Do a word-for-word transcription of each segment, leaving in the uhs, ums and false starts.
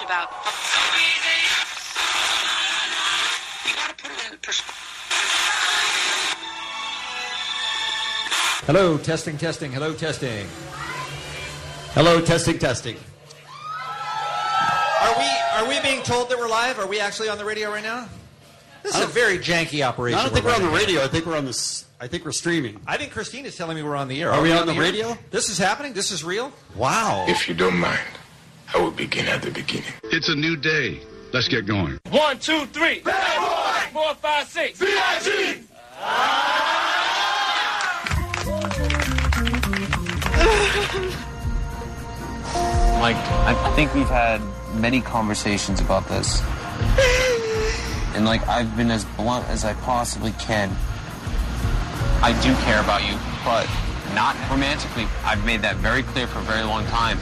about. So easy. You gotta put it in perspective. Hello, testing, testing. Hello, testing. Hello, testing, testing. Are we are we being told that we're live? Are we actually on the radio right now? This is a very janky operation. I don't think we're, we're on the running radio. here. I think we're on this. I think we're streaming. I think Christine is telling me we're on the air. Are, Are we on, on the, the radio? This is happening? This is real? Wow. If you don't mind, I will begin at the beginning. It's a new day. Let's get going. One, two, three. Bad boy. Four, five, six. B I G. Like, I think we've had many conversations about this. And, like, I've been as blunt as I possibly can. I do care about you, but not romantically. I've made that very clear for a very long time.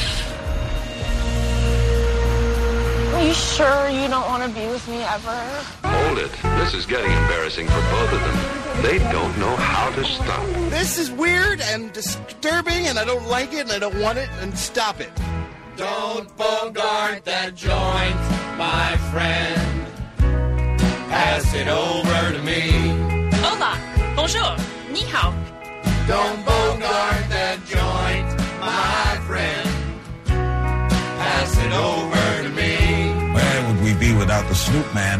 Are you sure you don't want to be with me ever? Hold it. This is getting embarrassing for both of them. They don't know how to stop. This is weird and disturbing, and I don't like it, and I don't want it, and stop it. Don't bogart that joint, my friend. Pass it over to me. Hola. Bonjour. Ni hao. Don't bogart that joint, my friend. Pass it over to me. Where would we be without the Snoop Man?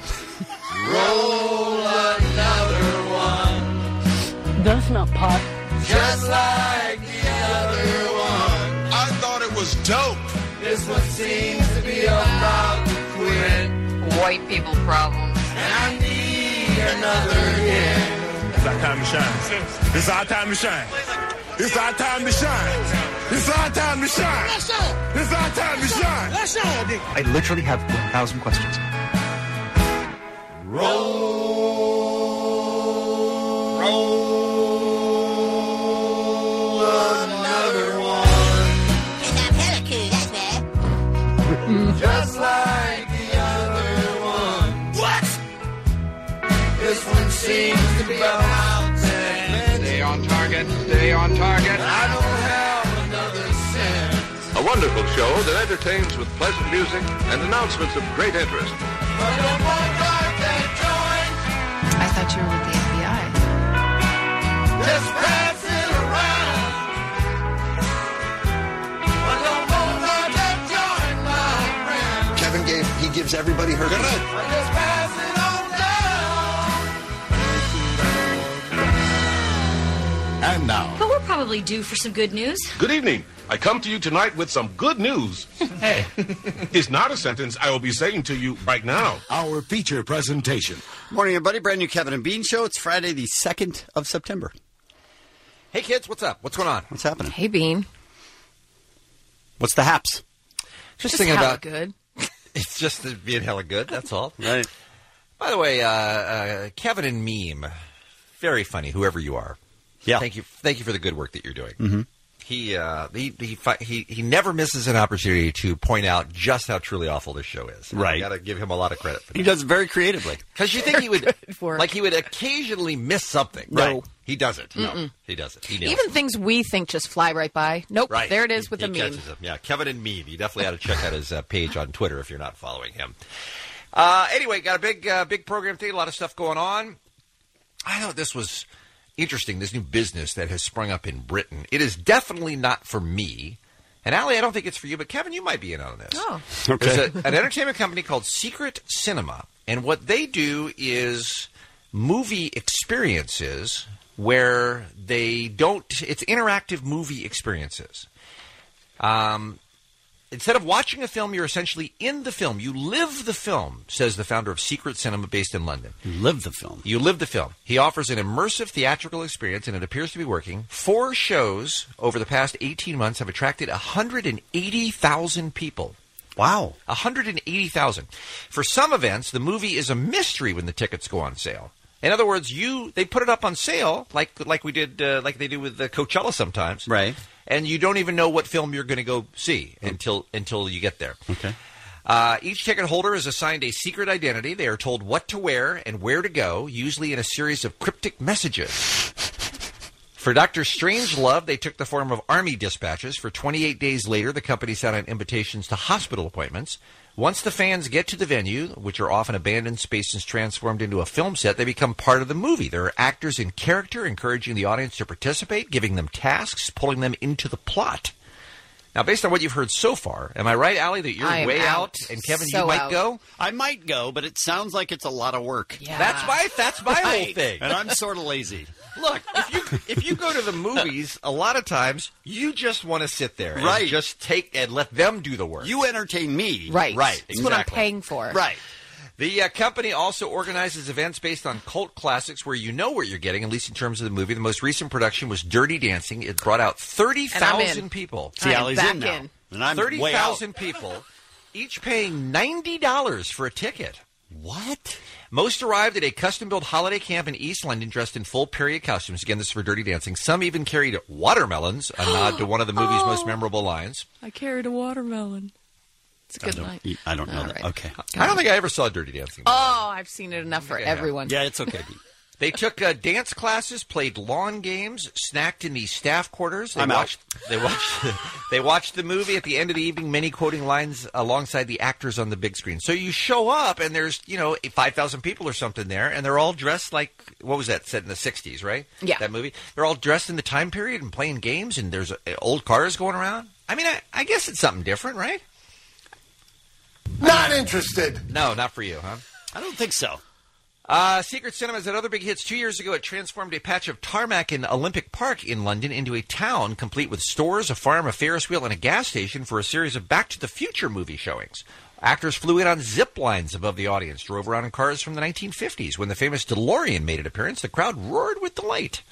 Roll another one. That's not pot. Just like the other one. I thought it was dope. This one seems to be about to quit. White people problems. And I need another hit. It's our time to shine. It's our time to shine. It's our time to shine. It's our time to shine. It's our time to shine. Let's shine, Dick. I literally have one thousand questions. Roll. Roll another one. And I'm hella cool, that's bad. Just like the other one. What? This one seems to be about ten. Stay on target. Stay on target. I don't have another cent. A wonderful show that entertains with pleasant music and announcements of great interest. But don't bogart that joint. I thought you were with the F B I. Just pass it around. But don't bogart that joint, my friend. Kevin gave, he gives everybody her. But just pass it on down. And now. But we're probably due for some good news. Good evening. I come to you tonight with some good news. Hey. It's not a sentence I will be saying to you right now. Our feature presentation. Morning, everybody. Brand new Kevin and Bean show. It's Friday, the second of September. Hey, kids, what's up? What's going on? What's happening? Hey, Bean. What's the haps? Just, Just thinking hella about good. It's just being hella good, that's all. Right. By the way, uh, uh, Kevin and Meme, very funny, whoever you are. Yeah. Thank you Thank you for the good work that you're doing. Mm-hmm. He, uh, he he he he never misses an opportunity to point out just how truly awful this show is. Right. Got to give him a lot of credit for that. He does it very creatively. Because you think he would, work. like he would occasionally miss something. No. Right. He doesn't. No, he doesn't. He nails Even it. things we think just fly right by. Nope. Right. There it is He- with he the meme. catches them. Yeah, Kevin and Meme. You definitely ought to check out his uh, page on Twitter if you're not following him. Uh, anyway, got a big uh, big program today. A lot of stuff going on. I thought this was interesting, this new business that has sprung up in Britain. It is definitely not for me. And, Allie, I don't think it's for you, but, Kevin, you might be in on this. Oh. Okay. There's a, an entertainment company called Secret Cinema, and what they do is movie experiences where they don't – it's interactive movie experiences. Um, instead of watching a film, you're essentially in the film. You live the film, says the founder of Secret Cinema based in London. You live the film. You live the film. He offers an immersive theatrical experience, and it appears to be working. Four shows over the past eighteen months have attracted one hundred eighty thousand people. Wow. one hundred eighty thousand. For some events, the movie is a mystery when the tickets go on sale. In other words, you they put it up on sale like like we did uh, like they do with the Coachella sometimes. Right. And you don't even know what film you're going to go see until until you get there. Okay. Uh, each ticket holder is assigned a secret identity. They are told what to wear and where to go, usually in a series of cryptic messages. For Doctor Strangelove, they took the form of army dispatches. For twenty-eight days later, the company sent out invitations to hospital appointments. Once the fans get to the venue, which are often abandoned spaces transformed into a film set, they become part of the movie. There are actors in character encouraging the audience to participate, giving them tasks, pulling them into the plot. Now, based on what you've heard so far, am I right, Allie, that you're I way out. out, and Kevin, So you might out. go? I might go, but it sounds like it's a lot of work. Yeah. That's my that's my whole Right. thing. And I'm sort of lazy. Look, if you if you go to the movies, a lot of times you just want to sit there and Right. just take and let them do the work. You entertain me. Right. Right, That's what I'm exactly. paying for. Right. The uh, company also organizes events based on cult classics where you know what you're getting, at least in terms of the movie. The most recent production was Dirty Dancing. It brought out thirty thousand people. See, I'm Allie's back in now. in. And I'm thirty way out. thousand people, each paying ninety dollars for a ticket. What? Most arrived at a custom-built holiday camp in East London dressed in full period costumes. Again, this is for Dirty Dancing. Some even carried watermelons, a nod to one of the movie's Oh. most memorable lines. I carried a watermelon. It's a good I don't, night. I don't know All that. right. Okay. I don't think I ever saw Dirty Dancing. Oh, I've seen it enough for I have. everyone. Yeah, it's okay. Pete. They took uh, dance classes, played lawn games, snacked in the staff quarters. They I'm out. watched, They watched. They watched the movie at the end of the evening. Many quoting lines alongside the actors on the big screen. So you show up and there's you know five thousand people or something there, and they're all dressed like what was that set in the sixties, right? Yeah. That movie. They're all dressed in the time period and playing games, and there's uh, old cars going around. I mean, I, I guess it's something different, right? Not interested. No, not for you, huh? I don't think so. Uh, Secret Cinemas had other big hits. Two years ago, it transformed a patch of tarmac in Olympic Park in London into a town complete with stores, a farm, a Ferris wheel, and a gas station for a series of Back to the Future movie showings. Actors flew in on zip lines above the audience, drove around in cars from the nineteen fifties. When the famous DeLorean made an appearance, the crowd roared with delight.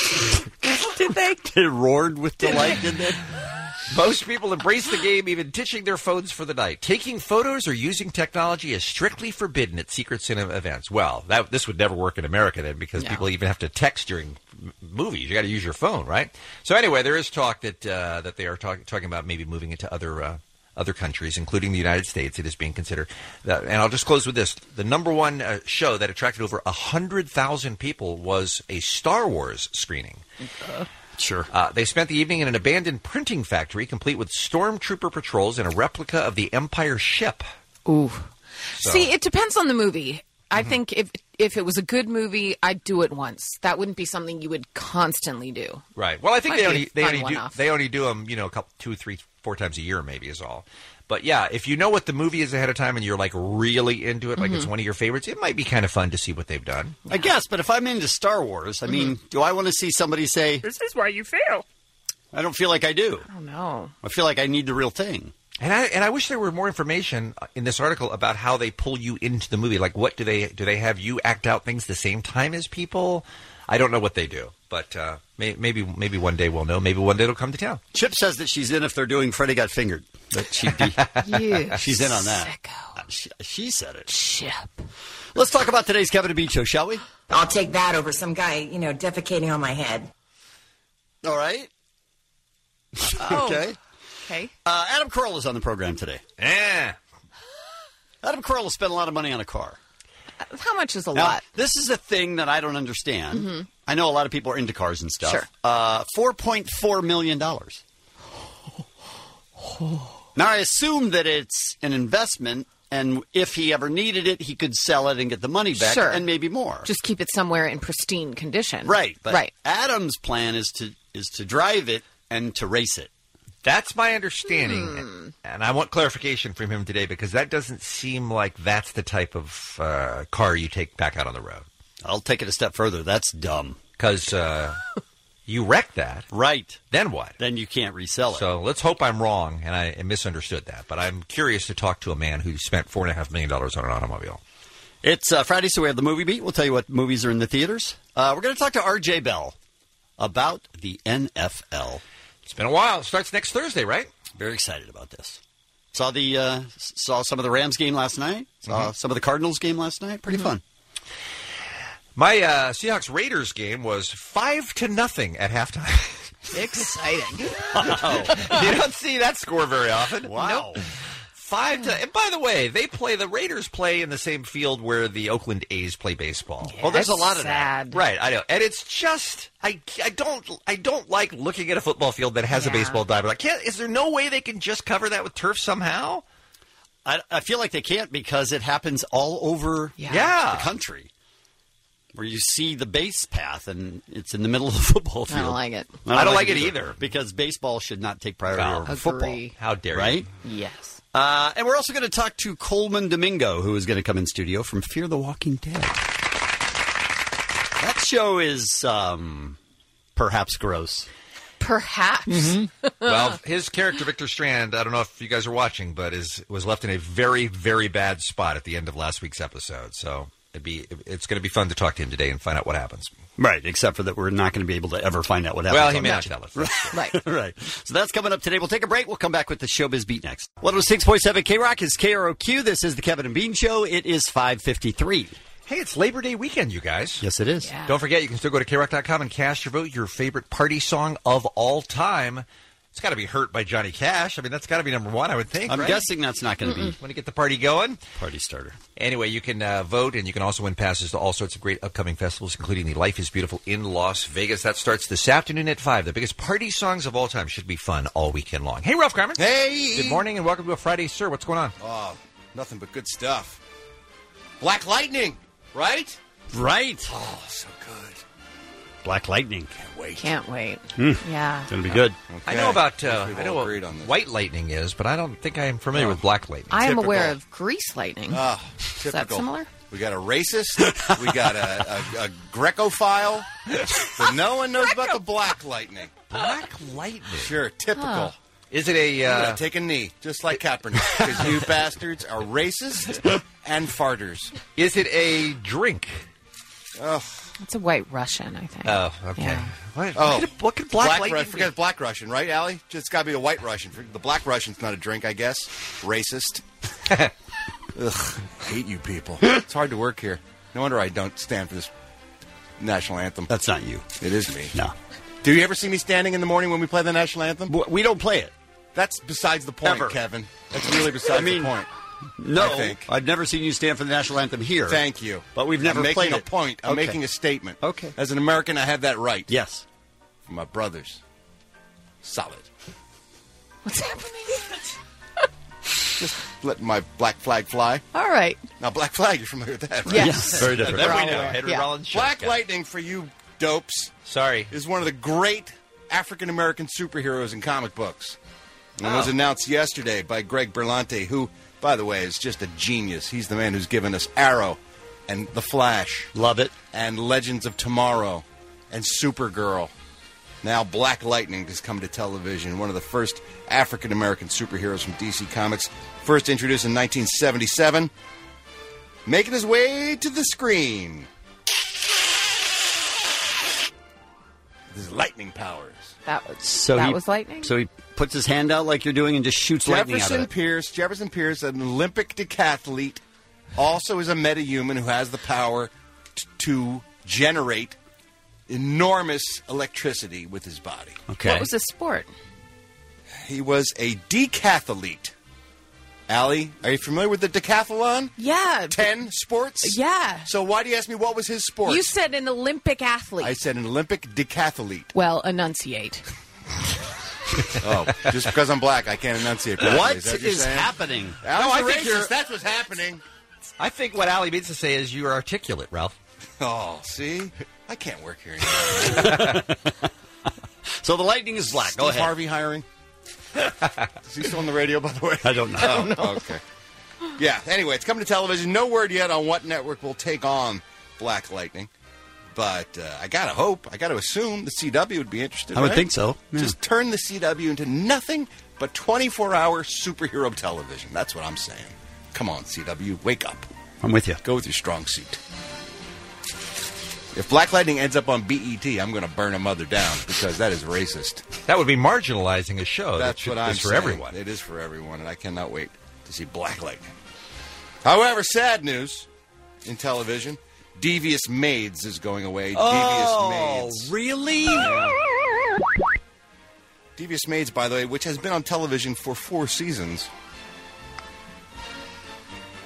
Did they? They roared with delight, did they? Most people embrace the game, even ditching their phones for the night. Taking photos or using technology is strictly forbidden at Secret Cinema events. Well, that, this would never work in America then, because No. people even have to text during m- movies. You got to use your phone, right? So anyway, there is talk that uh, that they are talk- talking about maybe moving into other uh, other countries, including the United States. It is being considered. Uh, and I'll just close with this: the number one uh, show that attracted over a hundred thousand people was a Star Wars screening. Uh. Sure. Uh, they spent the evening in an abandoned printing factory, complete with stormtrooper patrols and a replica of the Empire ship. Ooh. So- See, it depends on the movie. I think if if it was a good movie, I'd do it once. That wouldn't be something you would constantly do. Right. Well, I think Might they be only a they fun only do one-off. they only do them, you know, a couple, two, three, four times a year, maybe is all. But yeah, if you know what the movie is ahead of time and you're like really into it, like it's Mhm. one of your favorites, it might be kind of fun to see what they've done. I guess, but if I'm into Star Wars, I mean, do I want to see somebody say, This is why you fail. I don't feel like I do. I don't know. I feel like I need the real thing. And I and I wish there were more information in this article about how they pull you into the movie. Like, what do they do? They have you act out things the same time as people? I don't know what they do, but uh, may, maybe maybe one day we'll know. Maybe one day it'll come to town. Chip says that she's in if they're doing Freddy Got Fingered. That she'd be. You She's in on that. sicko. Uh, She, she said it. Chip. Let's talk about today's Kevin and Bean show, shall we? I'll take that over some guy, you know, defecating on my head. All right. Oh. Okay. Okay. Uh, Adam Carolla is on the program today. Yeah. Adam Carolla spent a lot of money on a car. How much is a Now, lot? this is a thing that I don't understand. Mhm. I know a lot of people are into cars and stuff. Sure. Uh, four point four million dollars. Now, I assume that it's an investment, and if he ever needed it, he could sell it and get the money back, Sure. and maybe more. Just keep it somewhere in pristine condition. Right. But right. Adam's plan is to is to drive it and to race it. That's my understanding, and I want clarification from him today because that doesn't seem like that's the type of uh, car you take back out on the road. I'll take it a step further. That's dumb. Because uh, you wreck that. Right. Then what? Then you can't resell it. So let's hope I'm wrong and I misunderstood that. But I'm curious to talk to a man who spent four and a half million dollars on an automobile. It's uh, Friday, so we have the movie beat. We'll tell you what movies are in the theaters. Uh, we're going to talk to R J Bell about the N F L. It's been a while. It starts next Thursday, right? Very excited about this. Saw the uh, saw some of the Rams game last night. Saw Mhm. some of the Cardinals game last night. Pretty Mhm. fun. My uh, Seahawks Raiders game was five to nothing at halftime. Exciting. Wow. You don't see that score very often. Wow. Five to, and by the way, they play, the Raiders play in the same field where the Oakland A's play baseball. Yeah, well, there's a lot of sad. that. Right, I know. And it's just, I, I don't I don't like looking at a football field that has Yeah. a baseball diamond. I can't, is there no way they can just cover that with turf somehow? I, I feel like they can't because it happens all over Yeah. Yeah. the country. Where you see the base path and it's in the middle of the football field. I don't like it. I don't like it either. Because baseball should not take priority No. over Agree. football. How dare Right? you? Yes. Uh, and we're also going to talk to Coleman Domingo, who is going to come in studio from Fear the Walking Dead. That show is um, perhaps gross. Perhaps. Mm-hmm. Well, his character, Victor Strand, I don't know if you guys are watching, but is was left in a very, very bad spot at the end of last week's episode. So it'd be it's going to be fun to talk to him today and find out what happens. Right, except for that we're not going to be able to ever find out what happens. Well, he on may that not show. tell us. Right. Right. So that's coming up today. We'll take a break. We'll come back with the Showbiz Beat next. one oh six point seven K-Rock is K R O Q. This is the Kevin and Bean Show. It is five fifty-three. Hey, it's Labor Day weekend, you guys. Yes, it is. Yeah. Don't forget, you can still go to K rock dot com and cast your vote. Your favorite party song of all time. It's got to be Hurt by Johnny Cash. I mean, that's got to be number one, I would think. I'm right? guessing that's not going to be Want to get the party going? party starter. Anyway, you can uh, vote, and you can also win passes to all sorts of great upcoming festivals, including the Life is Beautiful in Las Vegas. That starts this afternoon at five. The biggest party songs of all time. Should be fun all weekend long. Hey, Ralph Garman. Hey! Good morning, and welcome to a Friday, sir. What's going on? Oh, nothing but good stuff. Black Lightning, right? Right. Oh, so good. Black Lightning. Can't wait. Can't wait. Mm. Yeah. It's going to be good. Okay. I know about, uh, We've I all know agreed what on this. White Lightning is, but I don't think I am familiar Oh. with Black Lightning. I am Typical. aware of Grease Lightning. Ah, Is that typical. similar? We got a racist. We got a, a, a Grecophile. But no one knows about the Black Lightning. Black Lightning. Sure, typical. Huh. Is it a... I'm Uh, gonna take a knee, just like Kaepernick, because you bastards are racist and farters. is it a drink? Ugh. It's a White Russian, I think. Oh, okay. Yeah. What, Oh, what could, what could Black, Black Lightning Ru- be? forget Black Russian, right, Allie? Just got to be a White Russian. The Black Russian's not a drink, I guess. Racist. Ugh, hate you people. It's hard to work here. No wonder I don't stand for this national anthem. That's not you. It is me. No. Do you ever see me standing in the morning when we play the national anthem? W- We don't play it. That's besides the point, Ever. Kevin. That's really besides I mean, the point. No. I think. I've never seen you stand for the national anthem here. Thank you. But we've never I'm making played a it. point. I'm Okay. making a statement. Okay. As an American, I have that right. Yes. For my brothers. Solid. What's happening? Just letting my black flag fly. All right. Now, Black Flag, you're familiar with that, right? Yes. Very different. Then we We're know. all aware. Henry Yeah. Rollins Show. Black Yeah. Lightning, for you dopes, Sorry. is one of the great African-American superheroes in comic books. And it was Oh. announced yesterday by Greg Berlanti, who, by the way, is just a genius. He's the man who's given us Arrow and The Flash Love it. and Legends of Tomorrow and Supergirl. Now Black Lightning has come to television, one of the first African-American superheroes from D C Comics, first introduced in nineteen seventy-seven, making his way to the screen. With his lightning powers. That was, So that he, was lightning? So he puts his hand out like you're doing and just shoots lightning out of Jefferson it. Pierce, Jefferson Pierce, an Olympic decathlete, also is a metahuman who has the power t- to generate enormous electricity with his body. Okay. What was his sport? He was a decathlete. Allie, are you familiar with the decathlon? Yeah. Ten sports? Yeah. So why do you ask me what was his sport? You said an Olympic athlete. I said an Olympic decathlete. Well, enunciate. Oh, just because I'm black, I can't enunciate properly. What Is that what you're is saying? happening? Allie's No, I a think racist. you're- That's what's happening. I think what Allie means to say is you are articulate, Ralph. Oh, see? I can't work here anymore. So the lightning is black. Go Steve ahead. Harvey hiring? Is he still on the radio, by the way? I don't know. Oh, okay. Yeah, anyway, it's coming to television. No word yet on what network will take on Black Lightning. But uh, I got to hope, I got to assume the C W would be interested, I would right? think so. Yeah. Just turn the C W into nothing but twenty-four hour superhero television. That's what I'm saying. Come on, C W, wake up. I'm with you. Go with your strong suit. If Black Lightning ends up on B E T, I'm going to burn a mother down because that is racist. That would be marginalizing a show. That's that should, what I'm is for saying. everyone. It is for everyone, and I cannot wait to see Black Lightning. However, sad news in television: Devious Maids is going away. Oh, Devious Maids. really? Devious Maids, by the way, which has been on television for four seasons,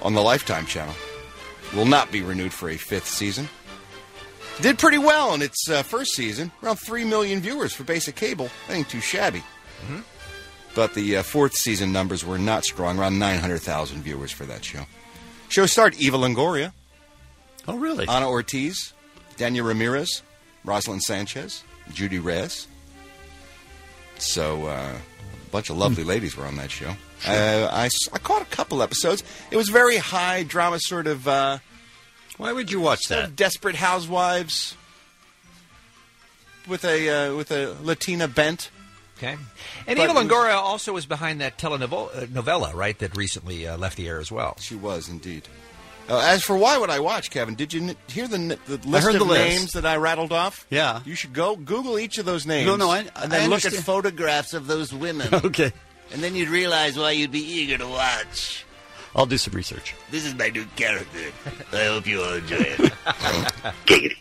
on the Lifetime channel. Will not be renewed for a fifth season. Did pretty well in its uh, first season. Around three million viewers for basic cable. That ain't too shabby. Mm-hmm. But the uh, fourth season numbers were not strong. Around nine hundred thousand viewers for that show. Show starred Eva Longoria. Oh, really? Ana Ortiz, Daniel Ramirez, Rosalind Sanchez, Judy Reyes. So, uh, a bunch of lovely ladies were on that show. Sure. Uh, I, I caught a couple episodes. It was very high drama, sort of... Uh, Why would you watch sort that? Of Desperate Housewives with a uh, with a Latina bent. Okay. And But Eva it was- Longoria also was behind that telenovela, uh, novella, right, that recently uh, left the air as well. She was, indeed. Uh, as for why would I watch, Kevin, did you n- hear the, n- the list heard of the list. names that I rattled off? Yeah. You should go Google each of those names. No, no, I- and I then look at understand. photographs of those women. Okay. And then you'd realize why you'd be eager to watch. I'll do some research. This is my new character. I hope you all enjoy it. Giggity.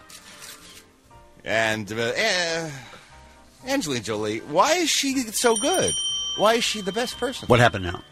And uh, uh, Angelina Jolie, why is she so good? Why is she the best person? What happened now?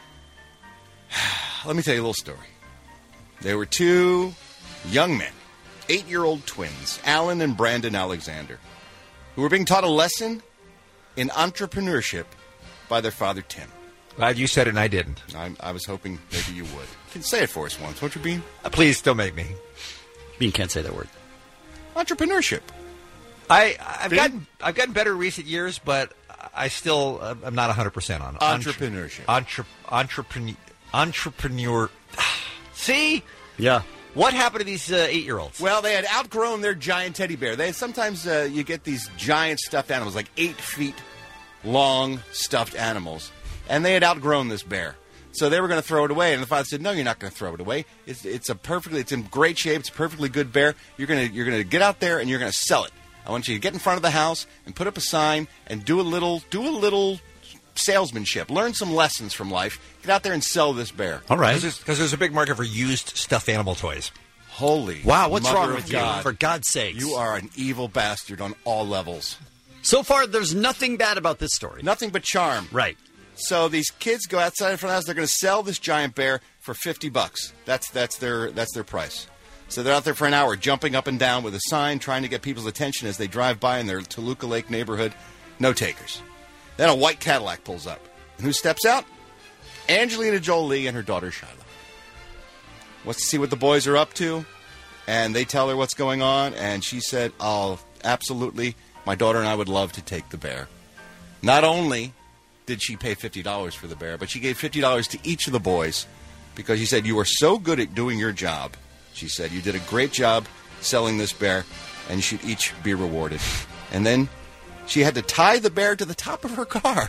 Let me tell you a little story. There were two young men, eight-year-old twins, Alan and Brandon Alexander, who were being taught a lesson in entrepreneurship by their father, Tim. Glad you said it and I didn't. I, I was hoping maybe you would. You can say it for us once, won't you, Bean? Uh, please don't make me. Bean can't say that word. Entrepreneurship. I, I've Bean? gotten I've gotten better in recent years, but I still uh, I'm not one hundred percent on it. Entrepreneurship. Entre, entrepreneur. Entrepreneur. See? Yeah. What happened to these uh, eight-year-olds? Well, they had outgrown their giant teddy bear. They sometimes uh, you get these giant stuffed animals, like eight feet long stuffed animals, and they had outgrown this bear. So they were going to throw it away, and the father said, "No, you're not going to throw it away. It's it's a perfectly it's in great shape. It's a perfectly good bear. You're gonna you're gonna get out there and you're going to sell it. I want you to get in front of the house and put up a sign and do a little do a little salesmanship. Learn some lessons from life. Get out there and sell this bear." All right. Because there's a big market for used stuffed animal toys. Holy Wow, what's mother wrong of with God. you? For God's sakes. You are an evil bastard on all levels. So far, there's nothing bad about this story. Nothing but charm. Right. So these kids go outside in front of the house. They're going to sell this giant bear for fifty bucks. That's that's their that's their price. So they're out there for an hour, jumping up and down with a sign, trying to get people's attention as they drive by in their Toluca Lake neighborhood. No takers. Then a white Cadillac pulls up, and who steps out? Angelina Jolie and her daughter Shiloh. Wants to see what the boys are up to, and they tell her what's going on, and she said, "Oh, absolutely, my daughter and I would love to take the bear." Not only did she pay fifty dollars for the bear, but she gave fifty dollars to each of the boys because she said, "You are so good at doing your job." She said, "You did a great job selling this bear, and you should each be rewarded." And then she had to tie the bear to the top of her car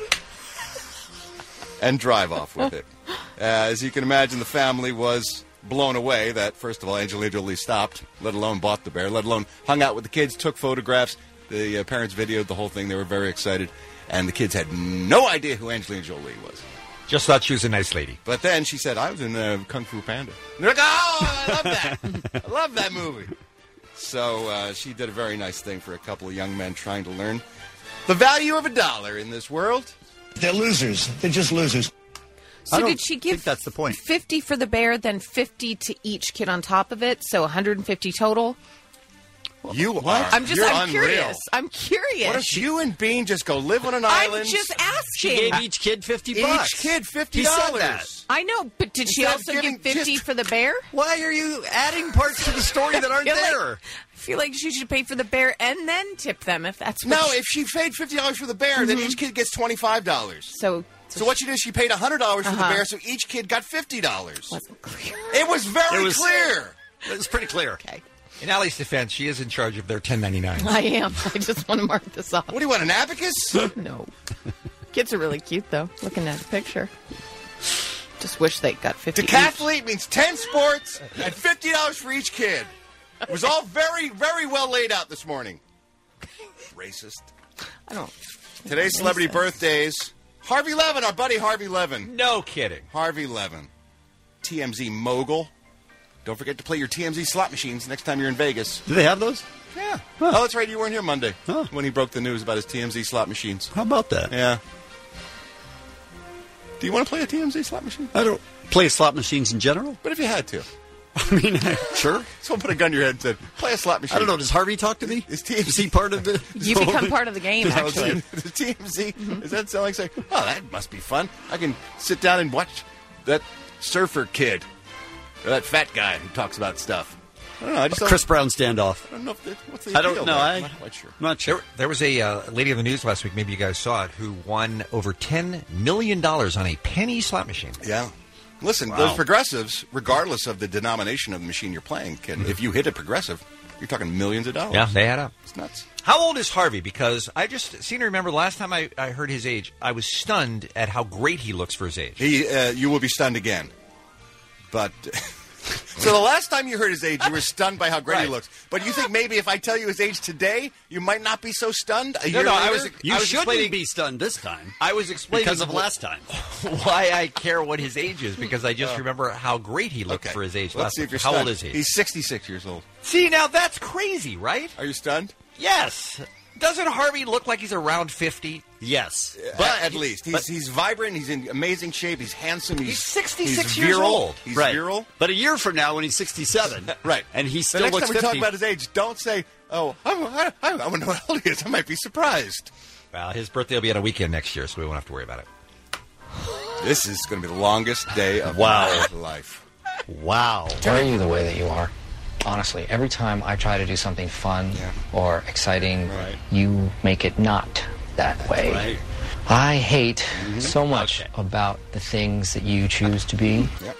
and drive off with it. Uh, as you can imagine, the family was blown away that, first of all, Angelina Jolie stopped, let alone bought the bear, let alone hung out with the kids, took photographs. The uh, parents videoed the whole thing. They were very excited. And the kids had no idea who Angelina Jolie was. Just thought she was a nice lady. But then she said, "I was in uh, Kung Fu Panda." And they're like, "Oh, I love that. I love that movie." So uh, she did a very nice thing for a couple of young men trying to learn the value of a dollar in this world. They're losers. They're just losers. So did she give think that's the point. fifty for the bear, then fifty to each kid on top of it, so one hundred fifty total? You What? are. I'm just You're I'm unreal. curious. I'm curious. What if you and Bean just go live on an I'm island? just asking. She gave each kid fifty Each bucks. kid fifty He said dollars. that. I know, but did she Instead of also giving give fifty just- for the bear? Why are you adding parts to the story that aren't I feel like- there? I feel like she should pay for the bear and then tip them if that's what No, she- if she paid fifty dollars for the bear, then each kid gets twenty-five dollars. So, So what she did, she paid one hundred dollars for Uh-huh. the bear, so each kid got fifty dollars. Wasn't clear. It was very It was- clear. It was pretty clear. Okay. In Allie's defense, she is in charge of their ten ninety-nine. I am. I just want to mark this off. What do you want, an abacus? No. Kids are really cute, though, looking at the picture. Just wish they got fifty each. Decathlete means ten sports and fifty dollars for each kid. It was all very, very well laid out this morning. Racist. I don't. Today's celebrity Racist. birthdays. Harvey Levin, our buddy Harvey Levin. No kidding. Harvey Levin. T M Z mogul. Don't forget to play your T M Z slot machines next time you're in Vegas. Do they have those? Yeah. Oh, that's right. You weren't here Monday Huh. when he broke the news about his T M Z slot machines. How about that? Yeah. Do you want to play a T M Z slot machine? I don't play slot machines in general. But if you had to. I mean, sure. Someone put a gun to your head and said, play a slot machine. I don't know. Does Harvey talk to me? Is, T M Z, is he part of the... You become part of the game, actually. The T M Z, is that sound like saying, oh, that must be fun. I can sit down and watch that surfer kid. Or that fat guy who talks about stuff. I don't know. I just Chris Brown standoff. I don't know if that, what's the I don't appeal know. there? I, I'm not quite sure. I'm not sure. There, there was a uh, lady in the news last week, maybe you guys saw it, who won over ten million dollars on a penny slot machine. Yeah. Listen, Wow. those progressives, regardless of the denomination of the machine you're playing, can, if you hit a progressive, you're talking millions of dollars. Yeah, they add up. It's nuts. How old is Harvey? Because I just seem to remember the last time I, I heard his age, I was stunned at how great he looks for his age. He, uh, you will be stunned again. But... So the last time you heard his age, you were stunned by how great Right. he looks. But you think maybe if I tell you his age today, you might not be so stunned a No, year no, later? I was- You I was shouldn't explaining- be stunned this time. I was explaining because of wh- last time. why I care what his age is, because I just remember how great he looked Okay. for his age. Let's last see if week. you're How stunned. old is he? He's sixty-six years old. See, now that's crazy, right? Are you stunned? Yes. Doesn't Harvey look like he's around fifty? Yes. But at least. He's, but- he's vibrant. He's in amazing shape. He's handsome. He's, He's sixty-six he's years virile. old. He's right. virile. But a year from now, when he's sixty-seven, Right. and he The still next looks time we talk fifty. about his age, don't say, oh, I'm, I, I, I wonder how old he is. I might be surprised. Well, his birthday will be on a weekend next year, so we won't have to worry about it. This is going to be the longest day of Wow. my life. Wow. Why are you the way that you are? Honestly, every time I try to do something fun Yeah. or exciting, Right. you make it not that way. Right. I hate so much about the things that you choose to be. Yep.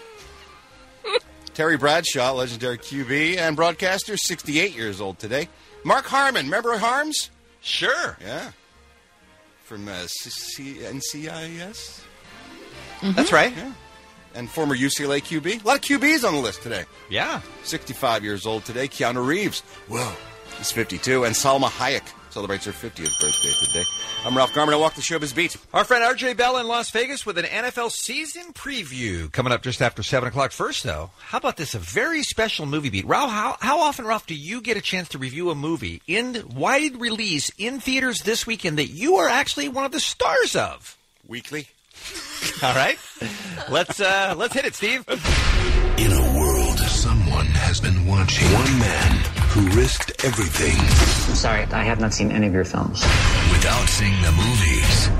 Terry Bradshaw, legendary Q B and broadcaster, sixty-eight years old today. Mark Harmon, remember Harms? Sure. Yeah. From uh, C- N C I S? That's right. Yeah. And former U C L A Q B. A lot of Q Bs on the list today. Yeah. sixty-five years old today. Keanu Reeves. Whoa. He's fifty-two. And Salma Hayek celebrates her fiftieth birthday today. I'm Ralph Garman. I walk the showbiz beat. Our friend R J Bell in Las Vegas with an N F L season preview coming up just after seven o'clock. First, though, how about this? A very special movie beat. Ralph, how, how often, Ralph, do you get a chance to review a movie in wide release in theaters this weekend that you are actually one of the stars of? Weekly. All right. Let's, uh, let's hit it, Steve. In a world, someone has been watching. One man who risked everything Sorry, I have not seen any of your films. without seeing the movies.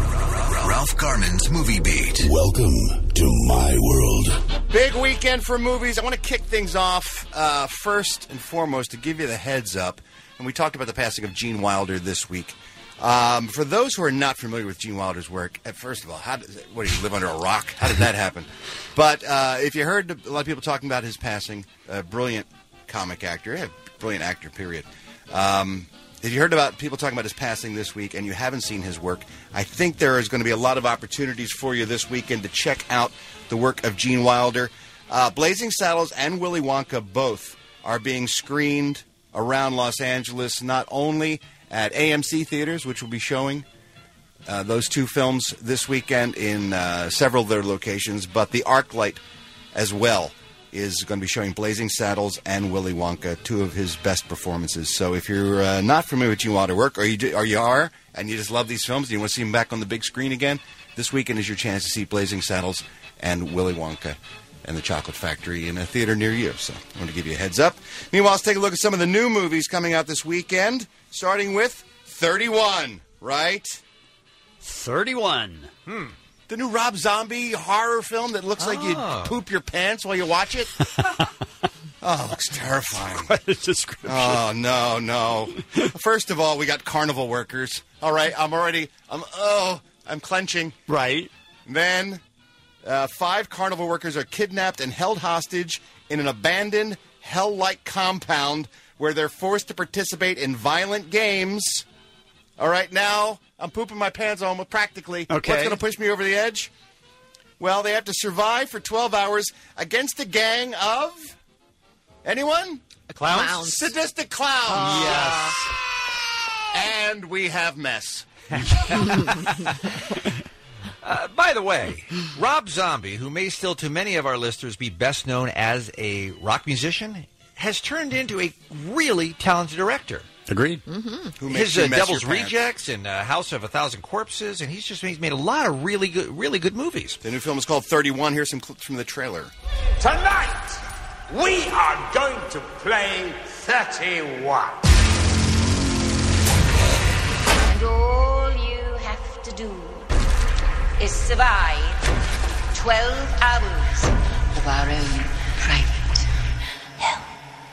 Ralph Garman's Movie Beat. Welcome to my world. Big weekend for movies. I want to kick things off uh, first and foremost to give you the heads up. And we talked about the passing of Gene Wilder this week. Um, for those who are not familiar with Gene Wilder's work, uh, first of all, how did, what did you live under a rock? How did that happen? But uh, if you heard a lot of people talking about his passing, a brilliant comic actor, yeah, brilliant actor, period. Um, if you heard about people talking about his passing this week and you haven't seen his work, I think there is going to be a lot of opportunities for you this weekend to check out the work of Gene Wilder. Uh, Blazing Saddles and Willy Wonka both are being screened around Los Angeles, not only at A M C theaters, which will be showing uh, those two films this weekend in uh, several of their locations, but the ArcLight as well is going to be showing Blazing Saddles and Willy Wonka, two of his best performances. So if you're uh, not familiar with Gene Wilder work, or you, do, or you are, and you just love these films, and you want to see them back on the big screen again, this weekend is your chance to see Blazing Saddles and Willy Wonka and the Chocolate Factory in a theater near you. So I want to give you a heads up. Meanwhile, let's take a look at some of the new movies coming out this weekend, starting with thirty-one, right? thirty-one. Hmm. The new Rob Zombie horror film that looks like Oh. you poop your pants while you watch it. Oh, it looks terrifying. Quite a description. Oh, no, no. First of all, we got carnival workers. All right, I'm already, I'm, oh, I'm clenching. Right. Then, uh, five carnival workers are kidnapped and held hostage in an abandoned, hell-like compound where they're forced to participate in violent games. All right, now I'm pooping my pants almost practically. Okay. What's going to push me over the edge? Well, they have to survive for twelve hours against a gang of... Anyone? Clowns? Clowns. Sadistic clowns. Yes. And we have mess. Uh, by the way, Rob Zombie, who may still to many of our listeners be best known as a rock musician, has turned into a really talented director. Agreed. Mm-hmm. Who makes His you uh, mess Devil's your pants? Rejects and uh, House of a Thousand Corpses, and he's just he's made a lot of really good, really good movies. The new film is called thirty-one. Here's some clips from the trailer. Tonight, we are going to play thirty-one. And all you have to do is survive twelve hours of our own private hell.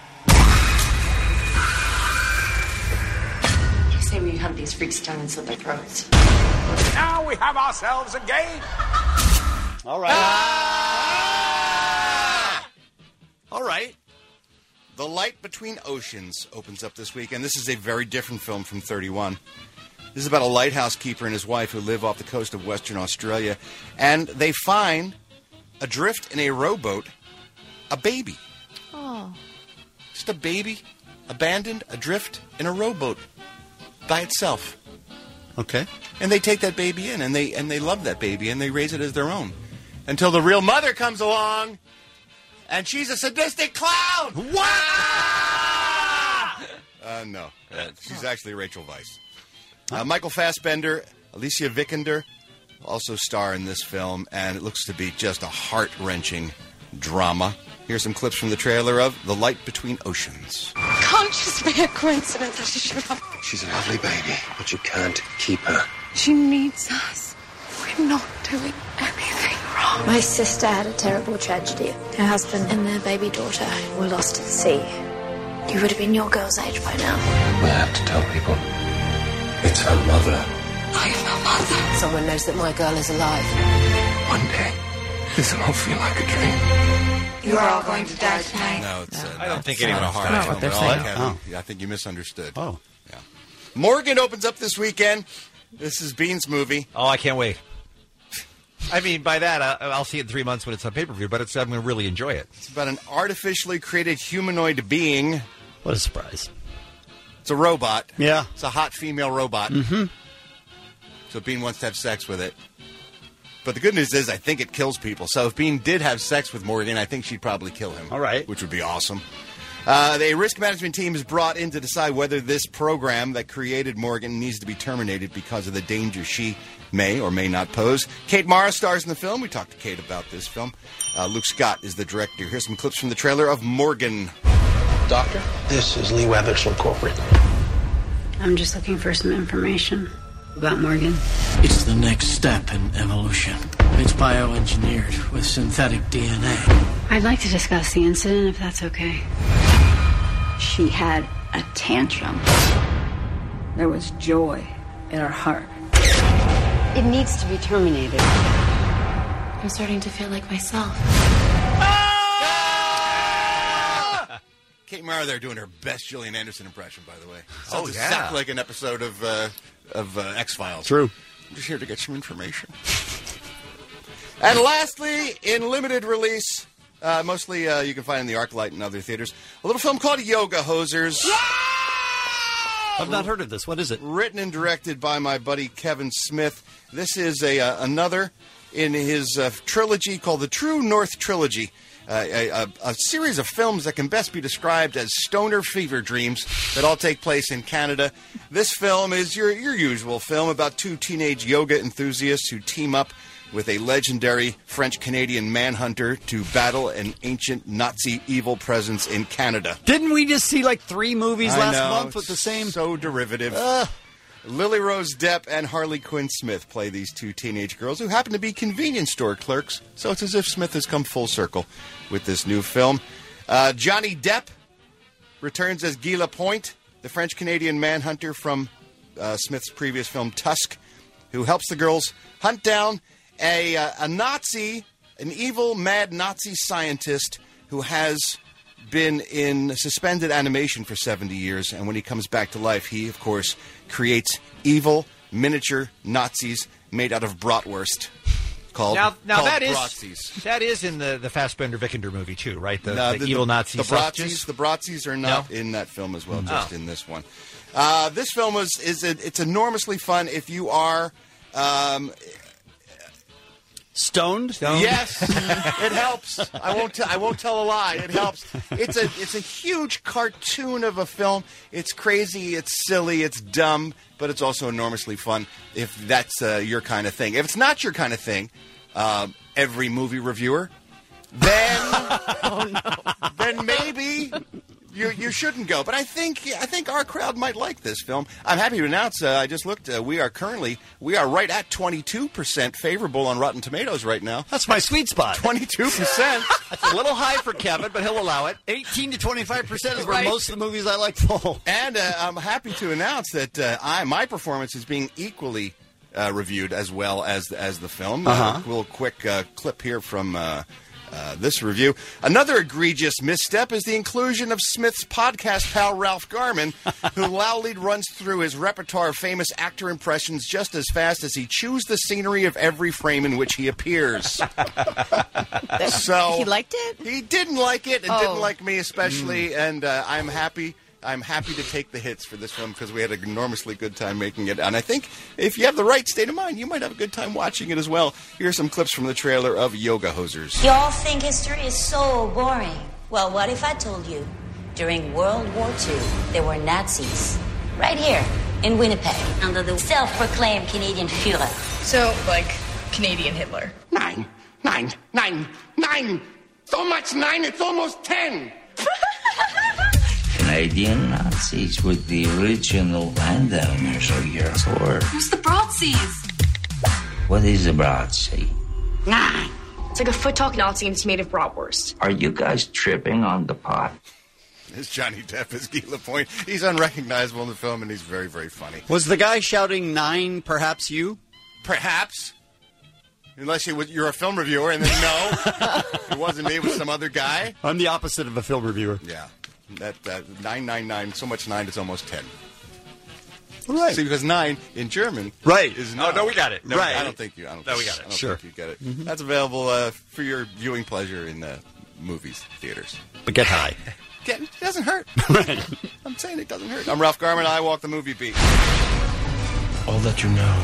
You say we hunt these freaks down and slit their throats. Now we have ourselves a game. All right. Ah! All right. The Light Between Oceans opens up this week, and this is a very different film from thirty-one. This is about a lighthouse keeper and his wife who live off the coast of Western Australia, and they find adrift in a rowboat a baby. Oh. Just a baby abandoned adrift in a rowboat by itself. Okay. And they take that baby in, and they and they love that baby, and they raise it as their own. Until the real mother comes along, and she's a sadistic clown! What? Uh, no. Uh, she's actually Rachel Weisz. Uh, Michael Fassbender, Alicia Vikander also star in this film, and it looks to be just a heart-wrenching drama. Here's some clips from the trailer of The Light Between Oceans. Can't just be a coincidence that she showed up. She's a lovely baby, but you can't keep her. She needs us. We're not doing anything wrong. My sister had a terrible tragedy. Her husband and their baby daughter were lost at sea. You would have been your girl's age by now. We have to tell people. It's her mother. I'm her mother. Someone knows that my girl is alive. One day, this will all feel like a dream. You are all going to die tonight. No, it's, uh, I don't no, think it's anyone not a horror knows film what they're at all, saying. Kevin. Oh. Yeah, I think you misunderstood. Oh. Yeah. Morgan opens up this weekend. This is Bean's movie. Oh, I can't wait. I mean, by that, uh, I'll see it in three months when it's on pay-per-view, but it's, I'm going to really enjoy it. It's about an artificially created humanoid being. What a surprise. It's a robot. Yeah. It's a hot female robot. Mm-hmm. So Bean wants to have sex with it. But the good news is I think it kills people. So if Bean did have sex with Morgan, I think she'd probably kill him. All right. Which would be awesome. Uh, the risk management team is brought in to decide whether this program that created Morgan needs to be terminated because of the danger she may or may not pose. Kate Mara stars in the film. We talked to Kate about this film. Uh, Luke Scott is the director. Here's some clips from the trailer of Morgan. Doctor, this is Lee Weathersfield Corporate. I'm just looking for some information about Morgan. It's the next step in evolution. It's bioengineered with synthetic D N A. I'd like to discuss the incident, if that's okay. She had a tantrum. There was joy in her heart. It needs to be terminated. I'm starting to feel like myself. Kate Mara there doing her best Gillian Anderson impression, by the way. Oh, Sounds yeah. exactly like an episode of uh, of uh, X-Files. True. I'm just here to get some information. And lastly, in limited release, uh, mostly uh, you can find in the ArcLight and other theaters, a little film called Yoga Hosers. I've not heard of this. What is it? Written and directed by my buddy Kevin Smith. This is a uh, another in his uh, trilogy called the True North Trilogy. Uh, a, a, a series of films that can best be described as stoner fever dreams that all take place in Canada. This film is your, your usual film about two teenage yoga enthusiasts who team up with a legendary French-Canadian manhunter to battle an ancient Nazi evil presence in Canada. Didn't we just see like three movies I last know, month with the same? So derivative. Uh. Lily Rose Depp and Harley Quinn Smith play these two teenage girls who happen to be convenience store clerks. So it's as if Smith has come full circle with this new film. Uh, Johnny Depp returns as Guy Lapointe, the French-Canadian manhunter from uh, Smith's previous film Tusk, who helps the girls hunt down a, uh, a Nazi, an evil, mad Nazi scientist who has been in suspended animation for seventy years, and when he comes back to life, he, of course, creates evil miniature Nazis made out of bratwurst. Called, now, now called that is Bratzies. that is in the the Fassbender Vikander movie too, right? The, No, the, evil Nazi the sausages? Bratzies. The Bratzies are not No? in that film as well, Mm. just Oh. in this one. Uh, this film was is a, it's enormously fun if you are. Um, Stoned? Stoned? Yes, it helps. I won't. T- I won't tell a lie. It helps. It's a. It's a huge cartoon of a film. It's crazy. It's silly. It's dumb. But it's also enormously fun. If that's uh, your kind of thing. If it's not your kind of thing, uh, every movie reviewer, then oh, no. then maybe. You you shouldn't go, but I think I think our crowd might like this film. I'm happy to announce. Uh, I just looked. Uh, we are currently we are right at twenty-two percent favorable on Rotten Tomatoes right now. That's my sweet spot. twenty-two percent. That's a little high for Kevin, but he'll allow it. eighteen to twenty-five percent is where Right. most of the movies I like fall. And uh, I'm happy to announce that uh, I my performance is being equally uh, reviewed as well as as the film. Uh-huh. Uh, a little quick uh, clip here from. Uh, Uh, this review. Another egregious misstep is the inclusion of Smith's podcast pal Ralph Garman, who loudly runs through his repertoire of famous actor impressions just as fast as he chews the scenery of every frame in which he appears. So He liked it? He didn't like it, and Oh. didn't like me especially. And uh, I'm happy. I'm happy to take the hits for this film because we had an enormously good time making it. And I think if you have the right state of mind, you might have a good time watching it as well. Here are some clips from the trailer of Yoga Hosers. Y'all think history is so boring. Well, what if I told you during World War Two there were Nazis right here in Winnipeg under the self-proclaimed Canadian Führer? So, like, Canadian Hitler. Nine, nine, nine, nine. So much nine, it's almost ten. Canadian Nazis were the original landowners of your tour. Who's the Broadseas? What is a Broadsea? Nine. It's like a foot-talk Nazi and it's made of bratwurst. Are you guys tripping on the pot? It's Johnny Depp as Guy Lapointe. He's unrecognizable in the film, and he's very, very funny. Was the guy shouting nine, perhaps you? Perhaps. Unless you, you're a film reviewer, and then no. It wasn't me, it was some other guy. I'm the opposite of a film reviewer. Yeah. That, that nine nine nine, so much nine, it's almost ten. Right. See, because nine in German Right. is Oh, no, we got it. No, we right. got I it. don't think you. I don't No, think, we got it. I don't Sure. think you get it. Mm-hmm. That's available uh, for your viewing pleasure in the movies theaters. But get high. Get, it doesn't hurt. Right. I'm saying it doesn't hurt. I'm Ralph Garman. I walk the movie beat. All that you know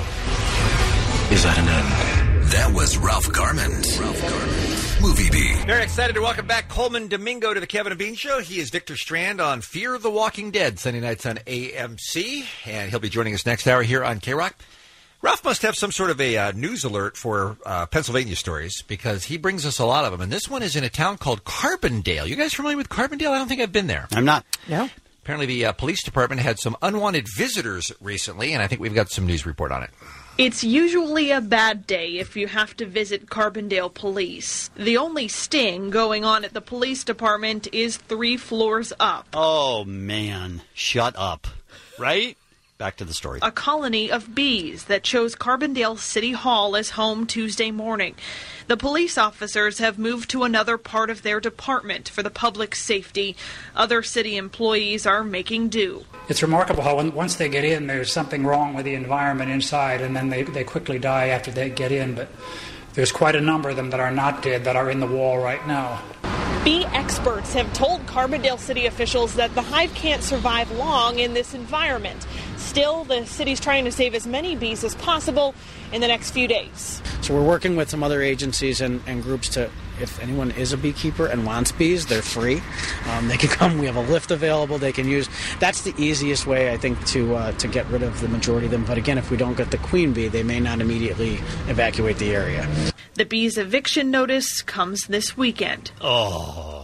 is at an end. That was Ralph Garman's Ralph Garman's Movie Beat. Very excited to welcome back Coleman Domingo to the Kevin and Bean Show. He is Victor Strand on Fear the Walking Dead, Sunday nights on A M C, and he'll be joining us next hour here on K-Rock. Ralph must have some sort of a uh, news alert for uh, Pennsylvania stories because he brings us a lot of them, and this one is in a town called Carbondale. You guys familiar with Carbondale? I don't think I've been there. I'm not. No. Apparently the uh, police department had some unwanted visitors recently, and I think we've got some news report on it. It's usually a bad day if you have to visit Carbondale Police. The only sting going on at the police department is three floors up. Oh, man. Shut up. Right? Back to the story. A colony of bees that chose Carbondale City Hall as home Tuesday morning. The police officers have moved to another part of their department for the public's safety. Other city employees are making do. It's remarkable how when, once they get in, there's something wrong with the environment inside, and then they, they quickly die after they get in. But there's quite a number of them that are not dead that are in the wall right now. Bee experts have told Carbondale city officials that the hive can't survive long in this environment. Still, the city's trying to save as many bees as possible in the next few days. So we're working with some other agencies and, and groups to, if anyone is a beekeeper and wants bees, they're free. Um, they can come. We have a lift available they can use. That's the easiest way, I think, to uh, to get rid of the majority of them. But again, if we don't get the queen bee, they may not immediately evacuate the area. The bees' eviction notice comes this weekend. Oh.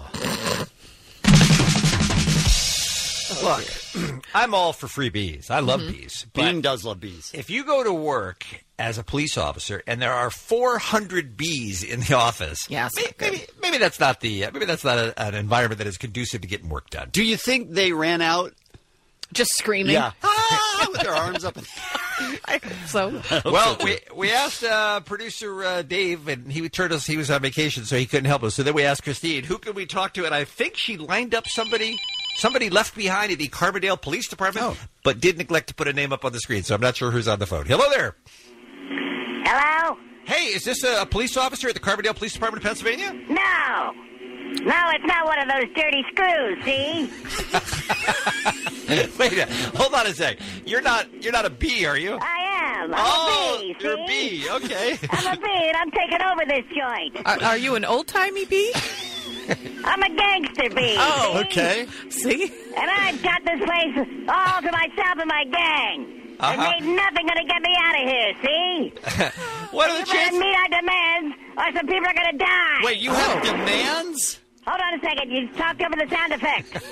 Look, I'm all for free bees. I love Mhm. bees. Bean but does love bees. If you go to work as a police officer and there are four hundred bees in the office, yeah, maybe, maybe, maybe that's not the uh, maybe that's not a, an environment that is conducive to getting work done. Do you think they ran out just screaming? Yeah, ah, with their arms up. In I hope so. Well, we we asked uh, producer uh, Dave, and he turned us. He was on vacation, so he couldn't help us. So then we asked Christine, who can we talk to? And I think she lined up somebody. Somebody left behind at the Carbondale Police Department, oh. but did neglect to put a name up on the screen, so I'm not sure who's on the phone. Hello there. Hello? Hey, is this a, a police officer at the Carbondale Police Department of Pennsylvania? No. No, it's not one of those dirty screws, see? Wait a minute. Hold on a sec. You're not you're not a bee, are you? I am. I'm Oh, a bee, you're a see? bee. Okay. I'm a bee, and I'm taking over this joint. Are, are you an old-timey bee? I'm a gangster bee. Oh, see? Okay. See? And I've got this place all to myself and my gang. Uh-huh. And ain't nothing gonna get me out of here, see? What are the You better chances? meet our demands, or some people are gonna die. Wait, you have demands? Hold on a second. You talked over the sound effect.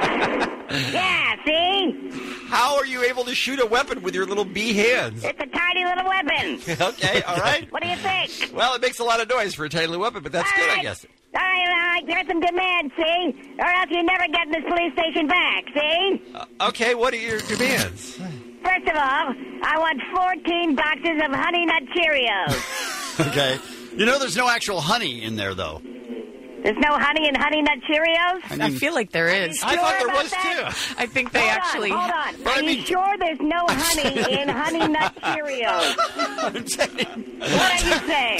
Yeah, see? How are you able to shoot a weapon with your little bee hands? It's a tiny little weapon. Okay, all right. What do you think? Well, it makes a lot of noise for a tiny little weapon, but that's All good, I right. guess. All right, all right. There's some demand, see? Or else you never get this police station back, see? Uh, okay, what are your demands? First of all, I want fourteen boxes of Honey Nut Cheerios. Okay. You know there's no actual honey in there, though. There's no honey in Honey Nut Cheerios? I feel like there is. I thought there was, too. I think they hold actually... On, hold on. But Are I you mean- sure there's no honey in Honey Nut Cheerios? What are you saying?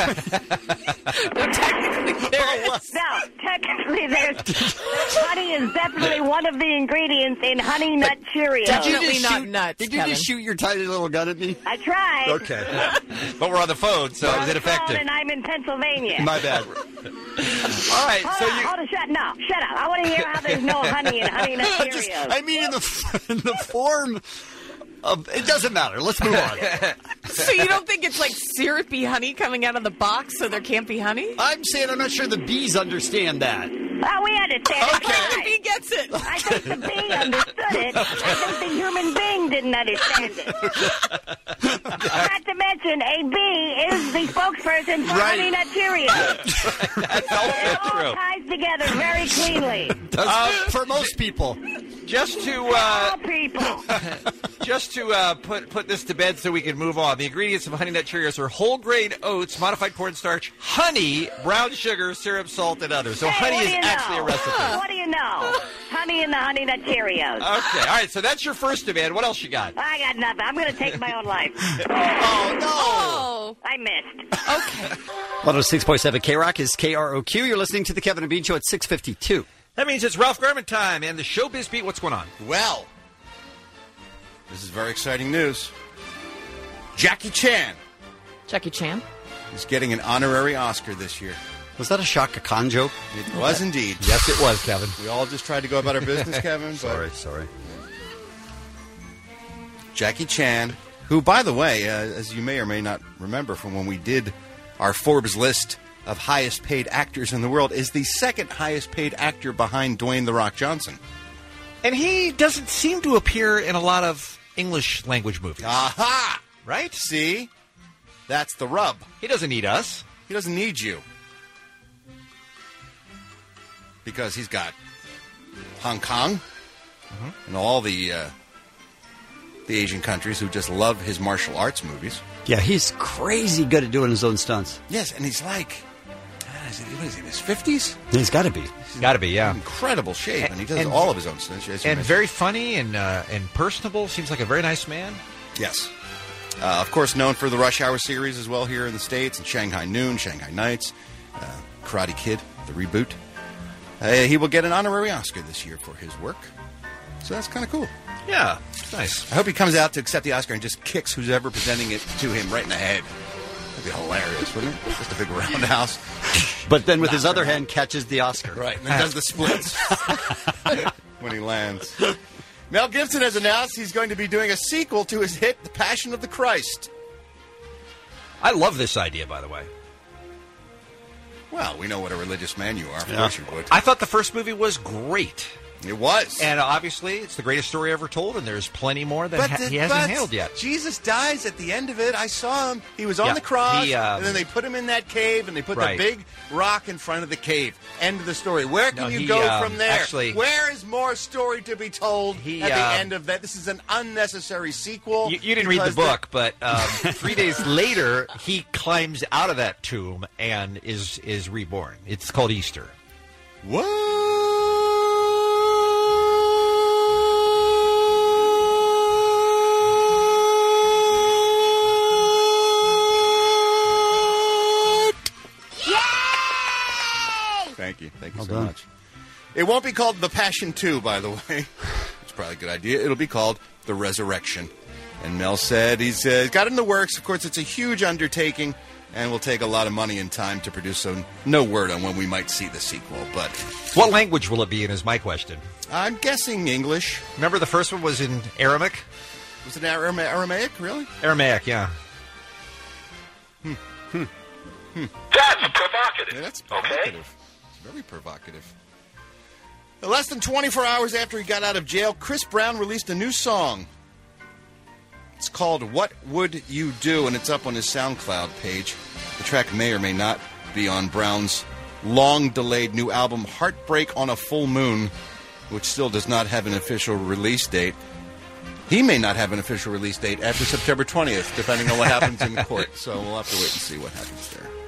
Technically, there is. No, technically there's... honey is definitely one of the ingredients in Honey Nut Cheerios. Did you Definitely just not shoot, nuts, Did you Kevin. just shoot your tiny little gun at me? I tried. Okay. But we're on the phone, so We're is on it the phone effective? And I'm in Pennsylvania. My bad. All right, Hold so on, you... hold on, shut, no, shut up. I want to hear how there's no honey in Honey Nut I just- Cheerios. I mean, in the in the form of it doesn't matter. Let's move on. So you don't think it's like syrupy honey coming out of the box, so there can't be honey? I'm saying I'm not sure the bees understand that. Oh, we understand it. I think the Why? bee gets it. I think the bee understood it. I think the human being didn't understand it. Not to mention, a bee is the spokesperson for Right. Honey Nut Cheerios. That's also It all true. ties together very cleanly. Uh, for most people. Just to uh, All people. just to uh, put put this to bed so we can move on. The ingredients of Honey Nut Cheerios are whole grain oats, modified cornstarch, honey, brown sugar, syrup, salt, and others. So Hey, honey what is do you actually know? a recipe. What do you know? Honey in the Honey Nut Cheerios. Okay, all right. So that's your first demand. What else you got? I got nothing. I'm going to take my own life. Oh no! Oh, I missed. okay. one oh six point seven K Rock is K R O Q. You're listening to the Kevin and Bean Show at six fifty-two. That means it's Ralph Garman time and the Showbiz Beat. What's going on? Well, this is very exciting news. Jackie Chan Jackie Chan. is getting an honorary Oscar this year. Was that a Shaka Khan joke? It was indeed. Yes, it was, Kevin. We all just tried to go about our business, Kevin. But Sorry, sorry. Jackie Chan, who, by the way, uh, as you may or may not remember from when we did our Forbes list of highest paid actors in the world, is the second highest paid actor behind Dwayne The Rock Johnson. And he doesn't seem to appear in a lot of English language movies. Aha! Right? See? That's the rub. He doesn't need us. He doesn't need you. Because he's got Hong Kong Mm-hmm. and all the uh, the Asian countries who just love his martial arts movies. Yeah, he's crazy good at doing his own stunts. Yes, and he's like, ah, is he, what is he, in his fifties? He's got to be. Got to be, yeah. Incredible shape, and, he does and- all of his own stunts. as you And mentioned. very funny and uh, and personable. Seems like a very nice man. Yes. Uh, of course, known for the Rush Hour series as well here in the States, and Shanghai Noon, Shanghai Nights, uh, Karate Kid, the reboot. Uh, he will get an honorary Oscar this year for his work. So that's kind of cool. Yeah, it's nice. I hope he comes out to accept the Oscar and just kicks who's ever presenting it to him right in the head. That'd be hilarious, wouldn't it? Just a big roundhouse. But then with his other hand catches the Oscar. Right, and then does the splits when he lands. Mel Gibson has announced he's going to be doing a sequel to his hit, The Passion of the Christ. I love this idea, by the way. Well, we know what a religious man you are. Of Yeah. course you would. I thought the first movie was great. It was. And obviously, it's the greatest story ever told, and there's plenty more that ha- the- he hasn't but handled yet. Jesus dies at the end of it. I saw him. He was on Yeah, the cross, he, um, and then they put him in that cave, and they put Right. the big rock in front of the cave. End of the story. Where can No, you he, go um, from there? actually- Where is more story to be told He, at the um, end of that? This is an unnecessary sequel. You, you didn't read the because book, but um, three days later, he climbs out of that tomb and is is reborn. It's called Easter. What? Thank you. Thank you Well so done. much. It won't be called The Passion two, by the way. It's probably a good idea. It'll be called The Resurrection. And Mel said he's uh, got it in the works. Of course, it's a huge undertaking and will take a lot of money and time to produce, so no word on when we might see the sequel. But what language will it be in is my question. I'm guessing English. Remember the first one was in Aramaic? Was it Aram- Aramaic, really? Aramaic, yeah. Hmm. Hmm. Hmm. That's provocative. Yeah, that's provocative. Okay? It's very provocative. Less than twenty-four hours after he got out of jail, Chris Brown released a new song. It's called What Would You Do? And it's up on his SoundCloud page. The track may or may not be on Brown's long-delayed new album, Heartbreak on a Full Moon, which still does not have an official release date. He may not have an official release date after September twentieth, depending on what happens in court. So we'll have to wait and see what happens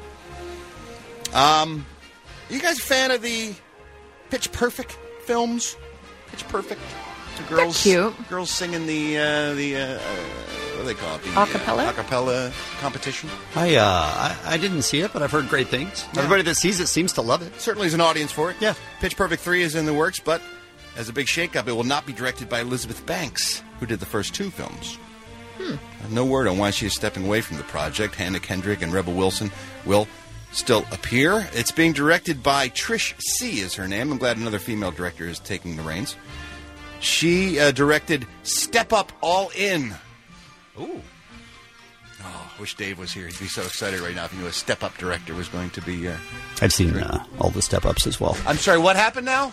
there. Um, are you guys a fan of the Pitch Perfect films? Pitch Perfect? The girls, They're cute. Girls singing the, uh, the uh, what do they call it? The, Acapella? Uh, acapella competition? I, uh, I I didn't see it, but I've heard great things. Yeah. Everybody that sees it seems to love it. Certainly is an audience for it. Yeah. Pitch Perfect three is in the works, but as a big shakeup, it will not be directed by Elizabeth Banks, who did the first two films. Hmm. No word on why she is stepping away from the project. Hannah Kendrick and Rebel Wilson will still appear. It's being directed by Trish C. is her name. I'm glad another female director is taking the reins. She uh, directed Step Up All In. Ooh. Oh, I wish Dave was here. He'd be so excited right now if he knew a Step Up director was going to be... Uh, I've seen uh, all the Step Ups as well. I'm sorry, what happened now?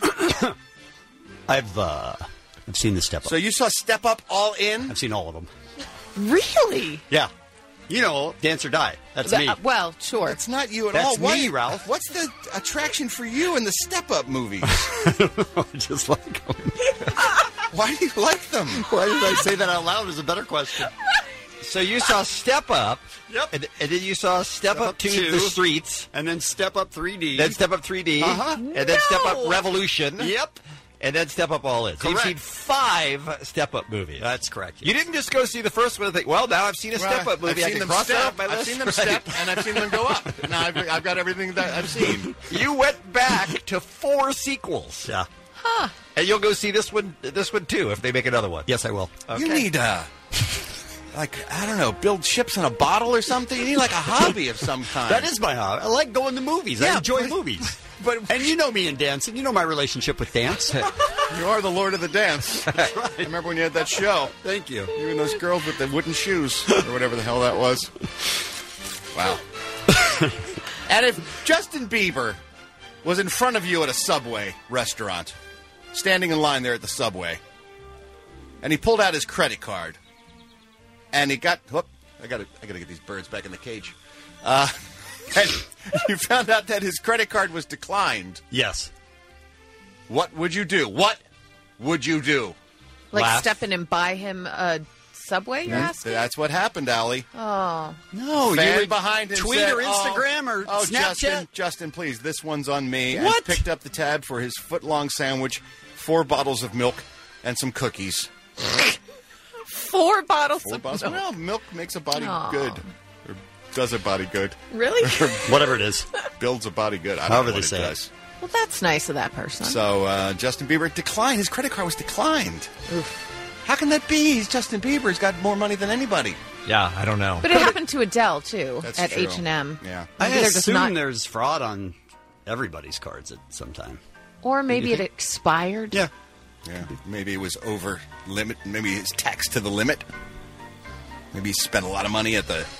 I've uh, I've seen the Step Up. So you saw Step Up All In? I've seen all of them. Really? Yeah. You know, Dance or Die. That's The- me. uh, well, sure. It's not you at That's all. Why- me, Ralph. What's the attraction for you in the Step Up movies? I just like them. Why do you like them? Why did I say that out loud is a better question. So you saw Step Up. Yep. And, and then you saw Step, Step Up Up to two. the Streets. And then Step Up three D. Then Step Up three D. Uh-huh. And then Step Up Revolution. Yep. And then Step Up All In. So you've Correct. seen five Step Up movies. That's correct. You didn't just go see the first one and think, well, now I've seen a Step Up movie. I've I seen can them cross that step. off my I've list. seen them Right. step, and I've seen them go up. Now I've, I've got everything that I've seen. You went back to four sequels. Yeah. Huh. And you'll go see this one this one too if they make another one. Yes, I will. You need a, like, I don't know, build ships in a bottle or something. You need like a hobby of some kind. That is my hobby. I like going to movies. Yeah, I enjoy but- movies. But And you know me in dancing. You know my relationship with dance. you are the Lord of the Dance. That's right. I remember when you had that show. Thank you. You and those girls with the wooden shoes, or whatever the hell that was. Wow. And if Justin Bieber was in front of you at a Subway restaurant, standing in line there at the Subway, and he pulled out his credit card, and he got... Whoop, I got to I got to get these birds back in the cage. Uh, and you found out that his credit card was declined. Yes. What would you do? What would you do? Like Laugh. step in and buy him a Subway, you're That's, asking? that's what happened, Allie. Oh. No, Fan you would behind him tweet said, or Instagram oh, or oh, Snapchat. Justin, Justin, please, this one's on me. What? And picked up the tab for his foot-long sandwich, four bottles of milk, and some cookies. Four bottles Four of bottles. milk. Well, milk makes a body Aw. good. Or does a body good. Really? Whatever it is. Builds a body good. I don't However know they what say it it. does. Well, that's nice of that person. So, uh, Justin Bieber declined. His credit card was declined. How can that be? He's Justin Bieber. He's got more money than anybody. Yeah, I don't know. But it happened to Adele, too, That's at true. H and M. Yeah. I Maybe they're just assume not- there's fraud on everybody's cards at some time. Or maybe You it think? expired. Yeah. Yeah, maybe it was over limit. Maybe it's taxed to the limit. Maybe he spent a lot of money at the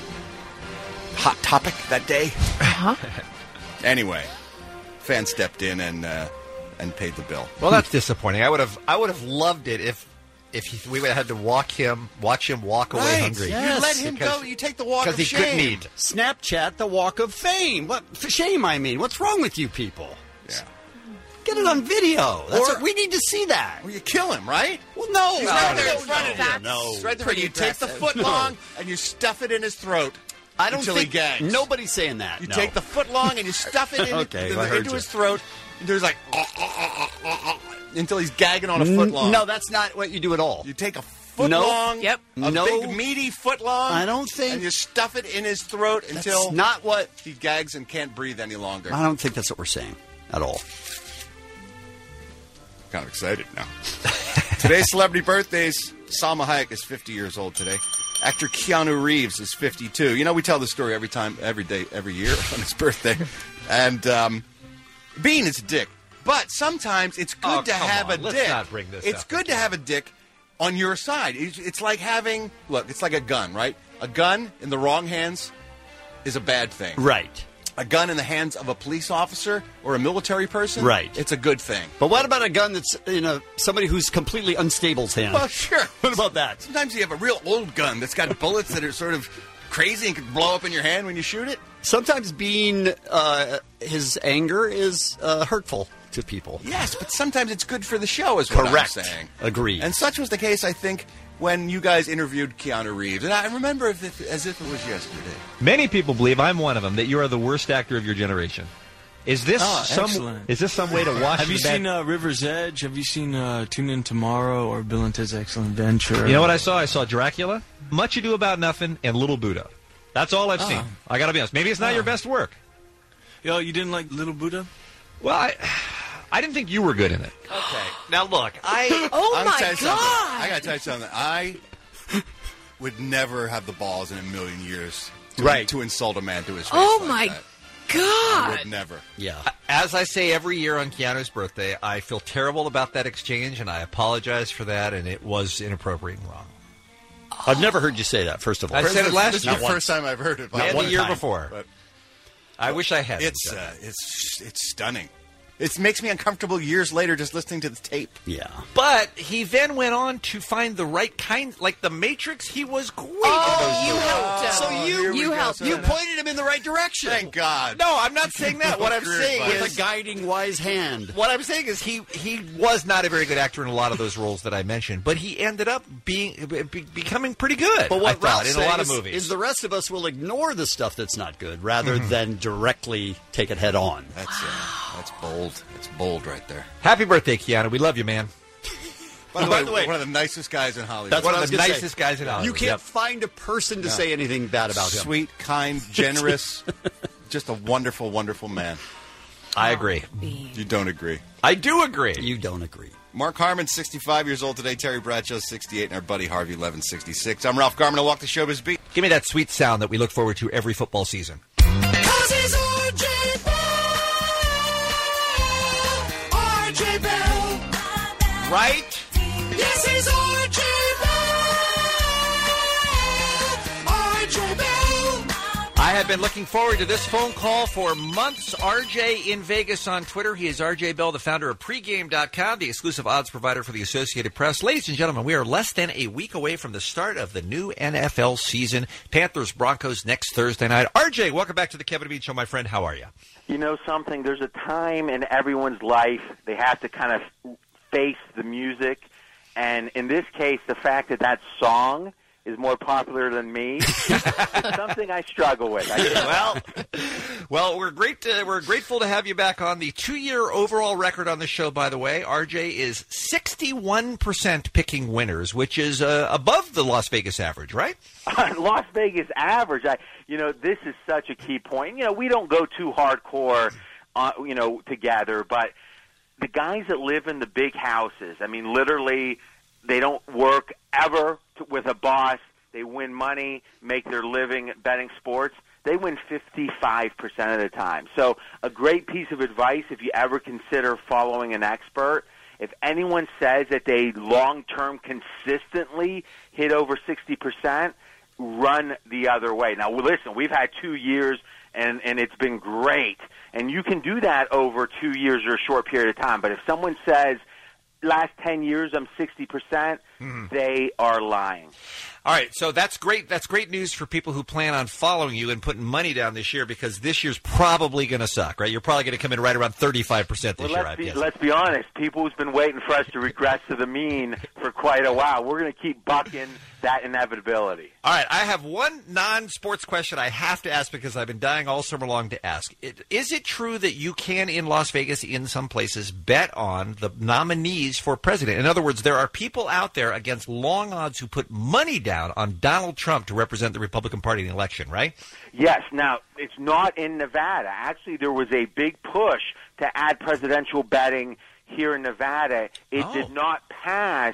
Hot Topic that day. Uh-huh. Anyway, fan stepped in and uh, and paid the bill. Well, that's disappointing. I would have I would have loved it if if he, we would have had to walk him watch him walk away Right. hungry. You let him go. You take the walk of because he couldn't shame. eat. Snapchat, the walk of fame. What f- shame? I mean, what's wrong with you people? Yeah. Get it on video. That's Or- what, we need to see that. Well, you kill him, right? Well, no, He's no, right there no, in front no, of you. no. He's right there. You take the foot long and you stuff it in his throat. I don't until think he gags. nobody's saying that. You no. take the foot long and you stuff it in, Okay, in- I heard into you. his throat. And there's like uh, uh, uh, uh, uh, until he's gagging on a foot long. No, that's not what you do at all. You take a foot No. long, Yep. a No. big meaty foot long. I don't think- and you stuff it in his throat That's until not what. he gags and can't breathe any longer. I don't think that's what we're saying at all. Kind of excited now. Today's celebrity birthdays: Salma Hayek is fifty years old today. Actor Keanu Reeves is fifty-two. You know, we tell this story every time, every day, every year on his birthday. And um, Bean is a dick. But sometimes it's good Oh, to come have on. a Let's dick. not bring this it's up good to have a dick on your side. It's, it's like having, look, it's like a gun, right? A gun in the wrong hands is a bad thing. Right. A gun in the hands of a police officer or a military person, Right. it's a good thing. But what about a gun that's in a somebody who's completely unstable's hand? Well, sure. What about that? Sometimes you have a real old gun that's got bullets that are sort of crazy and can blow up in your hand when you shoot it. Sometimes being uh, his anger is uh, hurtful to people. Yes, but sometimes it's good for the show, is what Correct. I'm saying. Agreed. And such was the case, I think, when you guys interviewed Keanu Reeves. And I remember if it, as if it was yesterday. Many people believe, I'm one of them, that you are the worst actor of your generation. Is this Oh, some? excellent. Is this some way to wash? Have the you bad- seen uh, River's Edge? Have you seen uh, Tune In Tomorrow or Bill and Ted's Excellent Adventure? You know what I saw? I saw Dracula, Much Ado About Nothing, and Little Buddha. That's all I've Oh. seen. I got to be honest. Maybe it's not Oh. your best work. Yo, you didn't like Little Buddha? Well, I, I didn't think you were good in it. Okay. Now, look, I... Oh, I'm my gonna tell you something. God. I got to tell you something. I would never have the balls in a million years to, Right. to insult a man to his face. Oh, like my that. I God. would never. Yeah. As I say every year on Keanu's birthday, I feel terrible about that exchange, and I apologize for that, and it was inappropriate and wrong. I've never heard you say that, first of all. I said it last This is year. the first time I've heard it. And One the year time. before. But I wish I had. it's, uh, it's, it's stunning. It makes me uncomfortable years later just listening to the tape. Yeah. But he then went on to find the right kind, like The Matrix. He was great Oh, in you those helped him. So you- here we you go. helped So You him. pointed him in the right direction. Thank God. No, I'm not saying that. What I'm Career saying advice. With is a guiding wise hand. What I'm saying is he he was not a very good actor in a lot of those roles that I mentioned, but he ended up being be, becoming pretty good. But what I thought Ralph's in a lot of saying is, movies. is the rest of us will ignore the stuff that's not good rather than directly take it head on. That's, uh, that's bold. That's bold right there. Happy birthday, Keanu. We love you, man. By the, By way, the way- one of the nicest guys in Hollywood. That's One what I of was the gonna nicest say. guys in Hollywood. You can't Yep. find a person to No. say anything bad about him. Sweet, kind, generous, just a wonderful, wonderful man. I agree. You don't agree. I do agree. You don't agree. Mark Harmon, sixty-five years old today. Terry Bradshaw, sixty-eight, and our buddy Harvey Levin, sixty-six. I'm Ralph Garman. I walk the showbiz beat. Give me that sweet sound that we look forward to every football season. Cause he's R J Bell. R J Bell. Right? Yes, he's R J Bell. R J Bell. I have been looking forward to this phone call for months. R J in Vegas on Twitter. He is R J Bell, the founder of pregame dot com, the exclusive odds provider for the Associated Press. Ladies and gentlemen, we are less than a week away from the start of the new N F L season. Panthers, Broncos next Thursday night. R J, welcome back to the Kevin and Bean Show, my friend. How are you? You know something? There's a time in everyone's life they have to kind of face the music. And in this case, the fact that that song is more popular than me is something I struggle with. I well, well, we're great. To, we're grateful to have you back on. The two-year overall record on the show, by the way, R J is sixty-one percent picking winners, which is uh, above the Las Vegas average, right? Las Vegas average. I, you know, this is such a key point. You know, we don't go too hardcore, uh, you know, together, but the guys that live in the big houses, I mean, literally, they don't work ever to, with a boss. They win money, make their living betting sports. They win fifty-five percent of the time. So a great piece of advice if you ever consider following an expert, if anyone says that they long-term consistently hit over sixty percent, run the other way. Now, listen, we've had two years, and, and it's been great. And you can do that over two years or a short period of time. But if someone says, last ten years I'm sixty percent, mm-hmm. they are lying. All right, so that's great. That's great news for people who plan on following you and putting money down this year, because this year's probably going to suck, right? You're probably going to come in right around thirty-five percent this well, year, I let's be, guess. Let's be honest. People who's been waiting for us to regress to the mean for quite a while. We're going to keep bucking that inevitability. All right, I have one non-sports question I have to ask because I've been dying all summer long to ask. It, is it true that you can, in Las Vegas, in some places, bet on the nominees for president? In other words, there are people out there against long odds who put money down on Donald Trump to represent the Republican Party in the election, right? Yes. Now, it's not in Nevada. Actually, there was a big push to add presidential betting here in Nevada. It Oh. did not pass,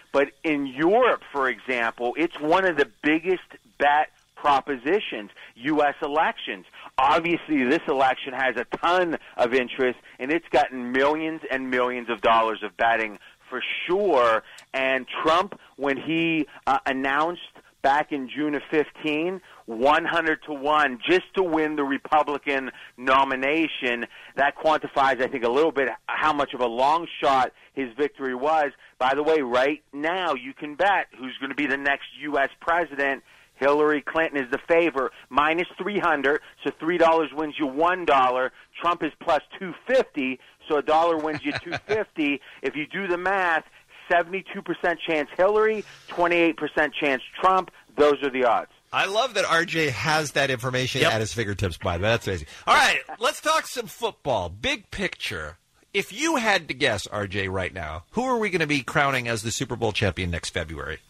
But in Europe, for example, it's one of the biggest bet propositions, U S elections. Obviously, this election has a ton of interest, and it's gotten millions and millions of dollars of betting for sure. And Trump, when he uh, announced back in June of fifteen, one hundred to one just to win the Republican nomination, that quantifies, I think, a little bit how much of a long shot his victory was. By the way, right now you can bet who's going to be the next U S president. Hillary Clinton is the favor, minus three hundred, so three dollars wins you one dollar. Trump is plus two fifty, so a dollar wins you two fifty. If you do the math, seventy-two percent chance Hillary, twenty-eight percent chance Trump. Those are the odds. I love that R J has that information Yep. at his fingertips, by the way. That's amazing. All right, let's talk some football. Big picture. If you had to guess, R J, right now, who are we going to be crowning as the Super Bowl champion next February?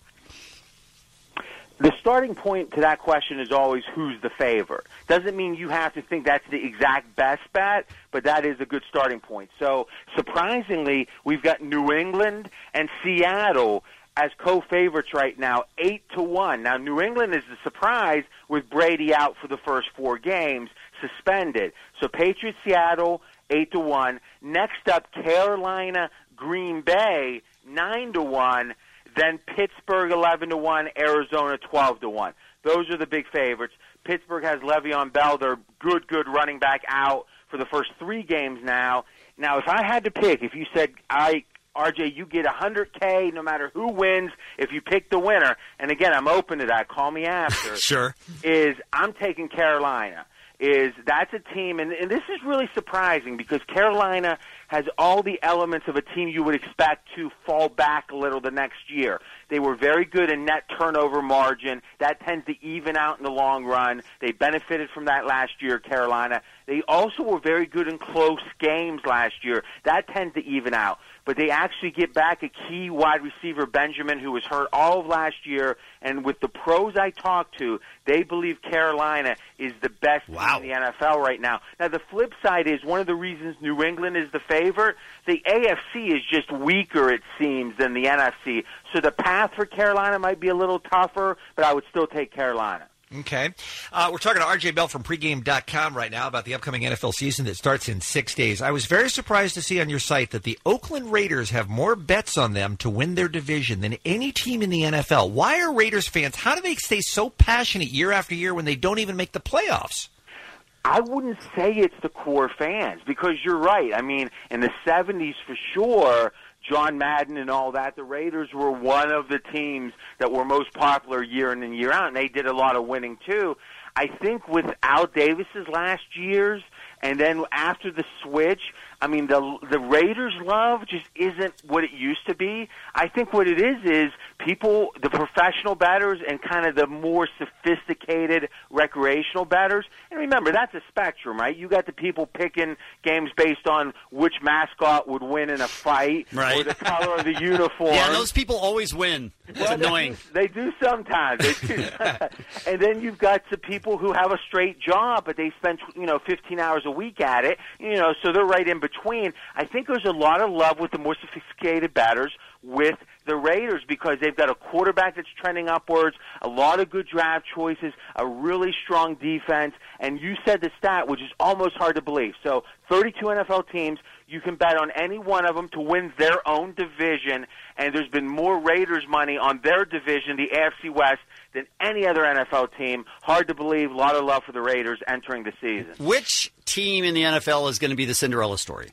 The starting point to that question is always who's the favorite. Doesn't mean you have to think that's the exact best bet, but that is a good starting point. So, surprisingly, we've got New England and Seattle as co-favorites right now, eight to one. Now, New England is the surprise with Brady out for the first four games, suspended. So, Patriots, Seattle, eight to one. Next up, Carolina, Green Bay, nine to one. Then Pittsburgh, eleven to one. Arizona, twelve to one. Those are the big favorites. Pittsburgh has Le'Veon Bell, their good, good running back, out for the first three games now. Now, if I had to pick, if you said, I, R J, you get one hundred K no matter who wins if you pick the winner, and again, I'm open to that. Call me after. Sure. Is I'm taking Carolina. Is that's a team, and, and this is really surprising because Carolina has all the elements of a team you would expect to fall back a little the next year. They were very good in net turnover margin. That tends to even out in the long run. They benefited from that last year, Carolina. They also were very good in close games last year. That tends to even out. But they actually get back a key wide receiver, Benjamin, who was hurt all of last year. And with the pros I talked to, they believe Carolina is the best wow. team in the N F L right now. Now, the flip side is one of the reasons New England is the favorite. The A F C is just weaker, it seems, than the N F C. So the path for Carolina might be a little tougher, but I would still take Carolina. Okay. Uh, we're talking to R J Bell from pregame dot com right now about the upcoming N F L season that starts in six days. I was very surprised to see on your site that the Oakland Raiders have more bets on them to win their division than any team in the N F L. Why are Raiders fans, how do they stay so passionate year after year when they don't even make the playoffs? I wouldn't say it's the core fans because you're right. I mean, in the seventies for sure, John Madden and all that, the Raiders were one of the teams that were most popular year in and year out, and they did a lot of winning too. I think with Al Davis's last years, and then after the switch, I mean, the the Raiders' love just isn't what it used to be. I think what it is is people, the professional batters and kind of the more sophisticated recreational batters. And remember, that's a spectrum, right? You got the people picking games based on which mascot would win in a fight right. or the color of the uniform. Yeah, those people always win. It's well, annoying. They do, they do sometimes. They do. And then you've got the people who have a straight job, but they spend, you know, fifteen hours a week at it, you know, so they're right in between. I think there's a lot of love with the more sophisticated batters with the Raiders because they've got a quarterback that's trending upwards, a lot of good draft choices, a really strong defense, and you said the stat, which is almost hard to believe. So thirty-two N F L teams, you can bet on any one of them to win their own division, and there's been more Raiders money on their division, the A F C West, than any other N F L team. Hard to believe, a lot of love for the Raiders entering the season. Which team in the N F L is going to be the Cinderella story?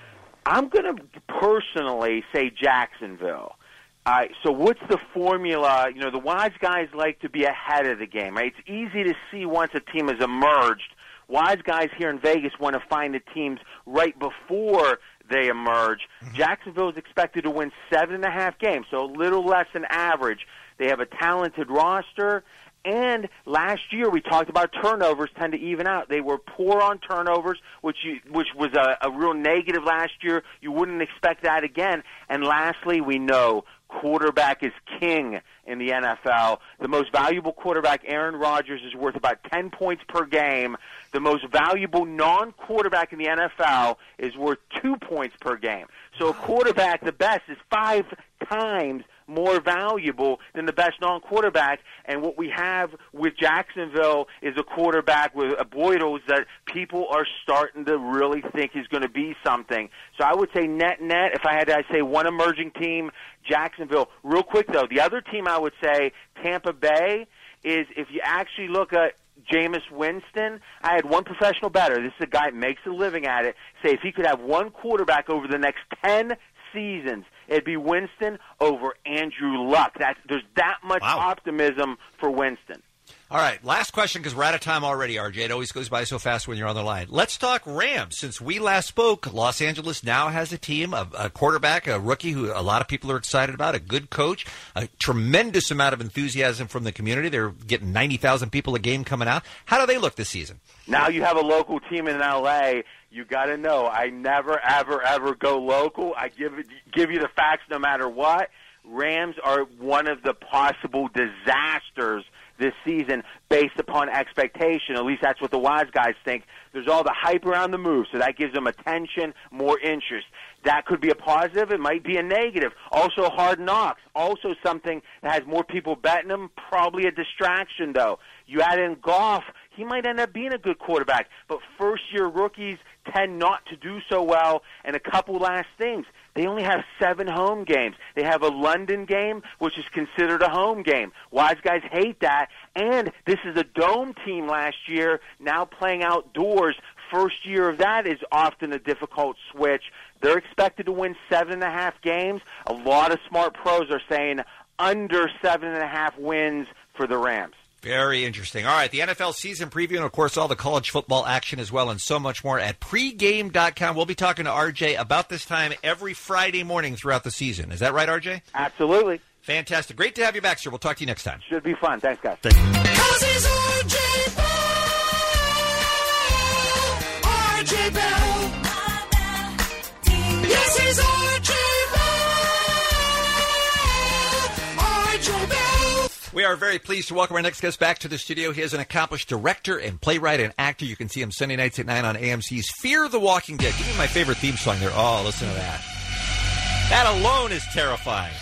I'm going to personally say Jacksonville. Uh, so what's the formula? You know, the wise guys like to be ahead of the game, right? It's easy to see once a team has emerged. Wise guys here in Vegas want to find the teams right before they emerge. Mm-hmm. Jacksonville is expected to win seven and a half games, so a little less than average. They have a talented roster. And last year we talked about turnovers tend to even out. They were poor on turnovers, which you, which was a, a real negative last year. You wouldn't expect that again. And lastly, we know quarterback is king in the N F L. The most valuable quarterback, Aaron Rodgers, is worth about ten points per game. The most valuable non-quarterback in the N F L is worth two points per game. So a quarterback, the best, is five times more valuable than the best non-quarterback. And what we have with Jacksonville is a quarterback with a Boydles that people are starting to really think is going to be something. So I would say net-net, if I had to I'd say one emerging team, Jacksonville. Real quick, though, the other team I would say, Tampa Bay, is if you actually look at Jameis Winston, I had one professional bettor. This is a guy that makes a living at it. Say if he could have one quarterback over the next ten seasons, it'd be Winston over Andrew Luck. That, there's that much Wow. optimism for Winston. All right, last question because we're out of time already, R J. It always goes by so fast when you're on the line. Let's talk Rams. Since we last spoke, Los Angeles now has a team, a, a quarterback, a rookie who a lot of people are excited about, a good coach, a tremendous amount of enthusiasm from the community. They're getting ninety thousand people a game coming out. How do they look this season? Now you have a local team in L A. You got to know, I never, ever, ever go local. I give it, give you the facts no matter what. Rams are one of the possible disasters this season based upon expectation. At least that's what the wise guys think. There's all the hype around the move, so that gives them attention, more interest. That could be a positive. It might be a negative. Also, Hard Knocks. Also something that has more people betting them. Probably a distraction, though. You add in Goff. He might end up being a good quarterback, but first-year rookies tend not to do so well. And a couple last things. They only have seven home games. They have a London game, which is considered a home game. Wise guys hate that. And this is a dome team last year, now playing outdoors. First year of that is often a difficult switch. They're expected to win seven and a half games. A lot of smart pros are saying under seven and a half wins for the Rams. Very interesting. All right, the N F L season preview and, of course, all the college football action as well and so much more at pregame dot com. We'll be talking to R J about this time every Friday morning throughout the season. Is that right, R J? Absolutely. Fantastic. Great to have you back, sir. We'll talk to you next time. Should be fun. Thanks, guys. Thank you. R J Bell. Yes, he's R J Bell. R J Bell. We are very pleased to welcome our next guest back to the studio. He is an accomplished director and playwright and actor. You can see him Sunday nights at nine on A M C's Fear the Walking Dead. Give me my favorite theme song there. Oh, listen to that. That alone is terrifying.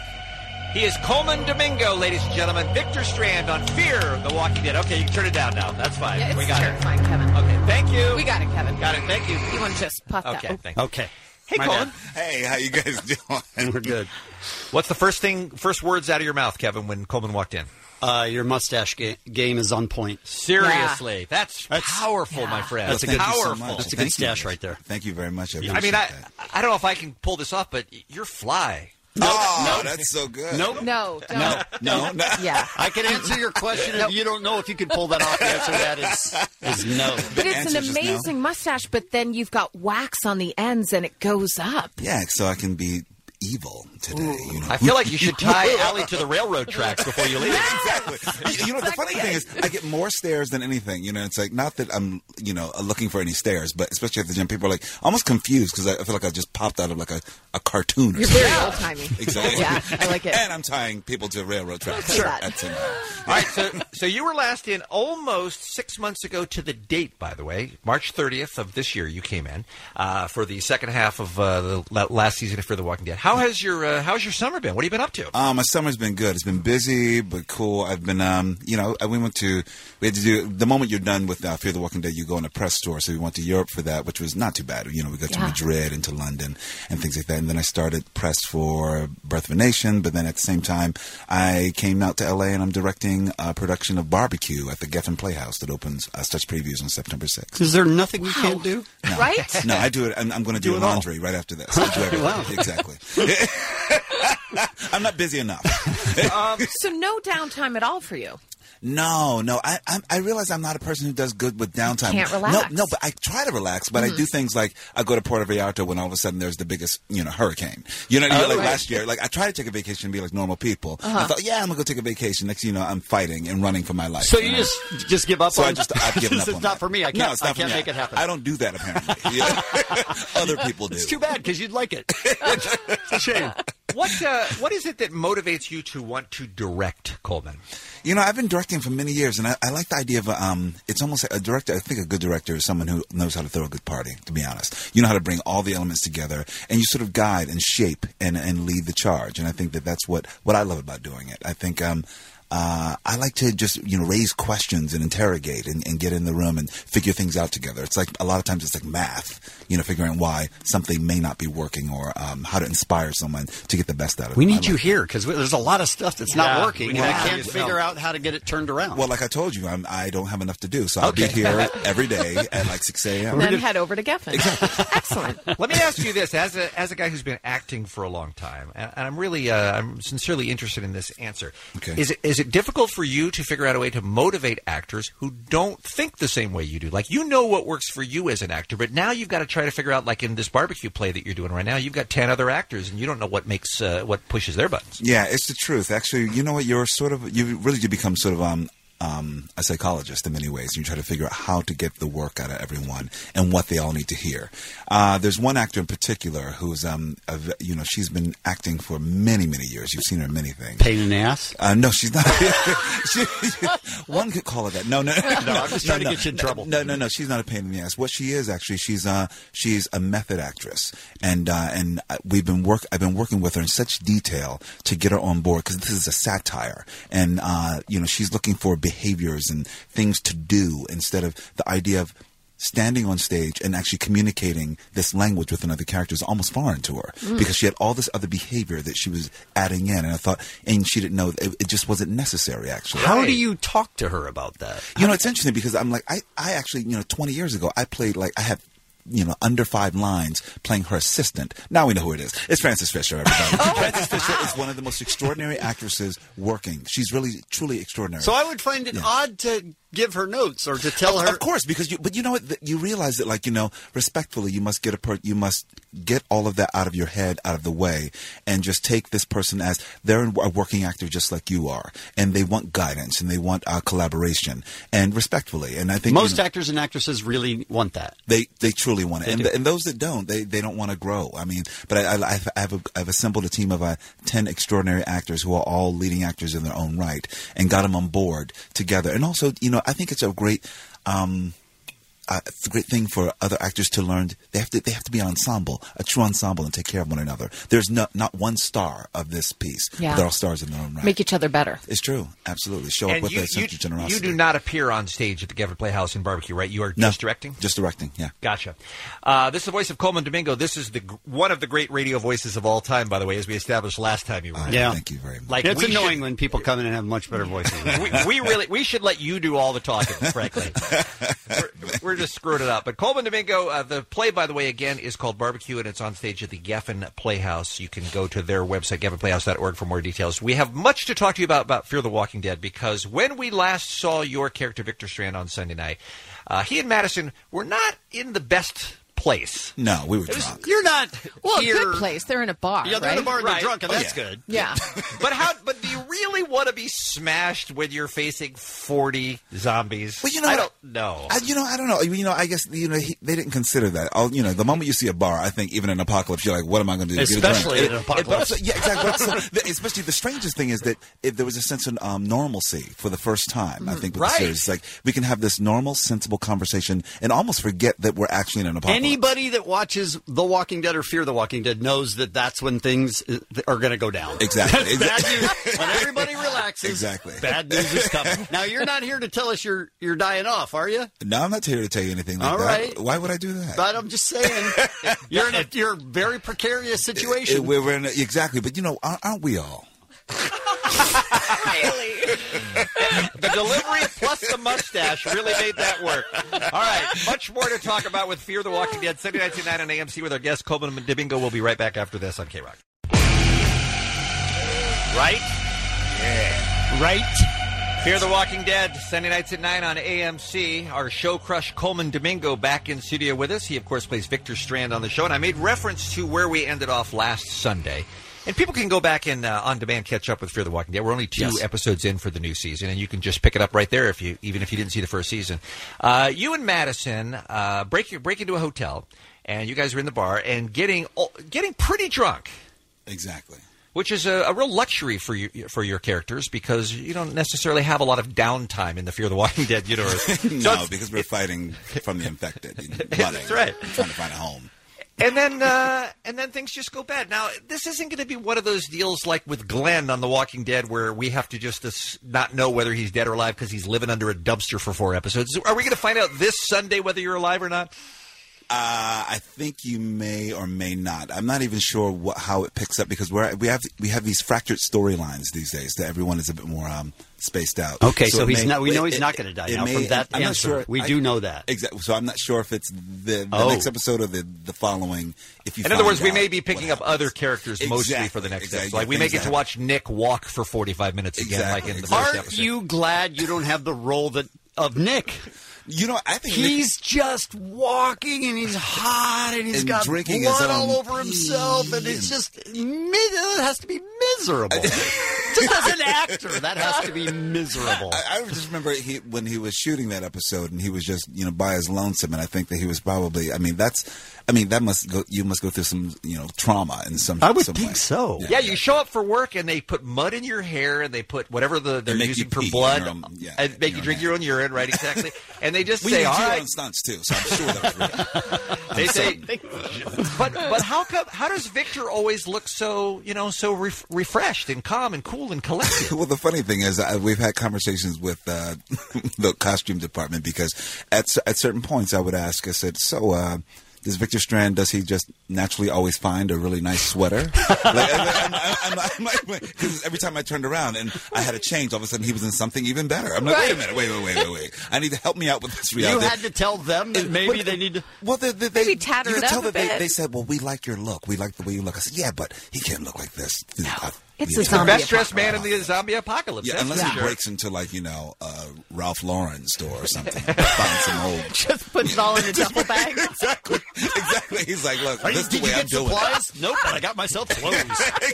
He is Coleman Domingo, ladies and gentlemen. Victor Strand on Fear the Walking Dead. Okay, you can turn it down now. That's fine. Yeah, it's we got terrifying, it. Kevin. Okay, thank you. We got it, Kevin. Got it. Thank you. You want to just puff Okay, that? thank you. Okay. Hey, My Colin. bad. Hey, how you guys doing? We're good. What's the first thing, first words out of your mouth, Kevin, when Coleman walked in? Uh, your mustache ga- game is on point. Seriously, yeah. that's, that's powerful, yeah. my friend. That's well, a good, so powerful. much. That's a Thank good stash you. right there. Thank you very much. I, I mean, I, that. I don't know if I can pull this off, but you're fly. Nope. Oh, no, that's so good. Nope. No, don't. No, no, no. Yeah. I can answer your question if you don't know if you can pull that off. The answer to that is, is no. But it's an amazing no. mustache, but then you've got wax on the ends and it goes up. Yeah, so I can be evil today. You know? I feel like you should tie Allie to the railroad tracks before you leave. Exactly. You know, the funny thing is, I get more stares than anything. You know, it's like not that I'm, you know, looking for any stares, but especially at the gym, people are like almost confused because I feel like I just popped out of like a, a cartoon. Or You're something. very old timey. Exactly. Yeah, I like it. And I'm tying people to railroad tracks. Sure. That's it. All right, so so you were last in almost six months ago to the date, by the way, March thirtieth of this year. You came in uh, for the second half of uh, the last season of Fear the Walking Dead. How has your uh, how's your summer been? What have you been up to? Um, my summer's been good. It's been busy but cool. I've been, um, you know, we went to we had to do the moment you're done with uh, Fear the Walking Dead, you go in a press tour. So we went to Europe for that, which was not too bad. You know, we got yeah. to Madrid and to London and things like that. And then I started press for Birth of a Nation. But then at the same time, I came out to L A and I'm directing a production of Barbecue at the Geffen Playhouse that opens uh, such previews on September sixth. Is there nothing we wow. can't do? No. Right? No, I do it. I'm, I'm going to do, do laundry all. right after this. I do everything. Wow. Exactly. I'm not busy enough. um, so no downtime at all for you. No, no. I, I I realize I'm not a person who does good with downtime. You can't relax. No, no. But I try to relax. But mm-hmm. I do things like I go to Puerto Vallarta when all of a sudden there's the biggest, you know, hurricane. You know, oh, like right. last year. Like I try to take a vacation and be like normal people. Uh-huh. I thought, yeah, I'm gonna go take a vacation. Next, thing you know, I'm fighting and running for my life. So you know? just just give up so on. I just I've given up It's on not that. for me. I can't. No, it's not I can't for me. make it happen. I don't do that apparently. Yeah. Other people do. It's too bad because you'd like it. It's a shame. What uh, what is it that motivates you to want to direct, Coleman? You know, I've been directing for many years, and I, I like the idea of a, um, it's almost like a director. I think a good director is someone who knows how to throw a good party, to be honest. You know how to bring all the elements together, and you sort of guide and shape and, and lead the charge. And I think that that's what, what I love about doing it. I think um, uh, I like to just, you know, raise questions and interrogate and, and get in the room and figure things out together. It's like a lot of times it's like math, you know, figuring why something may not be working or um, how to inspire someone to get the best out of it. We need I you like here because there's a lot of stuff that's Yeah, not working, we and I can can't use figure help. out how to get it turned around. Well, like I told you, I'm, I don't have enough to do, so I'll Okay. be here every day at like six a.m. Then head over to Geffen. Excellent. Let me ask you this: as a as a guy who's been acting for a long time, and, and I'm really uh, I'm sincerely interested in this answer. Okay. Is it is it difficult for you to figure out a way to motivate actors who don't think the same way you do? Like, you know what works for you as an actor, but now you've got to try to figure out, like in this barbecue play that you're doing right now, you've got ten other actors, and you don't know what makes uh, what pushes their buttons. Yeah, it's the truth. Actually, you know what? You're sort of you really do become sort of um. Um, a psychologist in many ways. You try to figure out how to get the work out of everyone and what they all need to hear. Uh, there's one actor in particular who's, um, a, you know, she's been acting for many, many years. You've seen her in many things. Pain in the ass? Uh, no, she's not. she, one could call her that. No, no, No, I'm just trying to no, get you in no, trouble. No, no, no. She's not a pain in the ass. What she is actually, she's uh, she's a method actress, and uh, and we've been work. I've been working with her in such detail to get her on board because this is a satire, and uh, you know, she's looking for behaviors and things to do instead of the idea of standing on stage and actually communicating this language with another character is almost foreign to her Mm. because she had all this other behavior that she was adding in, and I thought, and she didn't know it, it just wasn't necessary. Actually, How do you talk to her about that? You know, it's interesting because I'm like, I, I actually, you know, twenty years ago, I played like I had. You know, under five lines playing her assistant. Now we know who it is. It's Frances Fisher, everybody. Oh, Frances Fisher is one of the most extraordinary actresses working. She's really, truly extraordinary. So I would find it odd to give her notes or to tell of, her. Of course, because you, but you know what? that You realize that, like, you know, respectfully, you must get a per, you must get all of that out of your head, out of the way, and just take this person as they're a working actor just like you are, and they want guidance and they want uh, collaboration and respectfully. And I think Most you know, actors and actresses really want that. They they truly want it, They and, do. and those that don't, they, they don't want to grow. I mean, but I, I, I've, I've, I've assembled a team of uh, ten extraordinary actors who are all leading actors in their own right, and got them on board together. And also, you know, I think it's a great. Um, Uh, it's a great thing for other actors to learn. They have to they have to be an ensemble, a true ensemble, and take care of one another. There's not not one star of this piece. Yeah. They're all stars in their own right. Make each other better. It's true, absolutely. Show up And with you, a sense you, of generosity. you do not appear on stage at the Geffen Playhouse in Barbecue, right? You are No, just directing? Just directing, yeah. Gotcha. Uh, this is the voice of Coleman Domingo. This is the one of the great radio voices of all time, by the way, as we established last time you were here. Yeah. Thank you very much. Like, it's we annoying should- when people come in and have much better voices. we, we really we should let you do all the talking, frankly. We're, we're just screwing it up. But Coleman Domingo, uh, the play, by the way, again, is called Barbecue, and it's on stage at the Geffen Playhouse. You can go to their website, geffen playhouse dot org, for more details. We have much to talk to you about about Fear the Walking Dead, because when we last saw your character, Victor Strand, on Sunday night, uh, he and Madison were not in the best place. No, we were It was- drunk. You're not Well, here. good place. They're in a bar. Yeah, they're right? in a bar and Right. they're drunk, and Oh, that's yeah. good. Yeah. But how? But do you really want to be smashed when you're facing forty zombies? Well, you know I what? don't know. I, you know, I don't know. You know, I guess you know he, they didn't consider that. I'll, you know, the moment you see a bar, I think even in an apocalypse, you're like, "What am I going to do?" Get a drink? Especially in It- an it- but apocalypse. also- yeah, exactly. But so- the- especially the strangest thing is that if there was a sense of um, normalcy for the first time. I think with Right. the series, like we can have this normal, sensible conversation and almost forget that we're actually in an apocalypse. Anybody that watches The Walking Dead or Fear the Walking Dead knows that that's when things uh, are going to go down. Exactly. Bad news. When everybody relaxes, Exactly. bad news is coming. Now, you're not here to tell us you're you're dying off, are you? No, I'm not here to tell you anything like All that. right. Why would I do that? But I'm just saying, you're in a you're a very precarious situation. It- we're in a, exactly, but you know, aren't aren't we all? The delivery plus the mustache really made that work. All right, much more to talk about with Fear the Walking Dead, Sunday nights at nine on A M C with our guest, Coleman Domingo. We'll be right back after this on K-Rock. Right? Yeah. Right? Fear the Walking Dead, Sunday nights at nine on A M C. Our show crush, Coleman Domingo, back in studio with us. He, of course, plays Victor Strand on the show, and I made reference to where we ended off last Sunday. And people can go back and uh, on demand catch up with Fear the Walking Dead. We're only two Yes. episodes in for the new season, and you can just pick it up right there if you, even if you didn't see the first season. Uh, you and Madison uh, break break into a hotel, and you guys are in the bar and getting getting pretty drunk. Exactly. Which is a, a real luxury for you, for your characters because you don't necessarily have a lot of downtime in the Fear the Walking Dead universe. No, because we're fighting from the infected. Running, That's right. Trying to find a home. And then, uh, and then things just go bad. Now, this isn't going to be one of those deals like with Glenn on The Walking Dead, where we have to just uh, not know whether he's dead or alive because he's living under a dumpster for four episodes. Are we going to find out this Sunday whether you're alive or not? Uh, I think you may or may not. I'm not even sure what, how it picks up because we're, we have we have these fractured storylines these days that everyone is a bit more um, spaced out. Okay, so, so he's may, not. We know it, he's not going to die it now. May, From that I'm answer, not sure, we I, do know that. Exactly. So I'm not sure if it's the, the oh. next episode or the, the following. If you in other words, we out may be picking up other characters exactly, mostly for the next exactly, episode. Like we may get to watch Nick walk for forty-five minutes again, exactly, like in the exactly. first Aren't episode. you glad you don't have the role that of Nick? You know, I think he's Nick, just walking and he's hot and he's and got drinking blood his all own over himself and it's just it has to be miserable. Just as an actor, that has to be miserable. I, I just remember he, when he was shooting that episode and he was just you know by his lonesome, and I think that he was probably. I mean, that's. I mean, that must go. You must go through some you know trauma in some. I would some think way. so. Yeah, yeah, you show up for work and they put mud in your hair and they put whatever the, they're make using you for pee blood in your own- yeah, and make you your drink own your own urine, right? Exactly. And they just We say, did "All your right." own stunts too, so I'm sure that was real. They say, so- but but how come? How does Victor always look so you know so ref- refreshed and calm and cool and collected? Well, the funny thing is, uh, we've had conversations with uh, the costume department because at at certain points, I would ask, I said, "So, uh, does Victor Strand? Does he just naturally always find a really nice sweater?" Because every time I turned around and I had a change, all of a sudden he was in something even better. I'm like, Right. wait a minute, wait, wait, wait, wait, wait. I need to help me out with this reality. You had to tell them that maybe But- they need to. Well, they, they, they, Maybe tatter you it could up tell a that they, bit. they said, "Well, we like your look. We like the way you look." I said, "Yeah, but he can't look like this." I, It's you a know. zombie Best dressed man in the zombie apocalypse. Yeah, that's unless for he sure. breaks into like you know uh, Ralph Lauren store or something, find some old. Just puts it all in a duffel bag. Exactly, exactly. He's like, look, Are you, this is the did way you I'm get doing supplies? Nope, but I got myself clothes. it.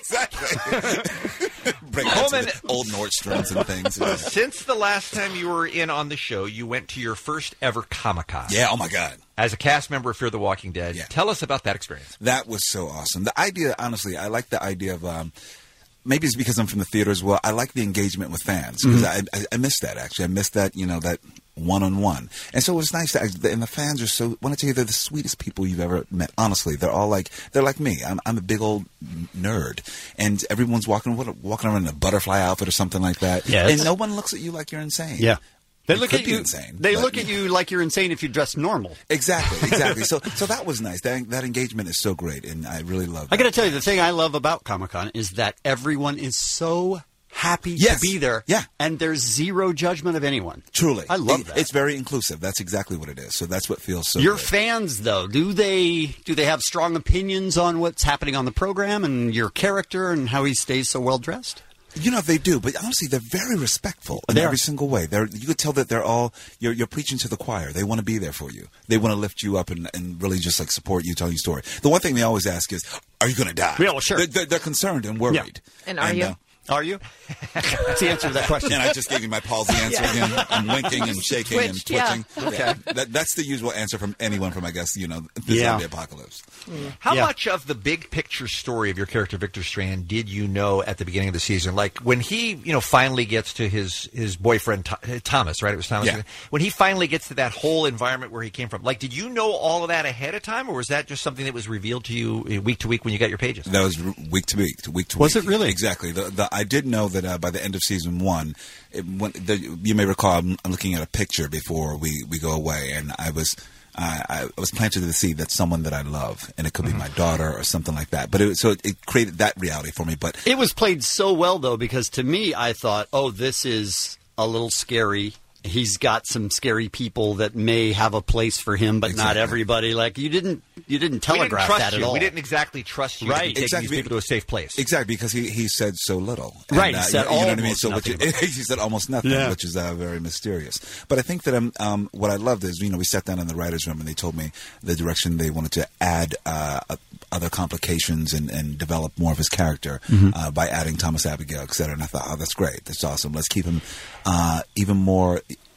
Exactly. Bring out Coleman- some old Nordstroms and things. you know. Since the last time you were in on the show, you went to your first ever Comic-Con. Yeah. Oh my God. As a cast member of Fear the Walking Dead. Yeah. Tell us about that experience. That was so awesome. The idea, honestly, I like the idea of. Um, Maybe it's because I'm from the theater as well. I like the engagement with fans because Mm-hmm. I, I, I miss that actually. I miss that you know that one on one, and so it was nice. To, and the fans are so. When I tell you, they're the sweetest people you've ever met. Honestly, they're all like they're like me. I'm, I'm a big old nerd, and everyone's walking walking around in a butterfly outfit or something like that. Yes. And no one looks at you like you're insane. Yeah. They You look could at be you. insane, they but- look at you like you're insane if you dress normal. Exactly, exactly. so so that was nice. That that engagement is so great, and I really love. I that. got to tell you, the thing I love about Comic-Con is that everyone is so happy Yes. to be there. Yeah. And there's zero judgment of anyone. Truly, I love It- that. It's very inclusive. That's exactly what it is. So that's what feels so. Your good. fans, though, do they do they have strong opinions on what's happening on the program and your character and how he stays so well dressed? You know they do, but honestly, they're very respectful in They are. every single way. They're you could tell that they're all you're, you're preaching to the choir. They want to be there for you. They want to lift you up and, and really just like support you, tell you a story. The one thing they always ask is, "Are you going to die?" Yeah, well, sure. They're, they're, they're concerned and worried. And are you? Are you? That's the answer to that question. And I just gave you my palsy answer Yeah. again. I'm winking and shaking and Twitched, yeah. twitching. Okay. That, that's the usual answer from anyone from, I guess, you know, the Yeah. zombie apocalypse. How Yeah. much of the big picture story of your character Victor Strand did you know at the beginning of the season? Like when he, you know, finally gets to his his boyfriend Th- Thomas, right? It was Thomas. Yeah. When he finally gets to that whole environment where he came from, like, did you know all of that ahead of time, or was that just something that was revealed to you uh, week to week when you got your pages? That was r- week to week, to week to Was week. it really? Exactly. The, the, I did know that uh, by the end of season one, it, when, the, you may recall, I'm, I'm looking at a picture before we, we go away, and I was uh, I was planted to the seed that someone that I love, and it could be my daughter or something like that. But it, so it, it created that reality for me. But It was played so well, though, because to me, I thought, oh, this is a little scary. He's got some scary people that may have a place for him, but not Exactly. everybody. Like you didn't, you didn't telegraph we didn't trust that you. at all. We didn't exactly trust you to Right. be taking Exactly. these people to a safe place. Exactly, because he, he said so little. And, Right, he uh, said you, you know what I mean. almost So which, nothing. he said almost nothing, Yeah. which is uh, very mysterious. But I think that um, um, what I loved is you know we sat down in the writers' room and they told me the direction they wanted to add uh, uh, other complications and, and develop more of his character Mhm. uh, by adding Thomas Abigail, et cetera. And I thought, oh, that's great, that's awesome. Let's keep him uh, even more.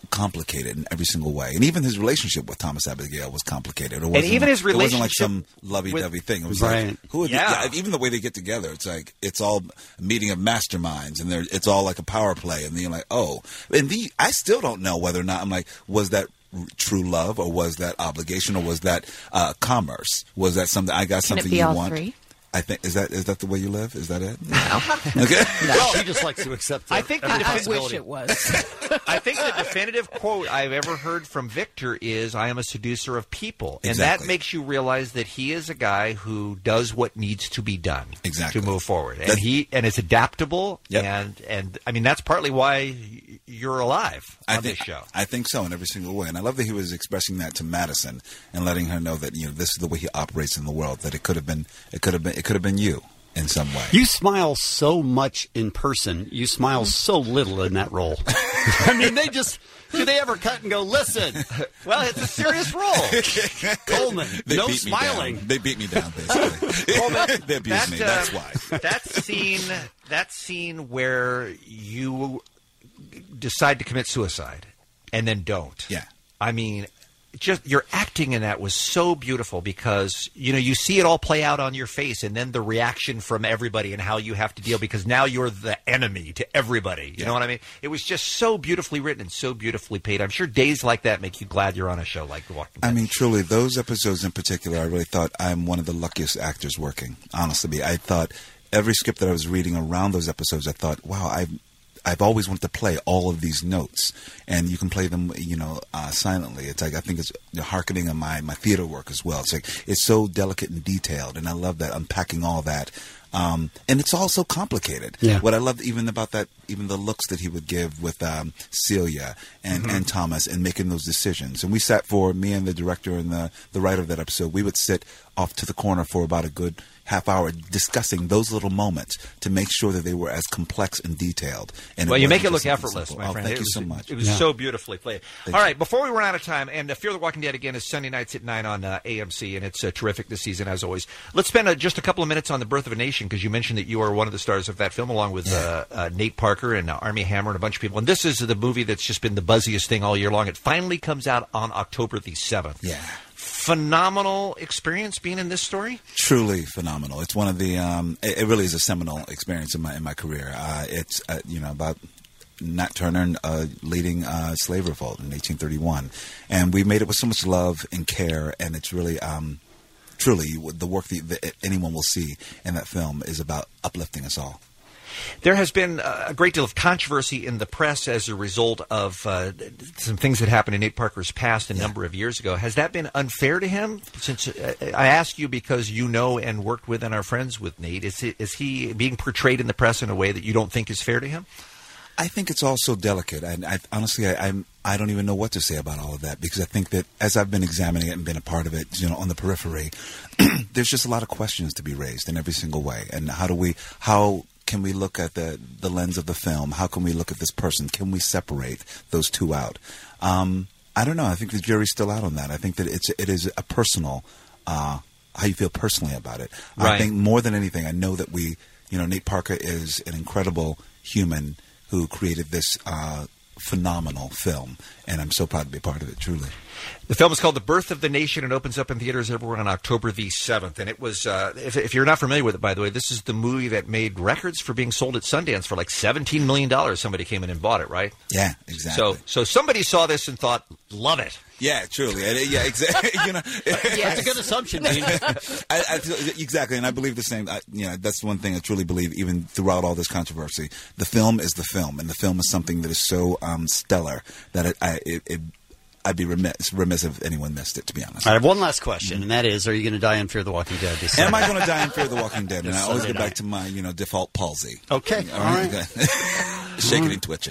complicated in every single way. And even his relationship with Thomas Abigail was complicated. It And even his it wasn't like relationship some lovey-dovey thing. It was Right. like, who are the- Yeah. yeah, even the way they get together, it's like, it's all a meeting of masterminds, and they're, it's all like a power play. And then you're like, oh. And the, I still don't know whether or not, I'm like, was that true love, or was that obligation, or was that uh, commerce? Was that something, I got Can something it be you all want? three? I think, is that is that the way you live? Is that it? No. Okay. No, she just likes to accept. I think the I, I defi- wish it was. I think the definitive quote I've ever heard from Victor is, "I am a seducer of people," and Exactly. that makes you realize that he is a guy who does what needs to be done Exactly. to move forward, and That's- he and is adaptable. Yep. And and I mean that's partly why y- you're alive on I think, this show. I think so in every single way, and I love that he was expressing that to Madison and letting her know that, you know, this is the way he operates in the world. That it could have been, it could have been, it could have been you in some way. You smile so much in person. You smile so little in that role. I mean, they just do they ever cut and go, listen? Well, it's a serious role. Coleman, They no beat me smiling. down. They beat me down, basically. Well, that- they abused that, me. uh, That's why. that scene, that scene where you decide to commit suicide and then don't. Yeah. I mean, just your acting in that was so beautiful because, you know, you see it all play out on your face and then the reaction from everybody and how you have to deal because now you're the enemy to everybody. You Yeah. know what I mean? It was just so beautifully written and so beautifully paid. I'm sure days like that make you glad you're on a show like The Walking Dead. I mean, truly, those episodes in particular, I really thought I'm one of the luckiest actors working. Honestly, I thought every script that I was reading around those episodes, I thought, wow, I've I've always wanted to play all of these notes, and you can play them, you know, uh, silently. It's like I think it's you know, hearkening on my my theater work as well. It's like it's so delicate and detailed, and I love that unpacking all that. Um, and it's all so complicated. Yeah. What I loved even about that, even the looks that he would give with um, Celia and, Mm-hmm. and Thomas and making those decisions. And we sat for, me and the director and the, the writer of that episode, we would sit off to the corner for about a good half hour discussing those little moments to make sure that they were as complex and detailed. And Well, you make it wasn't look just something effortless, simple. my Oh, friend. thank it you was, so much. It was Yeah. so beautifully played. Thank All you. right, before we run out of time, and uh, Fear the Walking Dead again is Sunday nights at nine on uh, A M C, and it's uh, terrific this season as always. Let's spend uh, just a couple of minutes on The Birth of a Nation because you mentioned that you are one of the stars of that film along with uh, uh, Nate Parker and uh, Armie Hammer and a bunch of people. And this is the movie that's just been the buzziest thing all year long. It finally comes out on October the seventh. Yeah. Phenomenal experience being in this story. Truly phenomenal. It's one of the. Um, it, it really is a seminal experience in my in my career. Uh, it's uh, you know about Nat Turner uh, leading uh, slave revolt in eighteen thirty-one, and we made it with so much love and care, and it's really. Um, Truly, the work that, that anyone will see in that film is about uplifting us all. There has been a great deal of controversy in the press as a result of uh, some things that happened in Nate Parker's past a Yeah. number of years ago. Has that been unfair to him? Since uh, I ask you because you know and worked with and are friends with Nate, is he, is he being portrayed in the press in a way that you don't think is fair to him? I think it's all so delicate. I, I honestly, I, I'm, I don't even know what to say about all of that because I think that as I've been examining it and been a part of it, you know, on the periphery, there's just a lot of questions to be raised in every single way. And how do we, how can we look at the the lens of the film? How can we look at this person? Can we separate those two out? Um, I don't know. I think the jury's still out on that. I think that it's it is a personal, uh, how you feel personally about it. Right. I think more than anything, I know that we, you know, Nate Parker is an incredible human who created this uh, phenomenal film, and I'm so proud to be a part of it, truly. The film is called The Birth of the Nation and opens up in theaters everywhere on October the seventh. And it was, uh, if, if you're not familiar with it, by the way, this is the movie that made records for being sold at Sundance for like seventeen million dollars. Somebody came in and bought it, right? Yeah, exactly. So, so somebody saw this and thought, love it. Yeah, truly. And, uh, Yeah, exactly. You know, That's a good assumption, Dean. I, I, exactly, and I believe the same. I, you know, that's one thing I truly believe, even throughout all this controversy. The film is the film, and the film is something that is so um, stellar that it, I, it, it, I'd be remiss, remiss if anyone missed it, to be honest. I have one last question, and that is: are you going to die in Fear the Walking Dead? This Am I Sunday? going to die in Fear of the Walking Dead? And This I always Sunday go back night. to my, you know, default palsy. Okay, All all right. right. Okay. Shaking and twitching.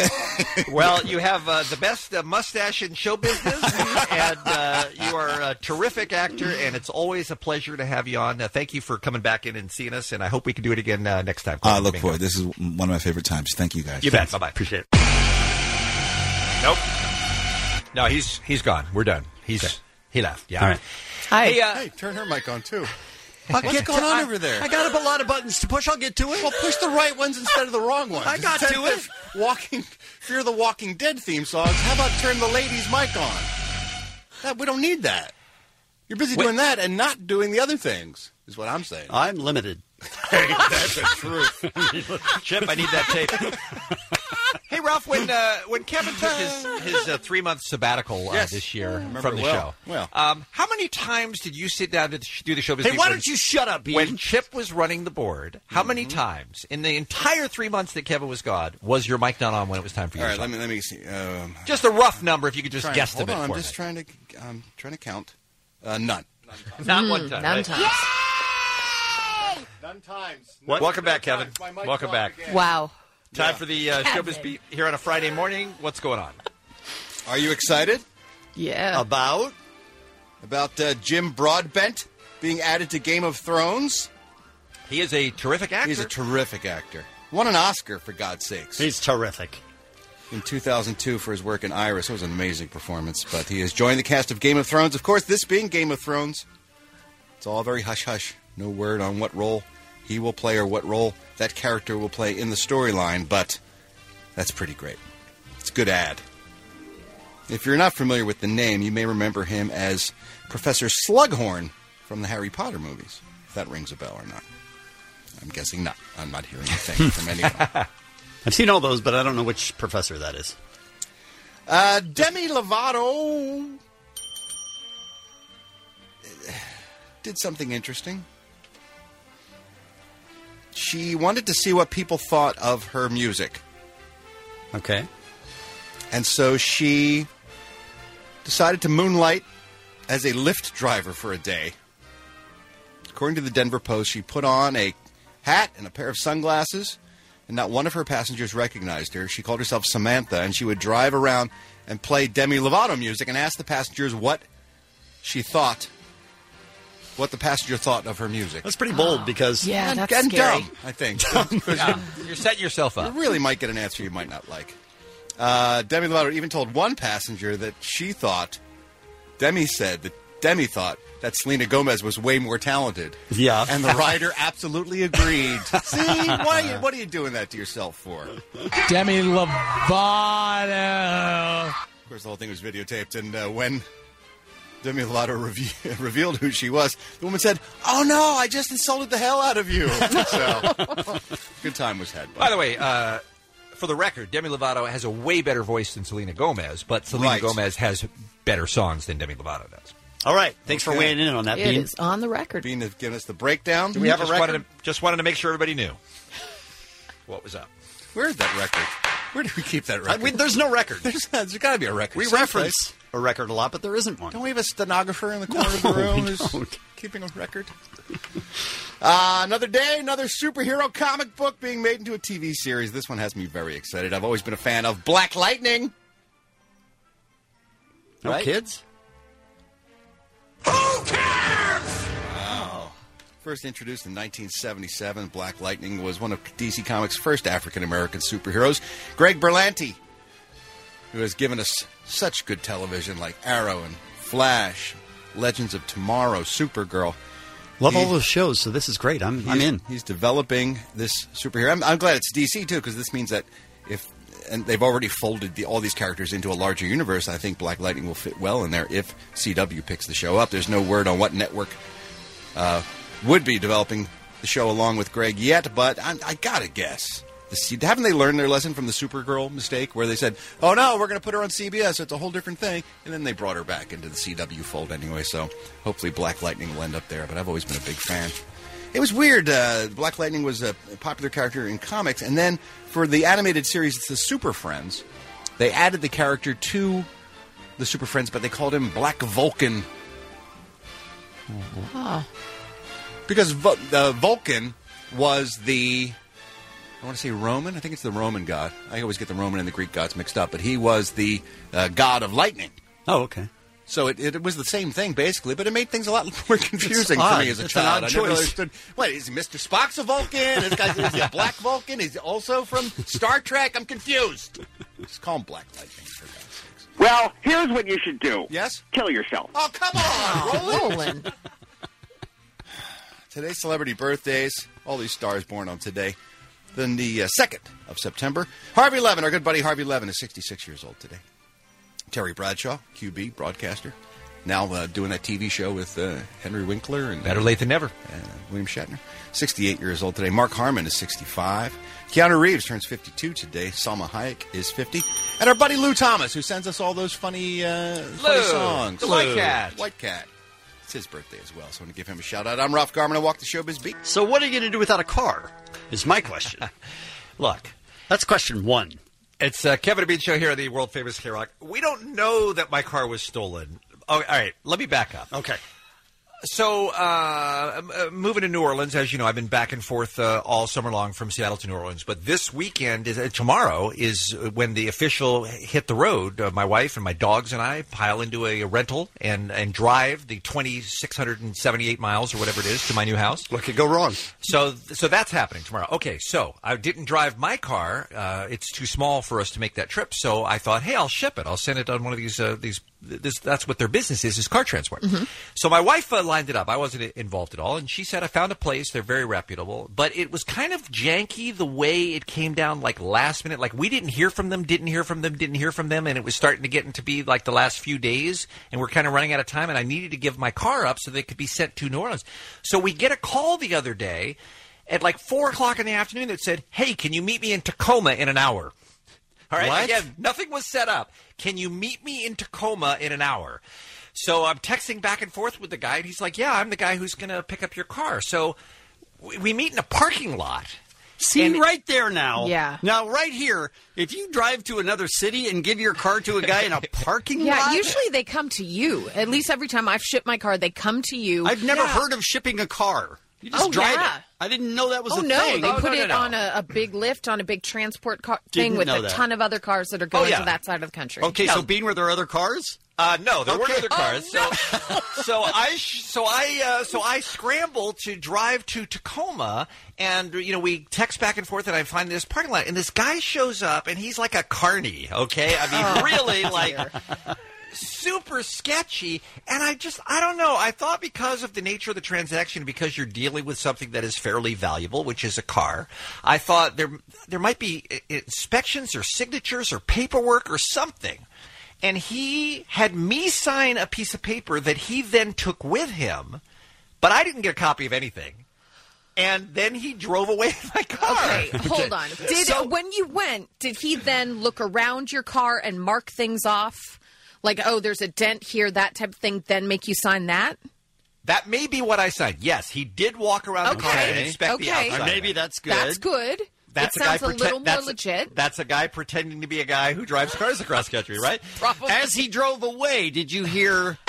Well, you have uh, the best uh, mustache in show business, and uh, you are a terrific actor, and it's always a pleasure to have you on. Uh, thank you for coming back in and seeing us, and I hope we can do it again uh, next time. I look forward. This is one of my favorite times. Thank you, guys. You bet. Bye-bye. Appreciate it. Nope. No, he's he's gone. We're done. He's Okay. he left. Yeah. All right. Hi. Hey, uh, Hey, turn her mic on too. I'll What's get going to- on I- over there? I got a lot of buttons to push. I'll get to it. Well, push the right ones instead of the wrong ones. I got Instead to of Walking, Fear the Walking Dead theme songs. How about turn the lady's mic on? That, we don't need that. You're busy Wait. doing that and not doing the other things, is what I'm saying. I'm limited. Hey, that's the truth. Chip, I need that tape. Hey, Ralph, when uh, when Kevin took his, his uh, three-month sabbatical uh, Yes. this year Remember from the it well. show, Well. um, how many times did you sit down to sh- do the show? Hey, why don't you shut up, Bean? When Chip was running the board, how many Mm-hmm. times in the entire three months that Kevin was gone was your mic not on when it was time for All your right, show? let me let me see. Um, Just a rough number, if you could just trying- guess hold them on, it I'm for just me. trying to I'm trying to count. Uh, none. Not one time. None right? times. None times. What? Welcome back, Kevin. My mic's Welcome off back. again. Wow. Time Yeah. for the uh, Kevin. Showbiz Beat here on a Friday morning. What's going on? Are you excited Yeah. About? about uh, Jim Broadbent being added to Game of Thrones? He is a terrific actor. He's a terrific actor. Won an Oscar, for God's sakes. He's terrific. In two thousand two for his work in Iris. It was an amazing performance, but he has joined the cast of Game of Thrones. Of course, this being Game of Thrones, it's all very hush-hush. No word on what role he will play or what role that character will play in the storyline, but that's pretty great. It's a good ad. If you're not familiar with the name, you may remember him as Professor Slughorn from the Harry Potter movies, if that rings a bell or not. I'm guessing not. I'm not hearing a thing from anyone. I've seen all those, but I don't know which professor that is. Uh, Demi Lovato did something interesting. She wanted to see what people thought of her music. Okay. And so she decided to moonlight as a Lyft driver for a day. According to the Denver Post, she put on a hat and a pair of sunglasses, and not one of her passengers recognized her. She called herself Samantha, and she would drive around and play Demi Lovato music and ask the passengers what she thought, what the passenger thought of her music. That's pretty bold because... Yeah, and, that's and scary. dumb, I think. 'Cause Yeah. You're setting yourself you, up. you really might get an answer you might not like. Uh, Demi Lovato even told one passenger that she thought, Demi said that Demi thought that Selena Gomez was way more talented. Yeah. And the rider absolutely agreed. See, why are you, what are you doing that to yourself for? Demi Lovato. Of course, the whole thing was videotaped, and uh, when Demi Lovato reve- revealed who she was, the woman said, "Oh no, I just insulted the hell out of you." So, good time was had. By the way, uh, for the record, Demi Lovato has a way better voice than Selena Gomez, but Selena Right. Gomez has better songs than Demi Lovato does. All right. Thanks for Okay. weighing in on that, It Bean. is on the record. Bean has given us the breakdown. Do we have just a record? Wanted Wanted to, just wanted to make sure everybody knew what was up. to, where's that record? Where do we keep that I, record? we, there's no record. there's there's got to be a record. We someplace. reference a record a lot, but there isn't one. Don't we have a stenographer in the corner of No, the room we who's don't. keeping a record? Uh, another day, another superhero comic book being made into a T V series. This one has me very excited. I've always been a fan of Black Lightning. No Right? kids? Wow. First introduced in nineteen seventy-seven, Black Lightning was one of D C Comics' first African-American superheroes. Greg Berlanti, who has given us such good television like Arrow and Flash, Legends of Tomorrow, Supergirl. Love He- all those shows, so this is great. I'm, I'm He's- in. He's developing this superhero. I'm, I'm glad it's D C, too, because this means that if... And they've already folded the, all these characters into a larger universe. I think Black Lightning will fit well in there if C W picks the show up. There's no word on what network uh, would be developing the show along with Greg yet, but I, I gotta guess. The C- haven't they learned their lesson from the Supergirl mistake where they said, oh no, we're going to put her on C B S, it's a whole different thing, and then they brought her back into the C W fold anyway, so hopefully Black Lightning will end up there, but I've always been a big fan. It was weird. Uh, Black Lightning was a popular character in comics, and then for the animated series, The Super Friends, they added the character to the Super Friends, but they called him Black Vulcan. Oh. Because Vul- uh, Vulcan was the, I want to say Roman? I think it's the Roman god. I always get the Roman and the Greek gods mixed up, but he was the uh, god of lightning. Oh, okay. So it, it was the same thing, basically, but it made things a lot more confusing for odd. me as a It's an child. odd I never choice. understood. What, is Mister Spock's a Vulcan? This guy's is he a Black Vulcan? Is he also from Star Trek? I'm confused. Just call him Black Lightning, for God's sakes. Well, here's what you should do. Yes? Kill yourself. Oh, come on, Roland. Roland. Today's celebrity birthdays. All these stars born on today. Then the uh, second of September. Harvey Levin, our good buddy Harvey Levin, is sixty-six years old today. Terry Bradshaw, Q B, broadcaster. Now uh, doing that T V show with uh, Henry Winkler. and Better late than never. Uh, William Shatner. sixty-eight years old today. Mark Harmon is sixty-five. Keanu Reeves turns fifty-two today. Salma Hayek is fifty. And our buddy Lou Thomas, who sends us all those funny, uh, funny songs. the White Cat. White Cat. It's his birthday as well, so I want to give him a shout-out. I'm Ralph Garman. I walk the showbiz beat. So what are you going to do without a car, is my question. Look. That's question one. It's uh, Kevin and Bean Show here on the world-famous K-Rock. We don't know that my car was stolen. Oh, all right, let me back up. Okay. So, uh, uh, moving to New Orleans, as you know, I've been back and forth uh, all summer long from Seattle to New Orleans. But this weekend, is, uh, tomorrow, is when the official hit the road. Uh, my wife and my dogs and I pile into a, a rental and, and drive the twenty-six hundred seventy-eight miles or whatever it is to my new house. What could go wrong? So, so that's happening tomorrow. Okay, so I didn't drive my car. Uh, it's too small for us to make that trip. So I thought, hey, I'll ship it. I'll send it on one of these uh, these. This, that's what their business is, is car transport. Mm-hmm. So my wife uh, lined it up. I wasn't involved at all. And she said, I found a place. They're very reputable. But it was kind of janky the way it came down, like last minute. Like we didn't hear from them, didn't hear from them, didn't hear from them. And it was starting to get into be like the last few days. And we're kind of running out of time. And I needed to give my car up so they could be sent to New Orleans. So we get a call the other day at like four o'clock in the afternoon that said, hey, can you meet me in Tacoma in an hour? All right, what? Again, nothing was set up. Can you meet me in Tacoma in an hour? So I'm texting back and forth with the guy, and he's like, yeah, I'm the guy who's going to pick up your car. So we, we meet in a parking lot. See, and right there now. Yeah. Now, right here, if you drive to another city and give your car to a guy in a parking Yeah, lot. usually they come to you. At least every time I've shipped my car, they come to you. I've never Yeah. heard of shipping a car. You just Oh, drive yeah. it. I didn't know that was Oh, a no, thing. they Oh, put no, no, it no. on a, a big lift, on a big transport car Didn't thing with know a that. ton of other cars that are going Oh, yeah. to that side of the country. Okay, Yeah. so Bean, were there other cars? Uh, no, there weren't Okay. other cars. So, so I, sh- so I, uh, so I scramble to drive to Tacoma, and you know we text back and forth, and I find this parking lot, and this guy shows up, and he's like a carny. Okay, I mean, Oh, really, like. Super sketchy, and I just, I don't know. I thought because of the nature of the transaction, because you're dealing with something that is fairly valuable, which is a car, I thought there there might be inspections or signatures or paperwork or something. And he had me sign a piece of paper that he then took with him, but I didn't get a copy of anything. And then he drove away with my car. Okay, hold on. Did So- when you went, did he then look around your car and mark things off? Like, oh, there's a dent here, that type of thing, then make you sign that? That may be what I signed. Yes, he did walk around the car and Okay, inspect the okay. outside. Maybe that's good. That's good. That's it a guy sounds a prete- little more that's- legit. That's a guy pretending to be a guy who drives cars across country, right? Probably. As he drove away, did you hear?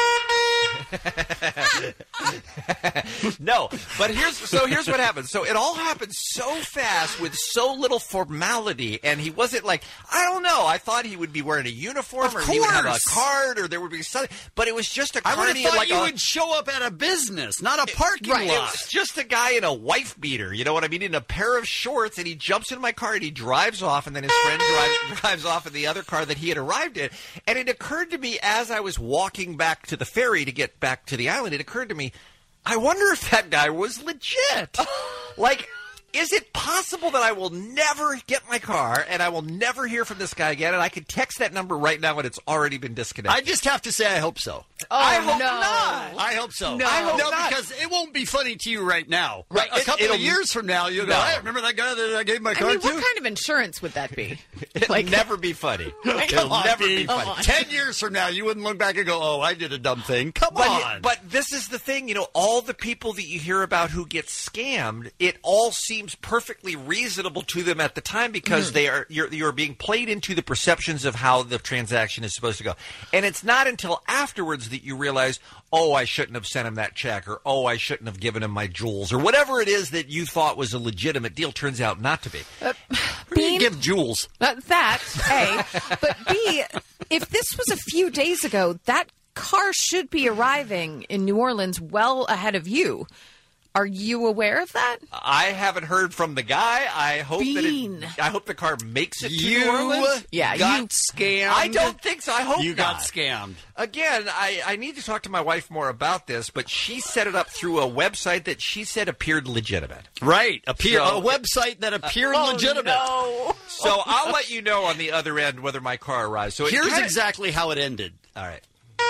No, but here's so here's what happened. So it all happened so fast with so little formality, and he wasn't like, I don't know. I thought he would be wearing a uniform, Of or he would have a course. card, or there would be something. But it was just a I would have carny, thought like you a, would show up at a business, not a parking right. It lot. was just a guy in a wife beater, you know what I mean, in a pair of shorts, and he jumps in my car and he drives off, and then his friend drives, drives off in the other car that he had arrived in. And it occurred to me as I was walking back to the ferry to get back to the island, it occurred to me, I wonder if that guy was legit. Like, is it possible that I will never get my car and I will never hear from this guy again? And I could text that number right now and it's already been disconnected. I just have to say I hope so. Oh, I hope no. not. I hope so. No. I hope no, not. because it won't be funny to you right now. Right, A it- couple it'll- of years from now, you'll go, No. hey, remember that guy that I gave my I car mean, to? what kind of insurance would that be? It'll Like- never be funny. Come It'll on, never Dean. be funny. Come on. Ten years from now, you wouldn't look back and go, oh, I did a dumb thing. Come But, on. but this is the thing, you know, all the people that you hear about who get scammed, it all seems perfectly reasonable to them at the time because they are you're, you're being played into the perceptions of how the transaction is supposed to go. And it's not until afterwards that you realize, oh, I shouldn't have sent him that check, or oh, I shouldn't have given him my jewels, or whatever it is that you thought was a legitimate deal turns out not to be. Uh, Who do you Bean, give jewels? uh, that, A. But B, if this was a few days ago, that car should be arriving in New Orleans well ahead of you. Are you aware of that? I haven't heard from the guy. I hope Bean. that it, I hope the car makes it to You New Orleans. Yeah, got you- scammed. I don't think so. I hope You not. got scammed. Again, I, I need to talk to my wife more about this, but she set it up through a website that she said appeared legitimate. Right. Appear, So- a website that appeared Oh, legitimate. no. So I'll let you know on the other end whether my car arrives. So it Here's kinda- exactly how it ended. All right.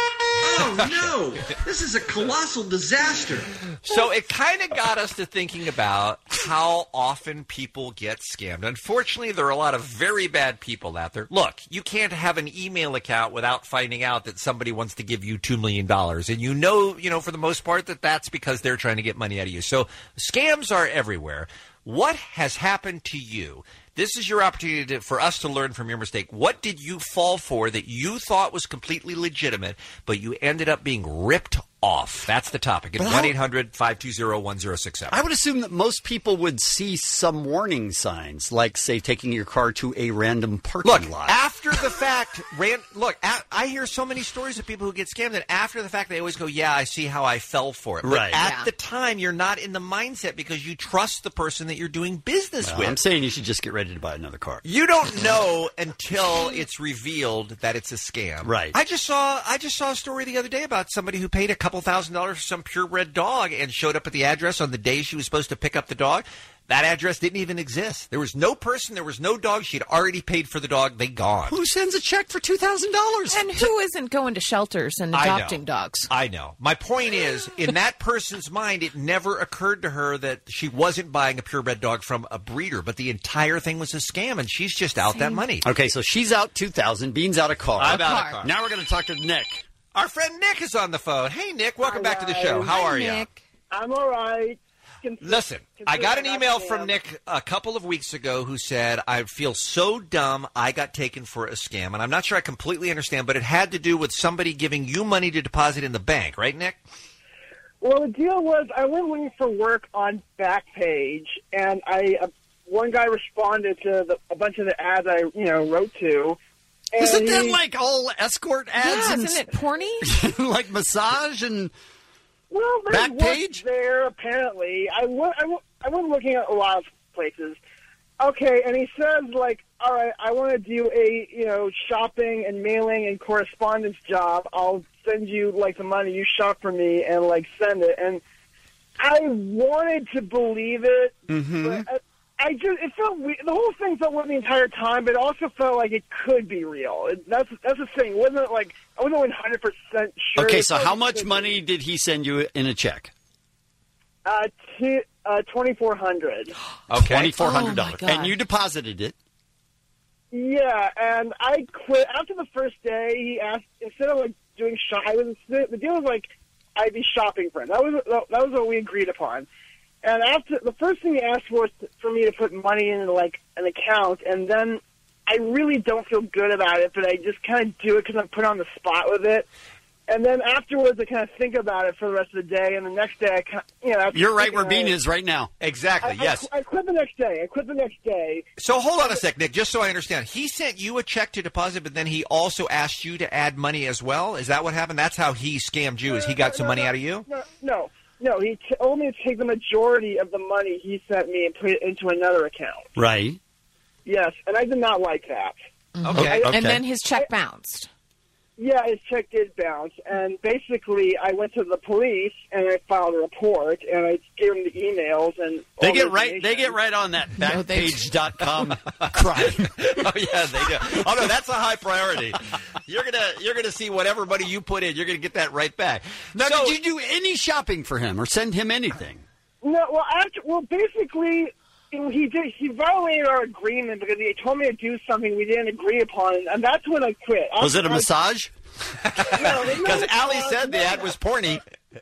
Oh, no. This is a colossal disaster. So it kind of got us to thinking about how often people get scammed. Unfortunately, there are a lot of very bad people out there. Look, you can't have an email account without finding out that somebody wants to give you two million dollars. And you know, you know, for the most part, that that's because they're trying to get money out of you. So scams are everywhere. What has happened to you? This is your opportunity to, for us to learn from your mistake. What did you fall for that you thought was completely legitimate, but you ended up being ripped off? That's the topic. At But how- one eight hundred five two zero one zero six seven. I would assume that most people would see some warning signs, like, say, taking your car to a random parking Look, lot. after the fact, ran, look, a, I hear so many stories of people who get scammed, and after the fact, they always go, yeah, I see how I fell for it. But Right. at Yeah. the time, you're not in the mindset because you trust the person that you're doing business Well, with. I'm saying you should just get ready to buy another car. You don't know until it's revealed that it's a scam. Right. I just saw I just saw a story the other day about somebody who paid a couple thousand dollars for some purebred dog and showed up at the address on the day she was supposed to pick up the dog. That address didn't even exist. There was no person. There was no dog. She'd already paid for the dog. They gone. Who sends a check for two thousand dollars? And who isn't going to shelters and I know. adopting dogs? I know. My point is, in that person's mind, it never occurred to her that she wasn't buying a purebred dog from a breeder, but the entire thing was a scam, and she's just out that money. Okay, so she's out two thousand, Bean's out a car. I'm out a car. Now we're going to talk to Nick. Our friend Nick is on the phone. Hey, Nick, welcome back to the show. How are you? I'm all right. Listen, I got an email from Nick a couple of weeks ago who said, I feel so dumb I got taken for a scam. And I'm not sure I completely understand, but it had to do with somebody giving you money to deposit in the bank. Right, Nick? Well, the deal was I went looking for work on Backpage, and I uh, one guy responded to the, a bunch of the ads I you know wrote to. And Isn't that he- like all escort ads? Yeah, and isn't it porny? like massage and Well, there's Backpage? work there, apparently. I went, I, went, I went looking at a lot of places. Okay, and he says, like, all right, I want to do a, you know, shopping and mailing and correspondence job. I'll send you, like, the money you shop for me and, like, send it. And I wanted to believe it, Mm-hmm. but I, I just, it felt weird. The whole thing felt weird the entire time, but it also felt like it could be real. It, that's, that's the thing. It wasn't, like, I wasn't one hundred percent sure. Okay, It so felt how like it much could be. money did he send you in a check? Uh, two, uh, twenty-four hundred. Okay. twenty-four hundred dollars. Oh, my God. And you deposited it. Yeah, and I quit after the first day. He asked instead of like doing shop. I was the deal was like I'd be shopping for him. That was that was what we agreed upon. And after the first thing he asked was for me to put money in like an account, and then I really don't feel good about it, but I just kind of do it because I'm put on the spot with it. And then afterwards, I kind of think about it for the rest of the day, and the next day, I kind of, you know. after You're right thinking where about Bean it- is right now. Exactly, I, yes. I, I quit the next day. I quit the next day. So hold on a sec, Nick, just so I understand. He sent you a check to deposit, but then he also asked you to add money as well? Is that what happened? That's how he scammed you, is he got some No, money no, out of you? No, no, no. He t- told me to take the majority of the money he sent me and put it into another account. Right. Yes, and I did not like that. Okay. I- And then his check bounced. Yeah, his check did bounce, and basically I went to the police and I filed a report, and I gave them the emails and They all get the right. They information. get right on that backpage dot com crime. Oh yeah, they do. Oh no, that's a high priority. You're gonna you're gonna see whatever money you put in, you're gonna get that right back. Now, So- did you do any shopping for him or send him anything? No, well, after, well, basically, you know, he did. He violated our agreement because he told me to do something we didn't agree upon, and that's when I quit. Was it a I- massage? Because Ali said the ad was porny.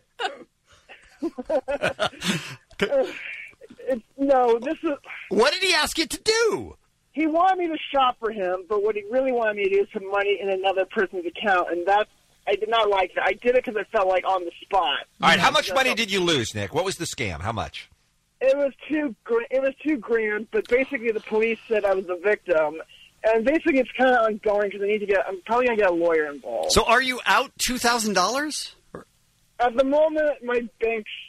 It's, no, this is. What did he ask you to do? He wanted me to shop for him, but what he really wanted me to do is put money in another person's account, and that's. I did not like that. I did it because I felt like on the spot. All right, how much money did you lose, Nick? What was the scam? How much? It was two. gr- It was two grand, but basically the police said I was the victim, and basically it's kind of ongoing because I need to get. I'm probably gonna get a lawyer involved. So, are you out two thousand dollars? At the moment, my bank's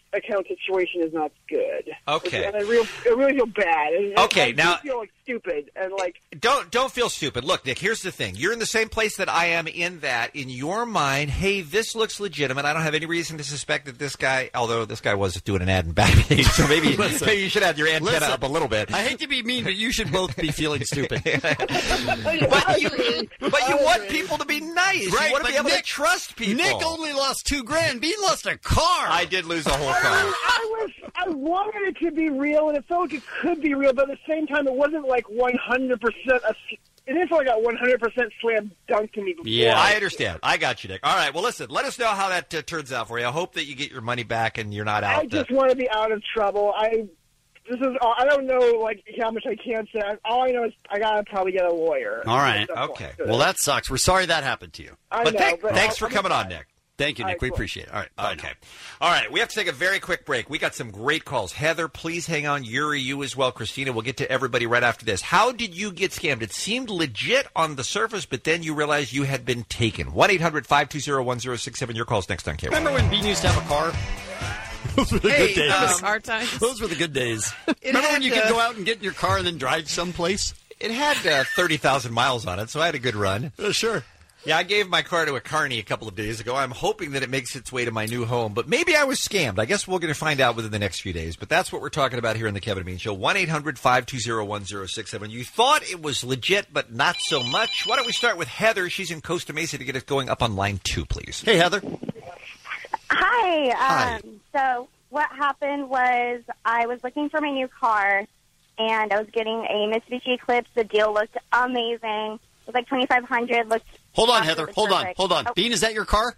account situation is not good. Okay. And I, real, I really feel bad. And Okay, I, I now- do feel like stupid and like. Don't don't feel stupid. Look, Nick, here's the thing. You're in the same place that I am in that, in your mind, hey, this looks legitimate. I don't have any reason to suspect that this guy, although this guy was doing an ad in Backpage, so maybe, maybe you should have your antenna Listen, up a little bit. I hate to be mean, but you should both be feeling stupid. But you, but you want people to be nice. Right, you want to but be able Nick- to trust people. Nick only lost two grand. Bean lost a car. I did lose a whole I, car. I was. I wanted it to be real, and it felt like it could be real, but at the same time, it wasn't like one hundred percent. A, it didn't feel like a one hundred percent slam dunk to me before. Yeah, I understand. I got you, Nick. All right. Well, listen. Let us know how that uh, turns out for you. I hope that you get your money back and you're not out. I just want to be out of trouble. I this is. I don't know like how much I can say. All I know is I gotta probably get a lawyer. All right. Okay. Well, that sucks. We're sorry that happened to you. I But know, thank- but thanks I'll- for coming on, Nick. Thank you, Nick. All right, we cool. appreciate it. All right. Bye Okay. All right. We have to take a very quick break. We got some great calls. Heather, please hang on. Yuri, you as well. Christina, we'll get to everybody right after this. How did you get scammed? It seemed legit on the surface, but then you realized you had been taken. one eight hundred five two zero one zero six seven. Your call's next on K Y. Remember when Bean used to have a car? Those were the Hey, good days. um, Hard times. Those were the good days. It Remember when had, you could uh, go out and get in your car and then drive someplace? It had uh, thirty thousand miles on it, so I had a good run. Uh, sure. Yeah, I gave my car to a carny a couple of days ago. I'm hoping that it makes its way to my new home, but maybe I was scammed. I guess we're going to find out within the next few days, but that's what we're talking about here in the Kevin and Bean Show. one eight hundred five two zero one zero six seven. You thought it was legit, but not so much. Why don't we start with Heather? She's in Costa Mesa to get us going up on line two, please. Hey, Heather. Hi. Hi. Um, so what happened was I was looking for my new car, and I was getting a Mitsubishi Eclipse. The deal looked amazing. It was like twenty-five hundred dollars. Looked Hold on, awesome. Heather. It was Hold on. perfect. Hold on. Oh, Bean, is that your car?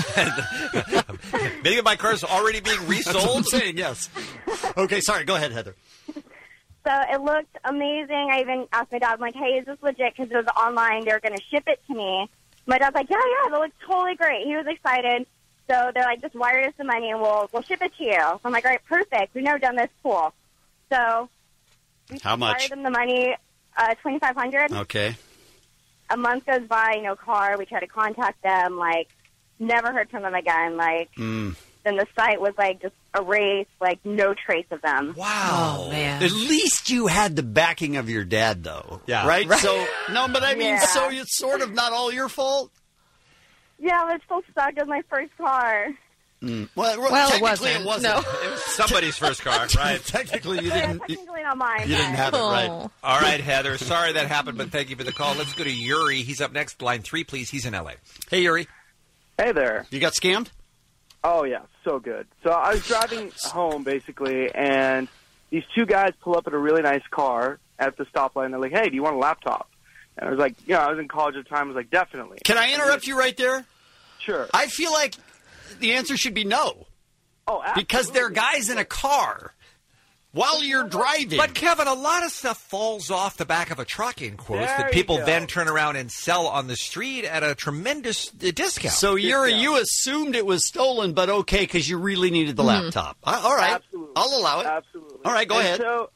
Maybe my car's already being That's what I'm resold. saying, yes. Okay, sorry. Go ahead, Heather. So it looked amazing. I even asked my dad, I'm like, hey, is this legit? Because it was online. They were going to ship it to me. My dad's like, yeah, yeah, that looks totally great. He was excited. So they're like, just wire us the money and we'll we'll ship it to you. So I'm like, all right, perfect. We've never done this. Cool. So we How much? wired them the money, uh, twenty-five hundred dollars. Okay. A month goes by, no car. We try to contact them, like, never heard from them again. Like, Mm. then the site was, like, just erased, like, no trace of them. Wow. Oh, man. At least you had the backing of your dad, though. Yeah. Right? Right. So, no, but I mean, Yeah. so it's sort of not all your fault? Yeah, but it still sucked. It was my first car. Mm. Well, Well, it technically wasn't. it wasn't. No. It was somebody's first car, right? Technically, you Yeah, didn't. You, technically not mine. you didn't but- have it right. Oh. All right, Heather. Sorry that happened, but thank you for the call. Let's go to Yuri. He's up next. Line three, please. He's in L A. Hey, Yuri. Hey there. You got scammed? Oh, yeah, so good. So I was driving home, basically, and these two guys pull up in a really nice car at the stoplight, and they're like, hey, do you want a laptop? And I was like, you know, I was in college at the time. I was like, definitely. Can I interrupt you right there? Sure. I feel like the answer should be no. Oh, absolutely. Because they're guys in a car while you're driving. But, Kevin, a lot of stuff falls off the back of a truck, in quotes, There that you people go. then turn around and sell on the street at a tremendous uh, discount. So Yuri, you assumed it was stolen, but okay, because you really needed the laptop. Uh, All right, Absolutely. I'll allow it. Absolutely. All right, go and ahead. So,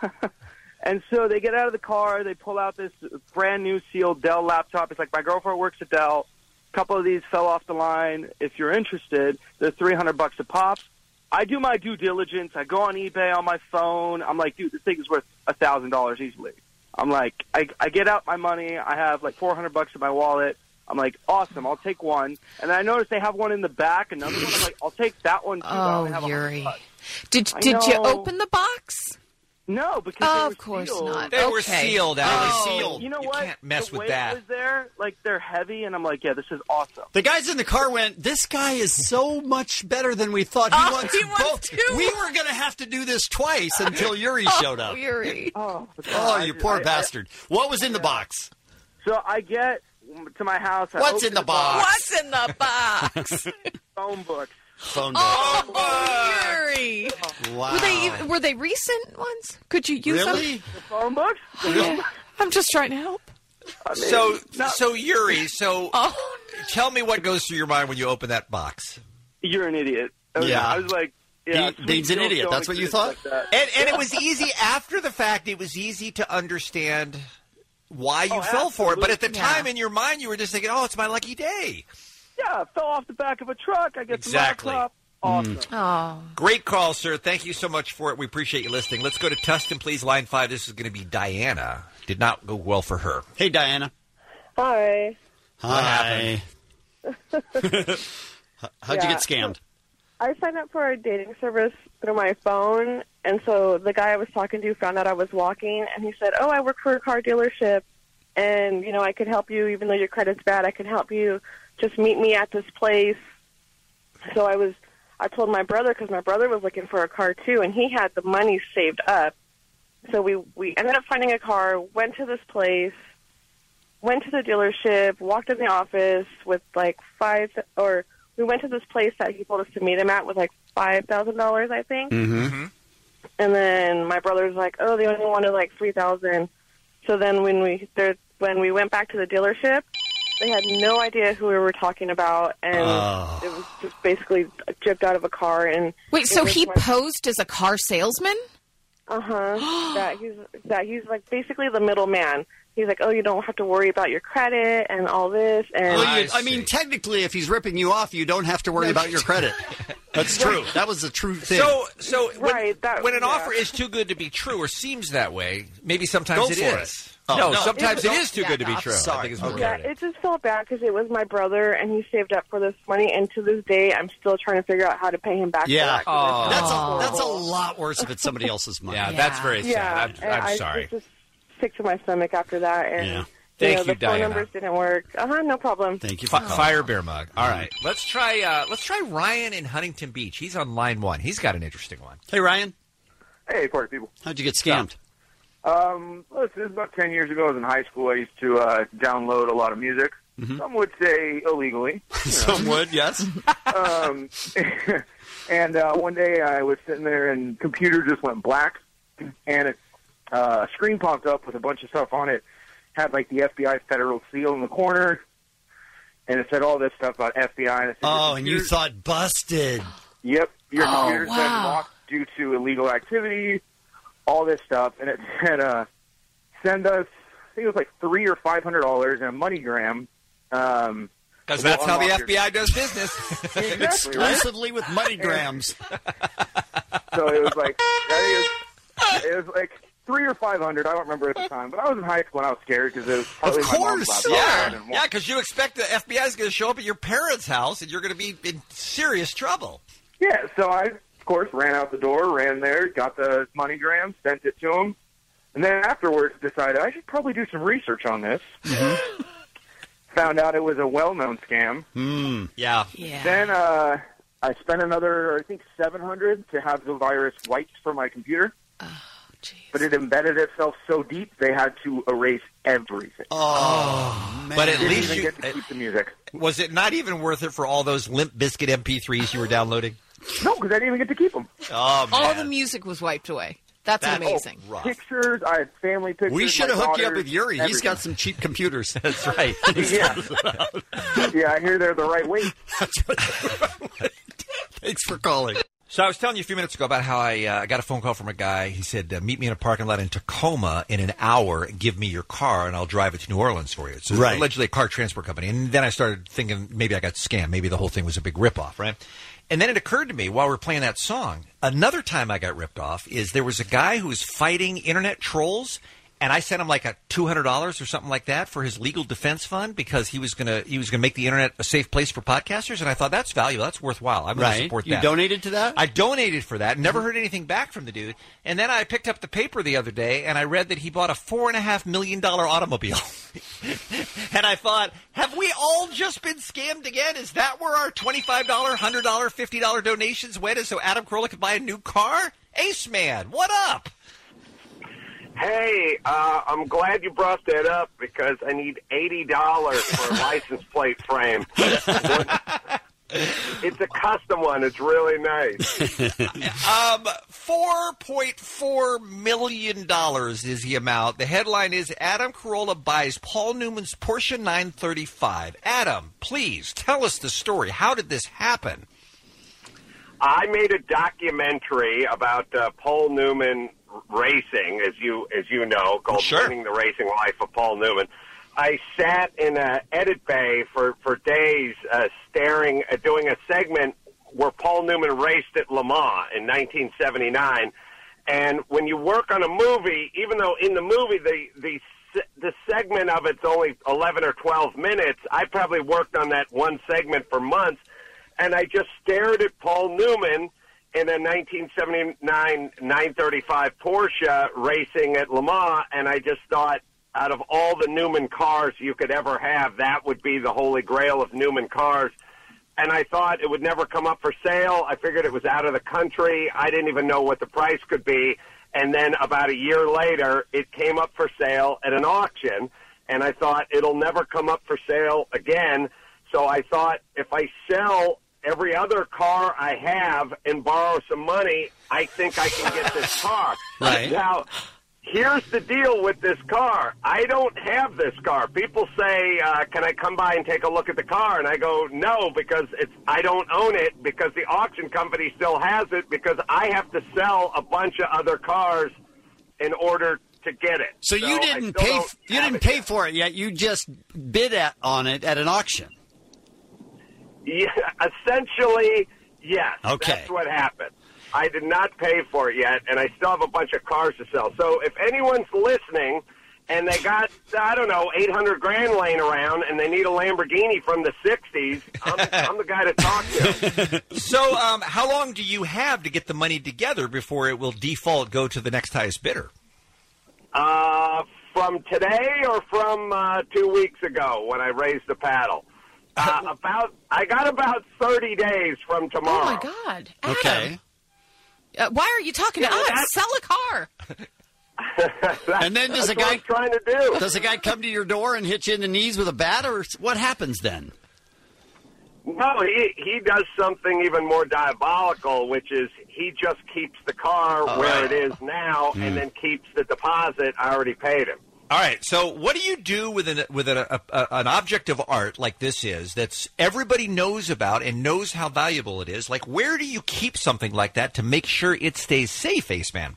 and so they get out of the car. They pull out this brand new sealed Dell laptop. It's like, my girlfriend works at Dell. A couple of these fell off the line. If you're interested, they're three hundred bucks a pop. I do my due diligence. I go on eBay on my phone. I'm like, dude, this thing is worth a thousand dollars easily. I'm like, I, I get out my money. I have like four hundred bucks in my wallet. I'm like, awesome, I'll take one. And then I noticed they have one in the back, another one. I'm like, I'll take that one too. but I Oh, only have one hundred Yuri. bucks. Did I did you know. open the box? No, because they Oh, were of course sealed. not. They were Okay. sealed, They Alex. were sealed. You know You what? can't mess the with weight that. was there, like they're heavy, and I'm like, yeah, this is awesome. The guys in the car went, this guy is so much better than we thought. He Oh, wants he wants both. two. We were going to have to do this twice until Yuri showed up. Oh, Yuri. Oh, Oh, I you just- poor I- I- bastard. What was in the box? So I get to my house. I What's open in the box? What's in the box? Phone books. Phone book. Oh, Yuri. Wow. Were they were they recent ones? Could you use Really? them? The phone books? Yeah. I'm just trying to help. I mean, So, no, so Yuri, so Oh, tell me what goes through your mind when you open that box. you're an idiot. I was, Yeah. I was like, yeah, Dean- sweet Dean's an girls idiot. don't That's what you exist thought? like that. And, and it was easy after the fact. It was easy to understand why you Oh, fell for it. But at the Yeah. time in your mind, you were just thinking, "Oh, it's my lucky day." Yeah, fell off the back of a truck. I get Exactly. the laptop. Awesome. Oh. Great call, sir. Thank you so much for it. We appreciate you listening. Let's go to Tustin, please. Line five. This is going to be Diana. Did not go well for her. Hey, Diana. Hi. Hi. How'd Yeah. you get scammed? I signed up for a dating service through my phone, and so the guy I was talking to found out I was walking, and he said, oh, I work for a car dealership, and, you know, I could help you, even though your credit's bad, I could help you. Just meet me at this place. So I was, I told my brother, because my brother was looking for a car, too, and he had the money saved up. So we, we ended up finding a car, went to this place, went to the dealership, walked in the office with, like, five, or... We went to this place that he told us to meet him at with like five thousand dollars, I think. Mm-hmm. And then my brother's like, "Oh, they only wanted like three thousand." So then when we there, when we went back to the dealership, they had no idea who we were talking about, and Oh. it was just basically gypped out of a car. And Wait, it so was he my- posed as a car salesman? Uh huh. that he's that he's like basically the middleman. He's like, oh, you don't have to worry about your credit and all this. And Well, you, I mean, technically, if he's ripping you off, you don't have to worry about your credit. That's true. That was the true thing. So, so when, Right, that- when an yeah. offer is too good to be true or seems that way, maybe sometimes Go it for is. it. Oh, no, no. sometimes It it was- is too good to be true. I think it's more Yeah, what it is. it just felt bad because it was my brother, and he saved up for this money, and to this day, I'm still trying to figure out how to pay him back. Yeah. for that, 'cause it's That's a, horrible. that's a lot worse if it's somebody else's money. Yeah, that's very sad. Yeah, I'm, and I'm I sorry. was just sick to my stomach after that, and Yeah. you Thank know, you, the phone Diana. numbers didn't work. Uh huh, no problem. Thank Fi- Fire bear mug. All right, let's try. Uh, let's try Ryan in Huntington Beach. He's on line one. He's got an interesting one. Hey, Ryan. Hey, party people. How'd you get scammed? Um, listen, this is about ten years ago. I was in high school. I used to uh, download a lot of music. Some would say illegally. you know. Some would, yes. um, and uh, one day I was sitting there, and computer just went black, and it, uh, a screen popped up with a bunch of stuff on it. Had like the F B I federal seal in the corner, and it said all this stuff about F B I. And it said, Oh, "Your and you computer- thought busted. Yep, your Oh, computer's been wow. locked due to illegal activity, all this stuff." And it said, uh, send us, I think it was like three or five hundred dollars in a MoneyGram. Um, Because we'll that's how the unlock F B I does business. Exactly, right? Exclusively with MoneyGrams. So it was like, that is, it was like three or five hundred. I don't remember at the time, but I was in high school and I was scared because it was Of partly my mom's course, laptop. yeah, And yeah. Because you expect the F B I is going to show up at your parents' house, and you're going to be in serious trouble. Yeah, so I, of course, ran out the door, ran there, got the MoneyGram, sent it to him, and then afterwards decided I should probably do some research on this. Found out it was a well-known scam. Mm, yeah. Yeah. Then uh, I spent another, I think, seven hundred to have the virus wiped from my computer. But it embedded itself so deep they had to erase everything. Oh, But at Didn't least even you get to keep the music. was it not even worth it for all those Limp Bizkit M P threes you were downloading? No, because I didn't even get to keep them. Oh, man. All the music was wiped away. That's, That's amazing. rough. Pictures, I had family pictures. We should have my hooked you up daughters, with Yuri. He's everything. got some cheap computers. That's right. Yeah. yeah, I hear they're the right weight. Thanks for calling. So I was telling you a few minutes ago about how I uh, got a phone call from a guy. He said, uh, meet me in a parking lot in Tacoma in an hour, give me your car, and I'll drive it to New Orleans for you. It's Right. allegedly a car transport company. And then I started thinking maybe I got scammed. Maybe the whole thing was a big ripoff, right? And then it occurred to me while we were playing that song, another time I got ripped off is there was a guy who was fighting internet trolls, and I sent him like a two hundred dollars or something like that for his legal defense fund because he was gonna he was gonna make the internet a safe place for podcasters, and I thought that's valuable, that's worthwhile. I'm gonna Right. support You that. donated to that? I donated for that. Never heard anything back from the dude. And then I picked up the paper the other day, and I read that he bought a four and a half million dollar automobile. And I thought, have we all just been scammed again? Is that where our twenty-five dollars, one hundred dollars, fifty dollars donations went? Is so Adam Carolla could buy a new car? Ace Man, what up? Hey, uh, I'm glad you brought that up because I need eighty dollars for a license plate frame. It's a custom one. It's really nice. Um, four point four million dollars is the amount. The headline is Adam Carolla buys Paul Newman's Porsche nine thirty-five. Adam, please tell us the story. How did this happen? I made a documentary about uh, Paul Newman racing, as you as you know, called Sure. Winning the Racing Life of Paul Newman. I sat in a edit bay for, for days uh, staring, uh, doing a segment where Paul Newman raced at Le Mans in nineteen seventy-nine. And when you work on a movie, even though in the movie the the the segment of it's only eleven or twelve minutes, I probably worked on that one segment for months, and I just stared at Paul Newman in a nineteen seventy-nine nine thirty-five Porsche racing at Le Mans, and I just thought, out of all the Newman cars you could ever have, that would be the holy grail of Newman cars. And I thought it would never come up for sale. I figured it was out of the country. I didn't even know what the price could be. And then about a year later, it came up for sale at an auction. And I thought, it'll never come up for sale again. So I thought, if I sell every other car I have and borrow some money, I think I can get this car. Right. Now, here's the deal with this car. I don't have this car. People say, uh, can I come by and take a look at the car? And I go, no, because it's I don't own it, because the auction company still has it, because I have to sell a bunch of other cars in order to get it. So, you I didn't still pay. don't f- You have didn't it pay yet. for it yet. You just bid at, on it at an auction. Yeah, essentially, yes. Okay. That's what happened. I did not pay for it yet, and I still have a bunch of cars to sell. So if anyone's listening and they got, I don't know, eight hundred grand laying around and they need a Lamborghini from the sixties, I'm, I'm the guy to talk to. So, um, how long do you have to get the money together before it will default go to the next highest bidder? Uh, from today or from uh, two weeks ago when I raised the paddle? Uh, about, I got about thirty days from tomorrow. Oh, my God. Adam. Okay. Uh, why are you talking Yeah, to us? that's- Sell a car. And then does That's a what guy I'm trying to do? Does a guy come to your door and hit you in the knees with a bat, or what happens then? No, he he does something even more diabolical, which is he just keeps the car Oh, where right. it is now, Hmm. and then keeps the deposit I already paid him. All right. So, what do you do with an with an, a, a, an object of art like this is that's everybody knows about and knows how valuable it is? Like, where do you keep something like that to make sure it stays safe, Ace Man?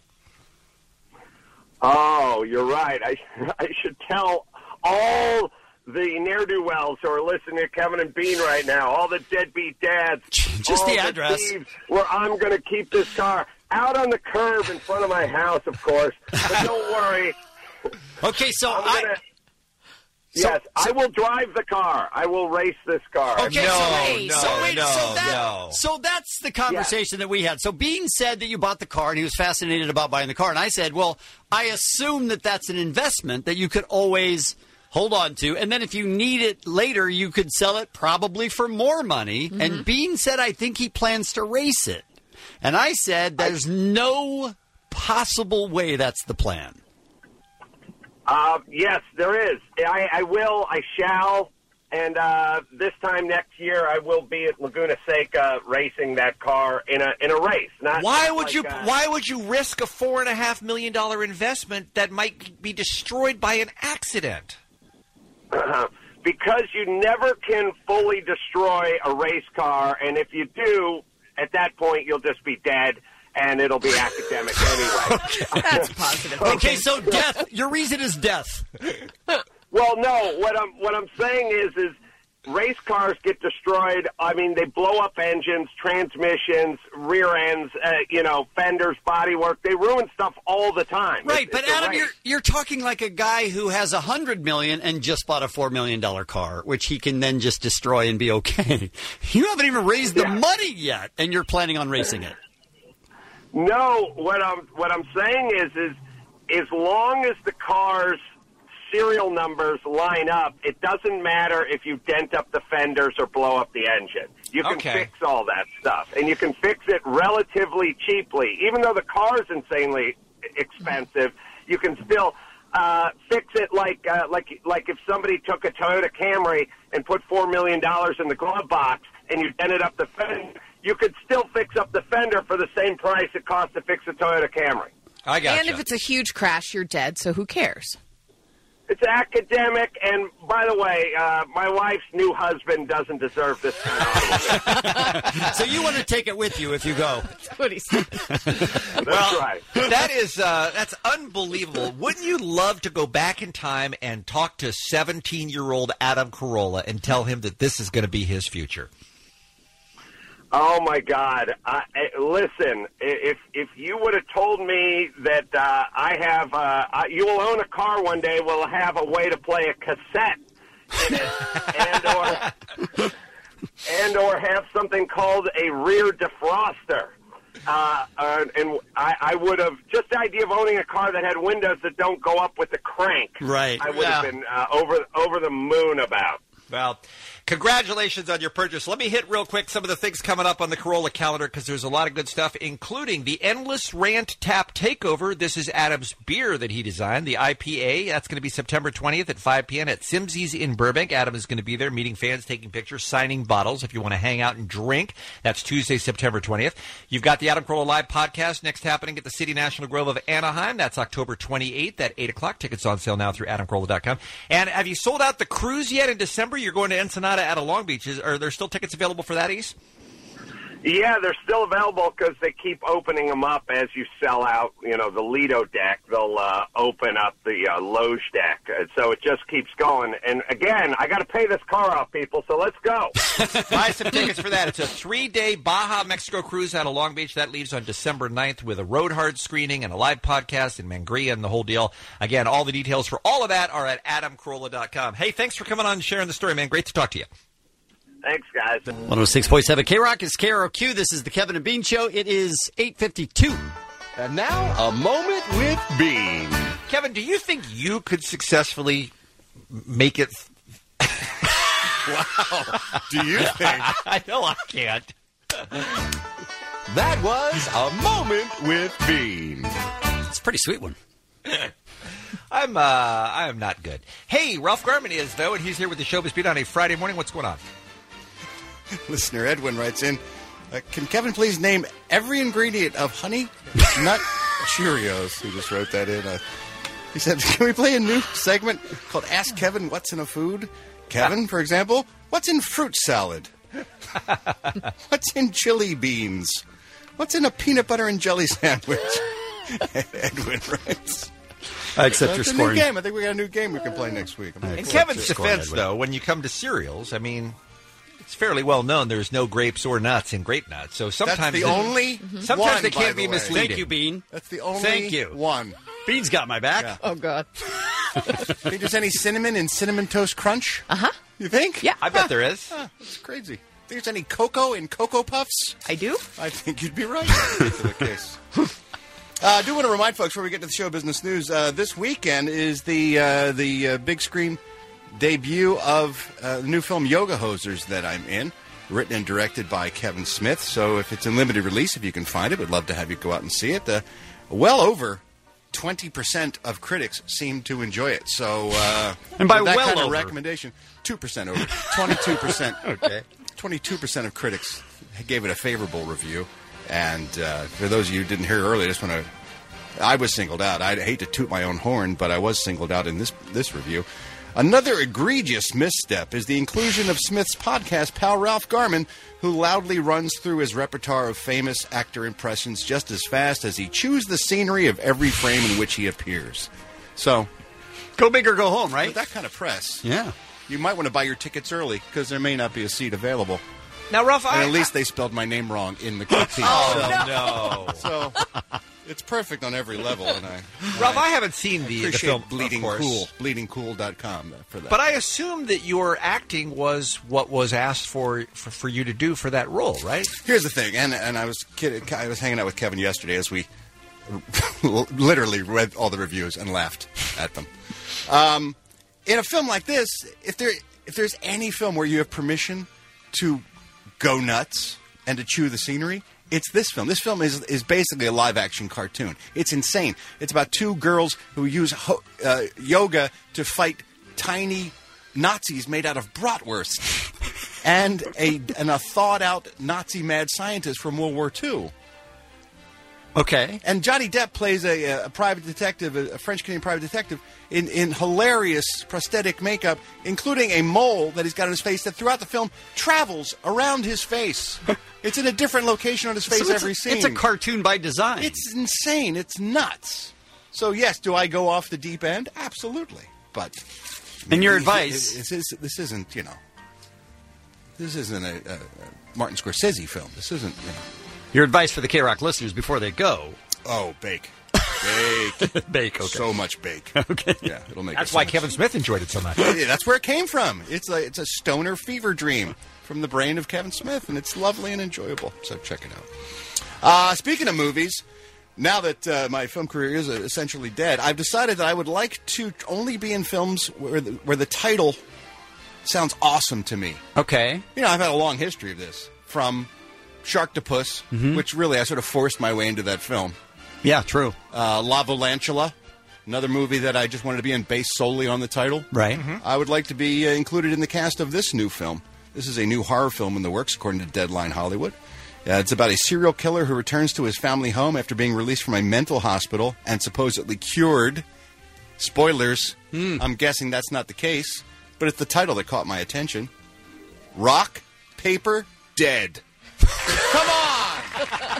Oh, you're right. I I should tell all the ne'er-do-wells who are listening to Kevin and Bean right now, all the deadbeat dads, Just all the address. thieves, where I'm going to keep this car out on the curb in front of my house, of course. But don't worry. Okay, so I'm I. gonna, yes, I will drive the car. I will race this car. Okay, No, so wait, no, so wait, no, so that, no. so that's the conversation that we had. So Bean said that you bought the car, and he was fascinated about buying the car, and I said, well, I assume that that's an investment that you could always hold on to, and then if you need it later, you could sell it probably for more money. Mm-hmm. And Bean said, I think he plans to race it, and I said, there's no possible way that's the plan. Uh, yes, there is. I, I will. I shall. And uh, this time next year, I will be at Laguna Seca racing that car in a in a race. Not Why not would like, you? uh, Why would you risk a four and a half million dollar investment that might be destroyed by an accident? because you never can fully destroy a race car, and if you do, at that point, you'll just be dead. And it'll be academic anyway. That's positive. Okay, so death. Your reason is death. Well, no. What I'm what I'm saying is is race cars get destroyed. I mean, they blow up engines, transmissions, rear ends, uh, you know, fenders, bodywork. They ruin stuff all the time. Right, It's- but it's a Adam, race. you're you're talking like a guy who has a hundred million and just bought a four million dollar car, which he can then just destroy and be okay. You haven't even raised the Yeah. money yet, and you're planning on racing it. No, what I'm what I'm saying is is as long as the car's serial numbers line up, it doesn't matter if you dent up the fenders or blow up the engine. You can Okay. fix all that stuff, and you can fix it relatively cheaply. Even though the car's insanely expensive, you can still uh, fix it like uh, like like if somebody took a Toyota Camry and put four million dollars in the glove box and you dented up the fender. You could still fix up the fender for the same price it costs to fix a Toyota Camry. I got And if it's a huge crash, you're dead, so who cares? It's academic, and by the way, uh, my wife's new husband doesn't deserve this kind of automobile. So you want to take it with you if you go. That's what he said. That's Well, right. that is uh, that's unbelievable. Wouldn't you love to go back in time and talk to seventeen-year-old Adam Carolla and tell him that this is going to be his future? Oh my God! Uh, listen, if if you would have told me that uh, I have, uh, uh, you will own a car one day, will have a way to play a cassette in it, and or and or have something called a rear defroster. Uh, uh, and I, I would have, just the idea of owning a car that had windows that don't go up with the crank. Right. I would Yeah. have been uh, over over the moon about. Well, congratulations on your purchase. Let me hit real quick some of the things coming up on the Corolla calendar because there's a lot of good stuff, including the Endless Rant Tap Takeover. This is Adam's beer that he designed, the I P A. That's going to be September twentieth at five p.m. at Simsey's in Burbank. Adam is going to be there meeting fans, taking pictures, signing bottles if you want to hang out and drink. That's Tuesday, September twentieth. You've got the Adam Carolla Live podcast next happening at the City National Grove of Anaheim. That's October twenty-eighth at eight o'clock. Tickets on sale now through adam carolla dot com. And have you sold out the cruise yet in December? You're going to Ensenada out of Long Beach. Is, are there still tickets available for that, East? Yeah, they're still available because they keep opening them up as you sell out, you know, the Lido deck. They'll uh, open up the uh, Loge deck. Uh, so it just keeps going. And, again, I got to pay this car off, people, so let's go. Buy some tickets for that. It's a three-day Baja Mexico cruise out of Long Beach. That leaves on December ninth with a Road Hard screening and a live podcast in Mangria and the whole deal. Again, all the details for all of that are at adam carolla dot com. Hey, thanks for coming on and sharing the story, man. Great to talk to you. Thanks, guys. one oh six point seven K-Rock is K R O Q. This is the Kevin and Bean Show. It is eight fifty-two. And now, a moment with Bean. Kevin, do you think you could successfully make it? Wow. Do you think? I know I can't. That was a moment with Bean. It's a pretty sweet one. I'm uh, I am not good. Hey, Ralph Garman is, though, and he's here with the Showbiz Beat on a Friday morning. What's going on? Listener Edwin writes in, uh, can Kevin please name every ingredient of Honey Nut Cheerios? He just wrote that in. Uh, he said, can we play a new segment called Ask Kevin What's in a Food? Kevin, for example, what's in fruit salad? What's in chili beans? What's in a peanut butter and jelly sandwich? Edwin writes. I accept That's your a scoring. new game. I think we got a new game we can play next week. In Kevin's defense, though, when you come to cereals, I mean, it's fairly well known there's no grapes or nuts in grape nuts. So sometimes That's the it- only sometimes one, they by can't the be way. misleading. Thank you, Bean. That's the only Thank you. one. Bean's got my back. Yeah. Oh, God. Think there's any cinnamon in Cinnamon Toast Crunch? Uh-huh. You think? Yeah. I bet there is. Huh, that's crazy. Think there's any cocoa in Cocoa Puffs? I do. I think you'd be right. That's the case. Uh, I do want to remind folks before we get to the show business news, uh, this weekend is the uh, the uh, big screen debut of uh, the new film Yoga Hosers that I'm in, written and directed by Kevin Smith. So if it's in limited release, if you can find it, we'd love to have you go out and see it. Uh, well over twenty percent of critics seem to enjoy it. So uh, And by with that well kind of over. recommendation, two percent over, twenty-two percent. Okay. twenty-two percent of critics gave it a favorable review. And uh, for those of you who didn't hear earlier, I just want to... I was singled out. I hate to toot my own horn, but I was singled out in this this review. Another egregious misstep is the inclusion of Smith's podcast pal Ralph Garman, who loudly runs through his repertoire of famous actor impressions just as fast as he chews the scenery of every frame in which he appears. So... Go big or go home, right? With that kind of press... Yeah. You might want to buy your tickets early, because there may not be a seat available. Now, Ralph, And I... at least they spelled my name wrong in the critique. Oh, so, no. So it's perfect on every level. And I, Ralph, I haven't seen the, the appreciate film, Bleeding of course. Cool, bleeding cool dot com for that. But I assume that your acting was what was asked for, for for you to do for that role, right? Here's the thing, and and I was kid, I was hanging out with Kevin yesterday as we literally read all the reviews and laughed at them. Um, in a film like this, if there if there's any film where you have permission to go nuts and to chew the scenery, it's this film. This film is is basically a live-action cartoon. It's insane. It's about two girls who use ho- uh, yoga to fight tiny Nazis made out of bratwurst and a and a thawed-out Nazi mad scientist from World War Two. Okay. And Johnny Depp plays a, a private detective, a French-Canadian private detective, in, in hilarious prosthetic makeup, including a mole that he's got on his face that throughout the film travels around his face. It's in a different location on his face So it's every a, scene. It's a cartoon by design. It's insane. It's nuts. So, yes, do I go off the deep end? Absolutely. But... And your it- advice... it- it- it is- this isn't, you know... This isn't a, a, a Martin Scorsese film. This isn't, you know. Your advice for the K-Rock listeners before they go. Oh, bake. Bake. Bake, okay. So much bake. Okay. Yeah, it'll make That's it so why much. Kevin Smith enjoyed it so much. Yeah, that's where it came from. It's a, it's a stoner fever dream from the brain of Kevin Smith, and it's lovely and enjoyable. So check it out. Uh, speaking of movies, now that uh, my film career is essentially dead, I've decided that I would like to only be in films where the, where the title sounds awesome to me. Okay. You know, I've had a long history of this. From Sharktopus, Mhm. which really I sort of forced my way into that film. Yeah, true. Uh, La Volantula, another movie that I just wanted to be in based solely on the title. Right. I would like to be uh, included in the cast of this new film. This is a new horror film in the works, according to Deadline Hollywood. Uh, it's about a serial killer who returns to his family home after being released from a mental hospital and supposedly cured. Spoilers. I'm guessing that's not the case, but it's the title that caught my attention. Rock, Paper, Dead. Come on!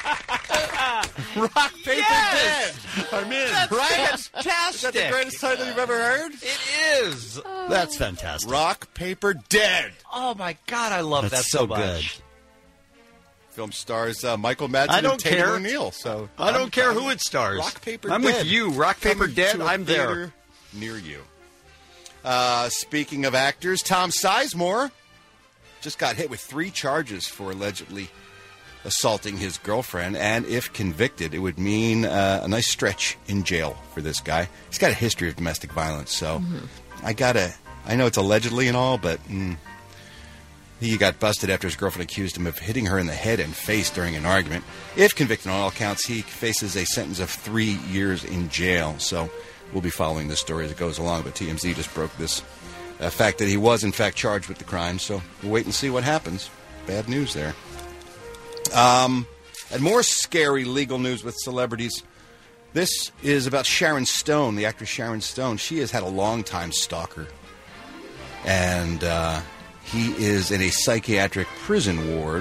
Rock, Paper, Yes! Dead. I'm in. That's right? fantastic. Is that the greatest title you've ever heard? It is. That's fantastic. Rock, Paper, Dead. Oh, my God, I love That's that so, so much. good. Film stars uh, Michael Madsen I don't and Tatum care. O'Neal. So I don't I'm- care I'm- who it stars. Rock, Paper, I'm Dead. with you. Rock, Paper, Coming Dead. to a I'm there. theater near you. Uh, speaking of actors, Tom Sizemore just got hit with three charges for allegedly assaulting his girlfriend, and if convicted, it would mean uh, a nice stretch in jail for this guy. He's got a history of domestic violence, so I gotta. I know it's allegedly and all, but mm, he got busted after his girlfriend accused him of hitting her in the head and face during an argument. If convicted on all counts, he faces a sentence of three years in jail. So we'll be following this story as it goes along. But T M Z just broke this uh, fact that he was in fact charged with the crime. So we'll wait and see what happens. Bad news there. Um, and more scary legal news with celebrities. This is about Sharon Stone, the actress Sharon Stone. She has had a long-time stalker. And uh, he is in a psychiatric prison ward.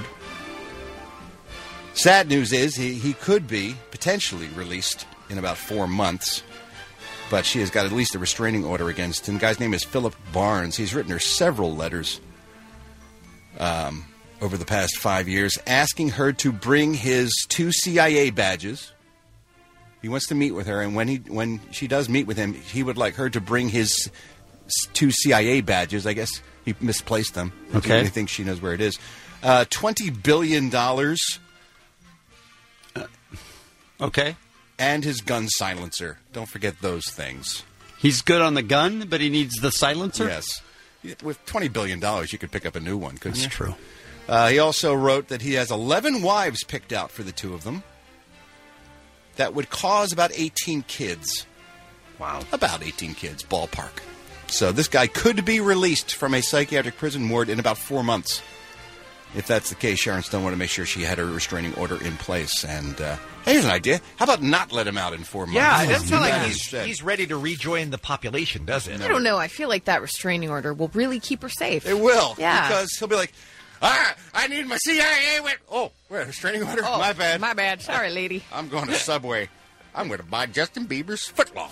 Sad news is he, he could be potentially released in about four months. But she has got at least a restraining order against him. The guy's name is Philip Barnes. He's written her several letters um, over the past five years asking her to bring his two C I A badges. He wants to meet with her, and when he when she does meet with him, he would like her to bring his two C I A badges. I guess he misplaced them. Okay. He thinks she knows where it is. Uh, twenty billion dollars. Uh, okay. And his gun silencer. Don't forget those things. He's good on the gun, but he needs the silencer? Yes. With twenty billion dollars, you could pick up a new one, couldn't That's you? true. Uh, he also wrote that he has eleven wives picked out for the two of them. That would cause about eighteen kids. Wow. About eighteen kids, ballpark. So this guy could be released from a psychiatric prison ward in about four months. If that's the case, Sharon Stone wanted to make sure she had her restraining order in place. And uh, here's an idea. How about not let him out in four months? Yeah, it doesn't sound like That he's, instead. he's ready to rejoin the population, does it? I don't know. I feel like that restraining order will really keep her safe. It will. Yeah. Because he'll be like, ah, I need my C I A. With- oh, wait, a restraining order? Oh, my bad. My bad. Sorry, lady. I'm going to Subway. I'm going to buy Justin Bieber's footlong.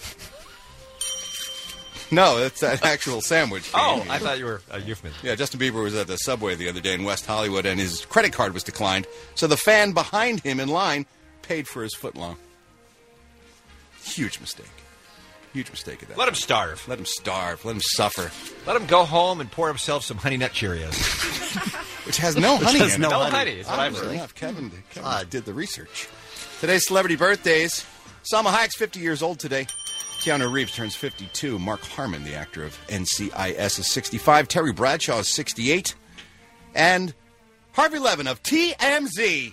No, it's an actual sandwich. Oh, I thought you were a euphemism. Yeah, Justin Bieber was at the Subway the other day in West Hollywood, and his credit card was declined. So the fan behind him in line paid for his footlong. Huge mistake. Huge mistake of that. Let him starve. Let him starve. Let him suffer. Let him go home and pour himself some Honey Nut Cheerios. Which has no Which honey has in no it. honey. honey, is what I've Oddly heard. enough, Kevin, Kevin did the research. Today's celebrity birthdays. Salma Hayek's fifty years old today. Keanu Reeves turns fifty-two. Mark Harmon, the actor of N C I S, is sixty-five. Terry Bradshaw is sixty-eight. And Harvey Levin of T M Z.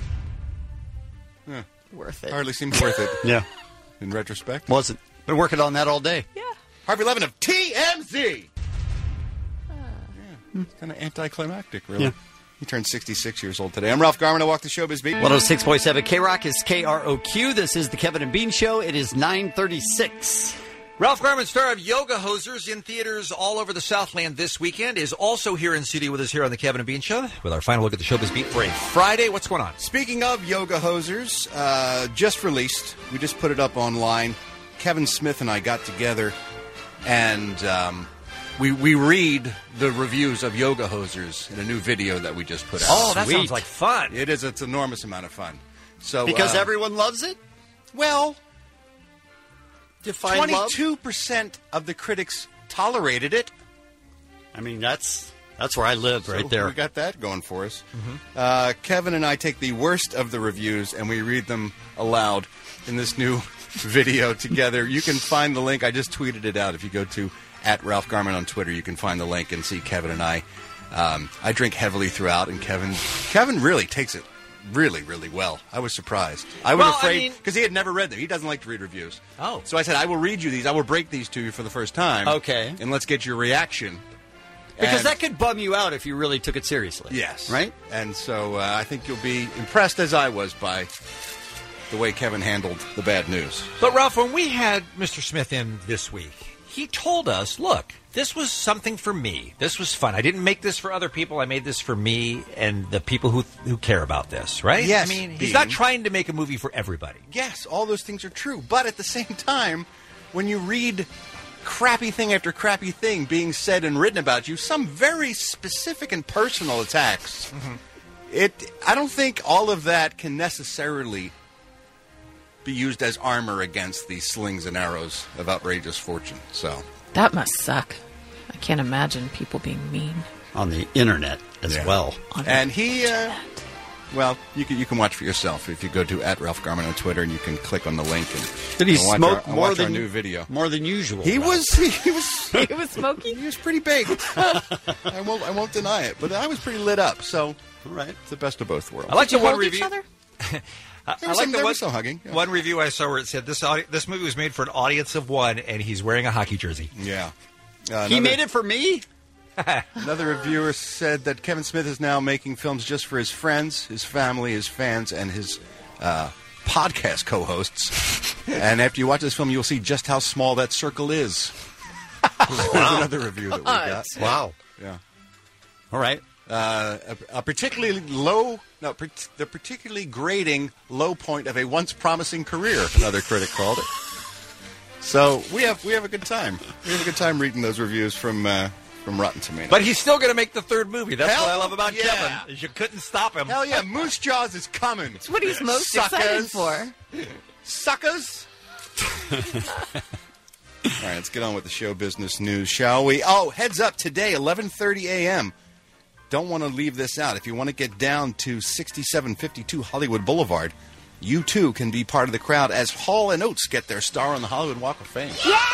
Huh. Worth it. Hardly seems worth it. Yeah. In retrospect. Wasn't. Been working on that all day. Yeah. Harvey Levin of T M Z. Yeah. Kind of anticlimactic, really. Yeah. He turned sixty-six years old today. I'm Ralph Garman. I walk the showbiz beat. one oh six point seven K-Rock is K R O Q. This is the Kevin and Bean Show. It is nine thirty-six. Ralph Garman, star of Yoga Hosers, in theaters all over the Southland this weekend, is also here in studio with us here on the Kevin and Bean Show with our final look at the showbiz beat for a Friday. What's going on? Speaking of Yoga Hosers, uh, just released. We just put it up online. Kevin Smith and I got together and um, we we read the reviews of Yoga Hosers in a new video that we just put out. Oh, that Sweet. sounds like fun. It is. It's an enormous amount of fun. So because uh, everyone loves it. Well, define love. twenty-two percent of the critics tolerated it. I mean, that's that's where I live, So right there. We got that going for us. Mm-hmm. Uh, Kevin and I take the worst of the reviews and we read them aloud in this new video together. You can find the link. I just tweeted it out. If you go to at Ralph Garman on Twitter, you can find the link and see Kevin and I. Um, I drink heavily throughout, and Kevin Kevin really takes it really, really well. I was surprised. I was Well, I afraid mean- because he had never read them. He doesn't like to read reviews. Oh. So I said, I will read you these. I will break these to you for the first time. Okay. And let's get your reaction. Because And- that could bum you out if you really took it seriously. Yes. Right? And so uh, I think you'll be impressed, as I was, by the way Kevin handled the bad news. But, Ralph, when we had Mister Smith in this week, he told us, look, this was something for me. This was fun. I didn't make this for other people. I made this for me and the people who who care about this, right? Yes, I mean, he's Dean. not trying to make a movie for everybody. Yes, all those things are true. But at the same time, when you read crappy thing after crappy thing being said and written about you, some very specific and personal attacks, it I don't think all of that can necessarily be used as armor against the slings and arrows of outrageous fortune. So That must suck. I can't imagine people being mean. On the internet as Yeah. well. And he, uh, well, you can you can watch for yourself if you go to at Ralph Garman on Twitter, and you can click on the link and, Did he and watch smoke our, and more watch than our new video. More than usual. He Ralph. was he was He was smoky. He was pretty baked. I won't I won't deny it, but I was pretty lit up. So, all right, it's the best of both worlds. I like Did the you one hold each review. other? I, There I was like some- the there one, was some hugging, yeah. one review I saw where it said this audi- this movie was made for an audience of one, and he's wearing a hockey jersey. Yeah. Uh, He another- made it for me? Another reviewer said that Kevin Smith is now making films just for his friends, his family, his fans, and his uh, podcast co-hosts. And after you watch this film, you'll see just how small that circle is. There's another review that we got. Wow. Yeah. All right. Uh, a, a particularly low, no, per, the particularly grating low point of a once promising career, another critic called it. So we have we have a good time. We have a good time reading those reviews from uh, from Rotten Tomatoes. But he's still going to make the third movie. That's Hell what I love about yeah. Kevin. Is you couldn't stop him. Hell yeah, Moose Jaws is coming. It's what he's most Suckers. excited for. Suckers. All right, let's get on with the show business news, shall we? Oh, heads up today, eleven thirty a.m. Don't want to leave this out. If you want to get down to sixty-seven fifty-two Hollywood Boulevard, you too can be part of the crowd as Hall and Oates get their star on the Hollywood Walk of Fame.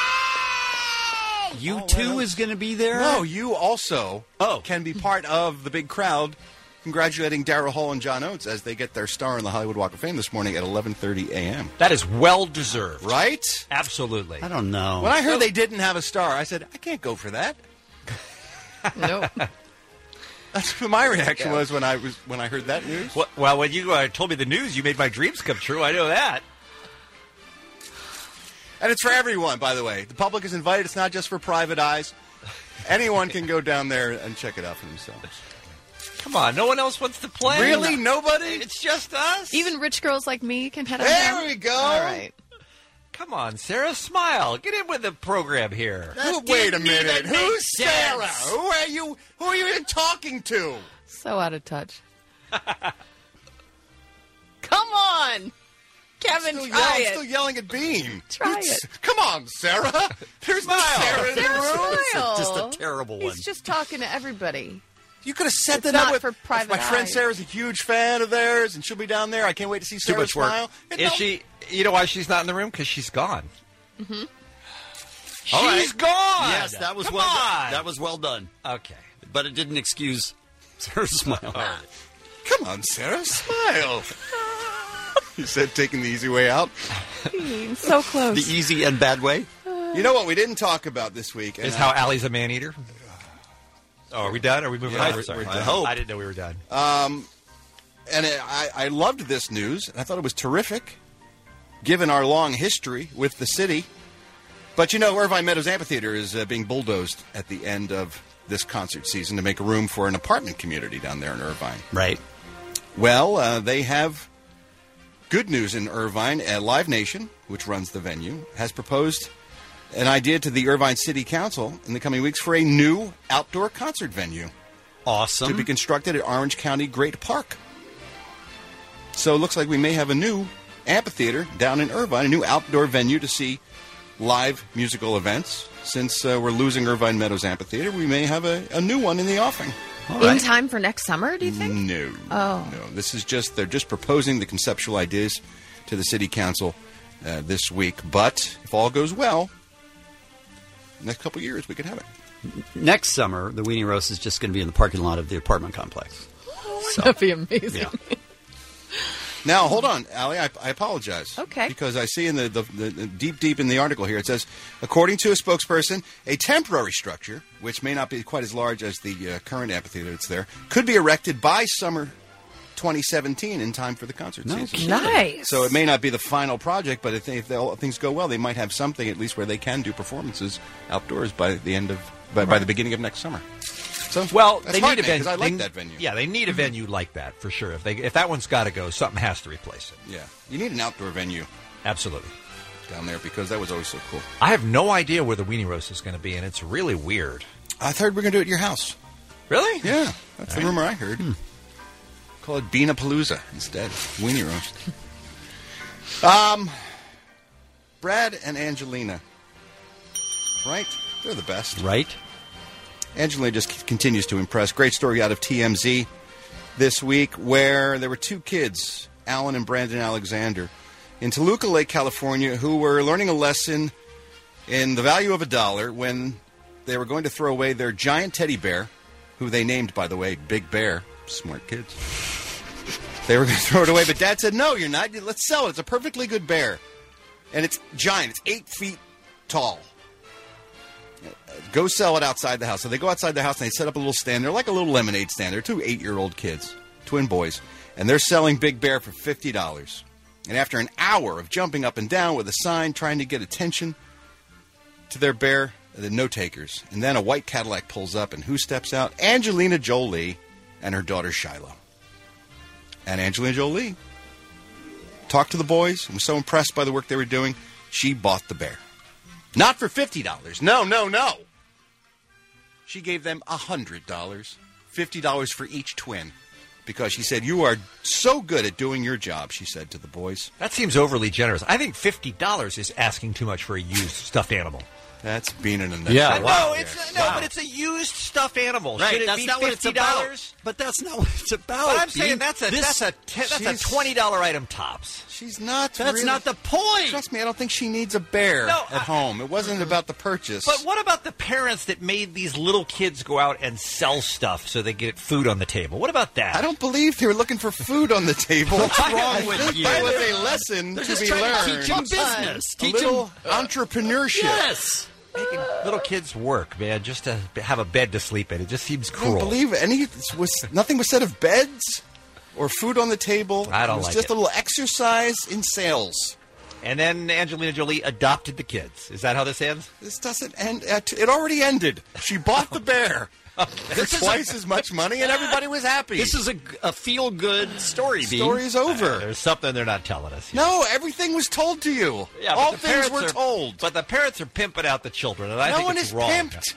You too is going to be there? No, you also oh. can be part of the big crowd congratulating Daryl Hall and John Oates as they get their star on the Hollywood Walk of Fame this morning at eleven thirty a.m. That is well deserved. Right? Absolutely. I don't know. When I heard they didn't have a star, I said, I can't go for that. Nope. That's what my reaction was when I was when I heard that news. Well, well when you uh, told me the news, you made my dreams come true. I know that. And it's for everyone, by the way. The public is invited. It's not just for private eyes. Anyone can go down there and check it out for themselves. Come on, no one else wants to play. Really? Nobody? It's just us. Even rich girls like me can head on There down. we go. All right. Come on, Sarah, smile. Get in with the program here. Who, wait a minute. make Who's Sarah? sense. Who are you? Who are you even talking to? So out of touch. Come on, Kevin, Still, try yell- it. still yelling at Bean. Try You- it. Come on, Sarah. There's no Sarah in the Sarah, room. smile. Just a terrible one. He's just talking to everybody. You could have set It's that not up with for private my friend eye. Sarah's a huge fan of theirs, and she'll be down there. I can't wait to see Too Sarah much work. smile. And Is no- she? You know why she's not in the room? Because she's gone. Mm-hmm. She's All right. gone. Yes, that was Come well on. done. That was well done. Okay. But it didn't excuse her smile. Come on, Sarah, smile. He said, taking the easy way out. So close. The easy and bad way? You know what we didn't talk about this week? and Is I- how Allie's a man eater. Oh, are we done? Are we moving Yeah, on? we're- Sorry. we're done. I hope. I didn't know we were done. Um, and it, I, I loved this news, and I thought it was terrific, given our long history with the city. But you know, Irvine Meadows Amphitheater is uh, being bulldozed at the end of this concert season to make room for an apartment community down there in Irvine. Right. Well, uh, they have good news in Irvine. Uh, Live Nation, which runs the venue, has proposed an idea to the Irvine City Council in the coming weeks for a new outdoor concert venue. Awesome. To be constructed at Orange County Great Park. So it looks like we may have a new amphitheater down in Irvine, a new outdoor venue to see live musical events. Since uh, we're losing Irvine Meadows Amphitheater, we may have a, a new one in the offing. In time for next summer, do you think? No. Oh. No. This is just, they're just proposing the conceptual ideas to the City Council uh, this week. But if all goes well, next couple of years we could have it. Next summer, the Weenie Roast is just going to be in the parking lot of the apartment complex. So, That'd be amazing. Yeah. Now, hold on, Allie. I, I apologize. Okay. Because I see in the, the, the, the deep, deep in the article here, it says, according to a spokesperson, a temporary structure, which may not be quite as large as the uh, current amphitheater that's there, could be erected by summer twenty seventeen in time for the concert No season. kidding. Nice. So it may not be the final project, but if, they, if, they, if things go well, they might have something at least where they can do performances outdoors by the end of by, by the beginning of next summer. So Well, that's they need a heartening, venue. 'cause I like they- that venue. Yeah, they need a venue like that for sure. If they if that one's got to go, something has to replace it. Yeah, you need an outdoor venue. Absolutely. Down there because that was always so cool. I have no idea where the Weenie Roast is going to be, and it's really weird. I heard we're going to do it at your house. Really? Yeah, that's All the right. rumor I heard. Call it Beanapalooza instead. Weenie roast. um, Brad and Angelina. Right? They're the best. Right? Angelina just c- continues to impress. Great story out of T M Z this week where there were two kids, Alan and Brandon Alexander, in Toluca Lake, California, who were learning a lesson in the value of a dollar when they were going to throw away their giant teddy bear, who they named, by the way, Big Bear. Smart kids. They were going to throw it away, but Dad said, no, you're not. Let's sell it. It's a perfectly good bear. And it's giant. It's eight feet tall. Go sell it outside the house. So they go outside the house and they set up a little stand. They're like a little lemonade stand. They're two eight-year-old kids, twin boys. And they're selling Big Bear for fifty dollars. And after an hour of jumping up and down with a sign trying to get attention to their bear, the no takers. And then a white Cadillac pulls up, and who steps out? Angelina Jolie and her daughter Shiloh. And Angelina Jolie talked to the boys and was so impressed by the work they were doing, she bought the bear. Not for fifty dollars. No, no, no. She gave them one hundred dollars. fifty dollars for each twin. Because she said, you are so good at doing your job, she said to the boys. That seems overly generous. I think fifty dollars is asking too much for a used stuffed animal. That's being in a nutshell. Yeah, No, wow. it's no, Wow. but it's a used stuffed animal. Right, Should it that's be not what it's fifty dollars? about. But that's not what it's about. But I'm Bean. saying that's a This- that's a ten, that's a she's- twenty dollar item tops. She's not That's really- not the point. Trust me, I don't think she needs a bear No, at I- home. It wasn't about the purchase. But what about the parents that made these little kids go out and sell stuff so they get food on the table? What about that? I don't believe they were looking for food on the table. What's wrong I with think you? That was a lesson They're to just be trying learned. to teach them business. A Teach little them entrepreneurship. Yes. Making little kids work, man, just to have a bed to sleep in. It just seems I cruel. don't believe any was nothing was said of beds or food on the table. I don't it was like just it. a little exercise in sales. And then Angelina Jolie adopted the kids. Is that how this ends? This doesn't end. At, it already ended. She bought the bear This for is twice a- as much money, and everybody was happy. This is a, a feel-good story, Bean. Story's over. There's something they're not telling us. here. No, everything was told to you. Yeah, but All the things parents were are- told. But the parents are pimping out the children, and I no think one it's is wrong. pimped.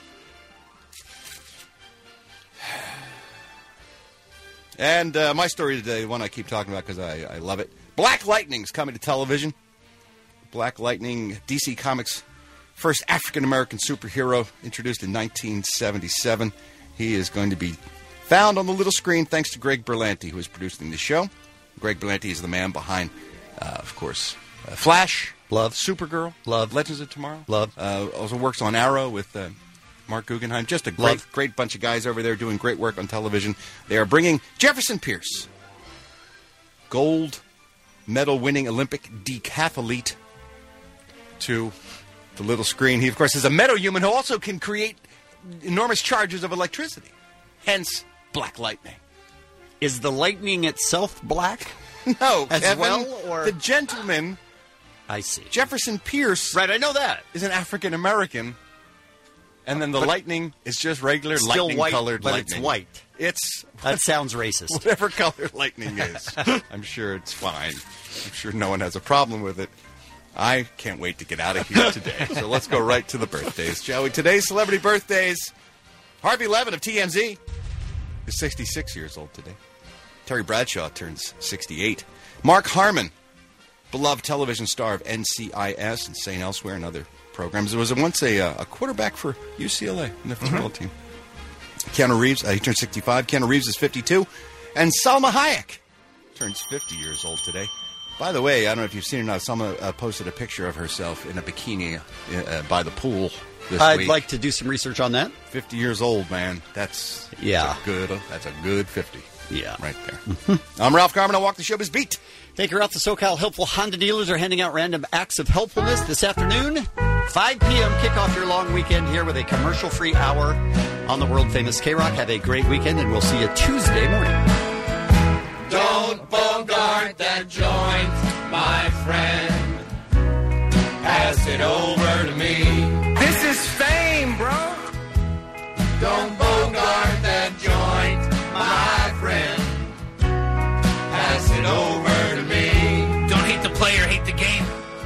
And uh, my story today, one I keep talking about because I, I love it. Black Lightning's coming to television. Black Lightning, D C Comics' first African-American superhero, introduced in nineteen seventy-seven. He is going to be found on the little screen thanks to Greg Berlanti, who is producing the show. Greg Berlanti is the man behind, uh, of course, uh, Flash, Love, Supergirl, Love, Legends of Tomorrow, Love. Uh, also works on Arrow with uh, Mark Guggenheim. Just a great, Love. great bunch of guys over there doing great work on television. They are bringing Jefferson Pierce, gold medal-winning Olympic decathlete, to the little screen. He, of course, is a metahuman who also can create enormous charges of electricity. Hence, Black Lightning. Is the lightning itself black? No, As Kevin, well, or- the gentleman, I see. Jefferson Pierce, Right, I know that. is an African American, and then the But- lightning is just regular Still lightning-colored white, but lightning. it's white. It's That sounds racist. whatever color lightning is. I'm sure it's fine. I'm sure no one has a problem with it. I can't wait to get out of here today. So let's go right to the birthdays, shall we? Today's celebrity birthdays. Harvey Levin of T M Z is sixty-six years old today. Terry Bradshaw turns sixty-eight. Mark Harmon, beloved television star of N C I S and Saint Elsewhere and other programs. There was once a, uh, a quarterback for U C L A in the football mm-hmm. team. Keanu Reeves, uh, he turns sixty-five. Keanu Reeves is fifty-two. And Salma Hayek turns fifty years old today. By the way, I don't know if you've seen it or not, Salma uh, posted a picture of herself in a bikini uh, by the pool this I'd week. like to do some research on that. fifty years old, man. That's, yeah. that's a good That's a good fifty. Yeah. Right there. I'm Ralph Garman. I walk the showbiz beat. Thank you, Ralph. The SoCal Helpful Honda dealers are handing out random acts of helpfulness this afternoon. five p.m. Kick off your long weekend here with a commercial-free hour on the world-famous K-Rock. Have a great weekend, and we'll see you Tuesday morning. Don't bogart that joint, my friend. Pass it over to me. This is fame, bro. Don't bogart that joint, my friend. Pass it over to me. Don't hate the player, hate the game.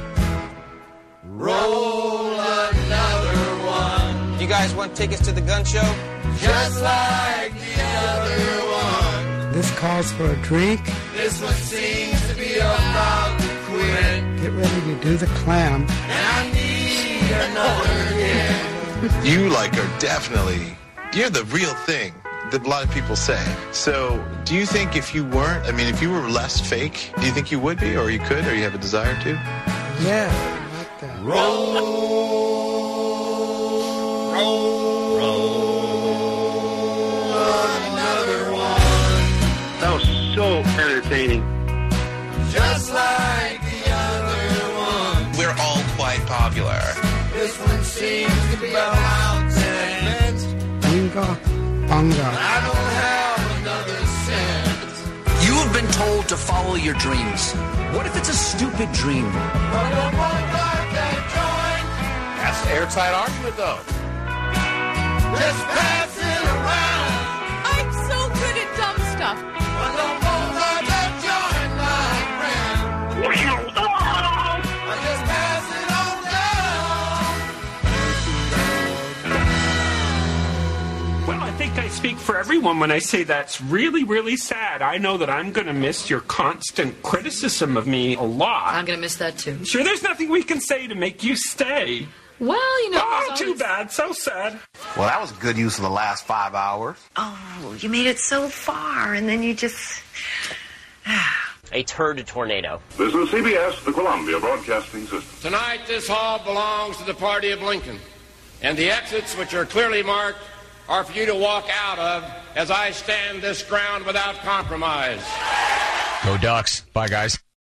Roll another one. You guys want tickets to the gun show? Just like the other one. This calls for a drink. This one seems to be about to quit. Get ready to do the clam. And I need another hit. You, like, are definitely, you're the real thing that a lot of people say. So, do you think if you weren't, I mean, if you were less fake, do you think you would be, or you could, or you have a desire to? Yeah, I like that. Roll. Roll. Roll another one. That was so entertaining. Just like the other one. We're all quite popular. This one seems to be about ten. Bingo, bongo. I don't have another cent. You have been told to follow your dreams. What if it's a stupid dream? But don't bogart that joint. That's an airtight argument, though. Just pass it around. I'm so good at dumb stuff. But don't bogart that joint, my friend. I just pass it on down. Well, I think I speak for everyone when I say that's really, really sad. I know that I'm going to miss your constant criticism of me a lot. I'm going to miss that, too. Sure, there's nothing we can say to make you stay. Well, you know... Oh, too bad. So sad. Well, that was a good use of the last five hours. Oh, you made it so far, and then you just... A turd tornado. This is C B S, the Columbia Broadcasting System. Tonight, this hall belongs to the party of Lincoln. And the exits, which are clearly marked, are for you to walk out of as I stand this ground without compromise. Go Ducks. Bye, guys.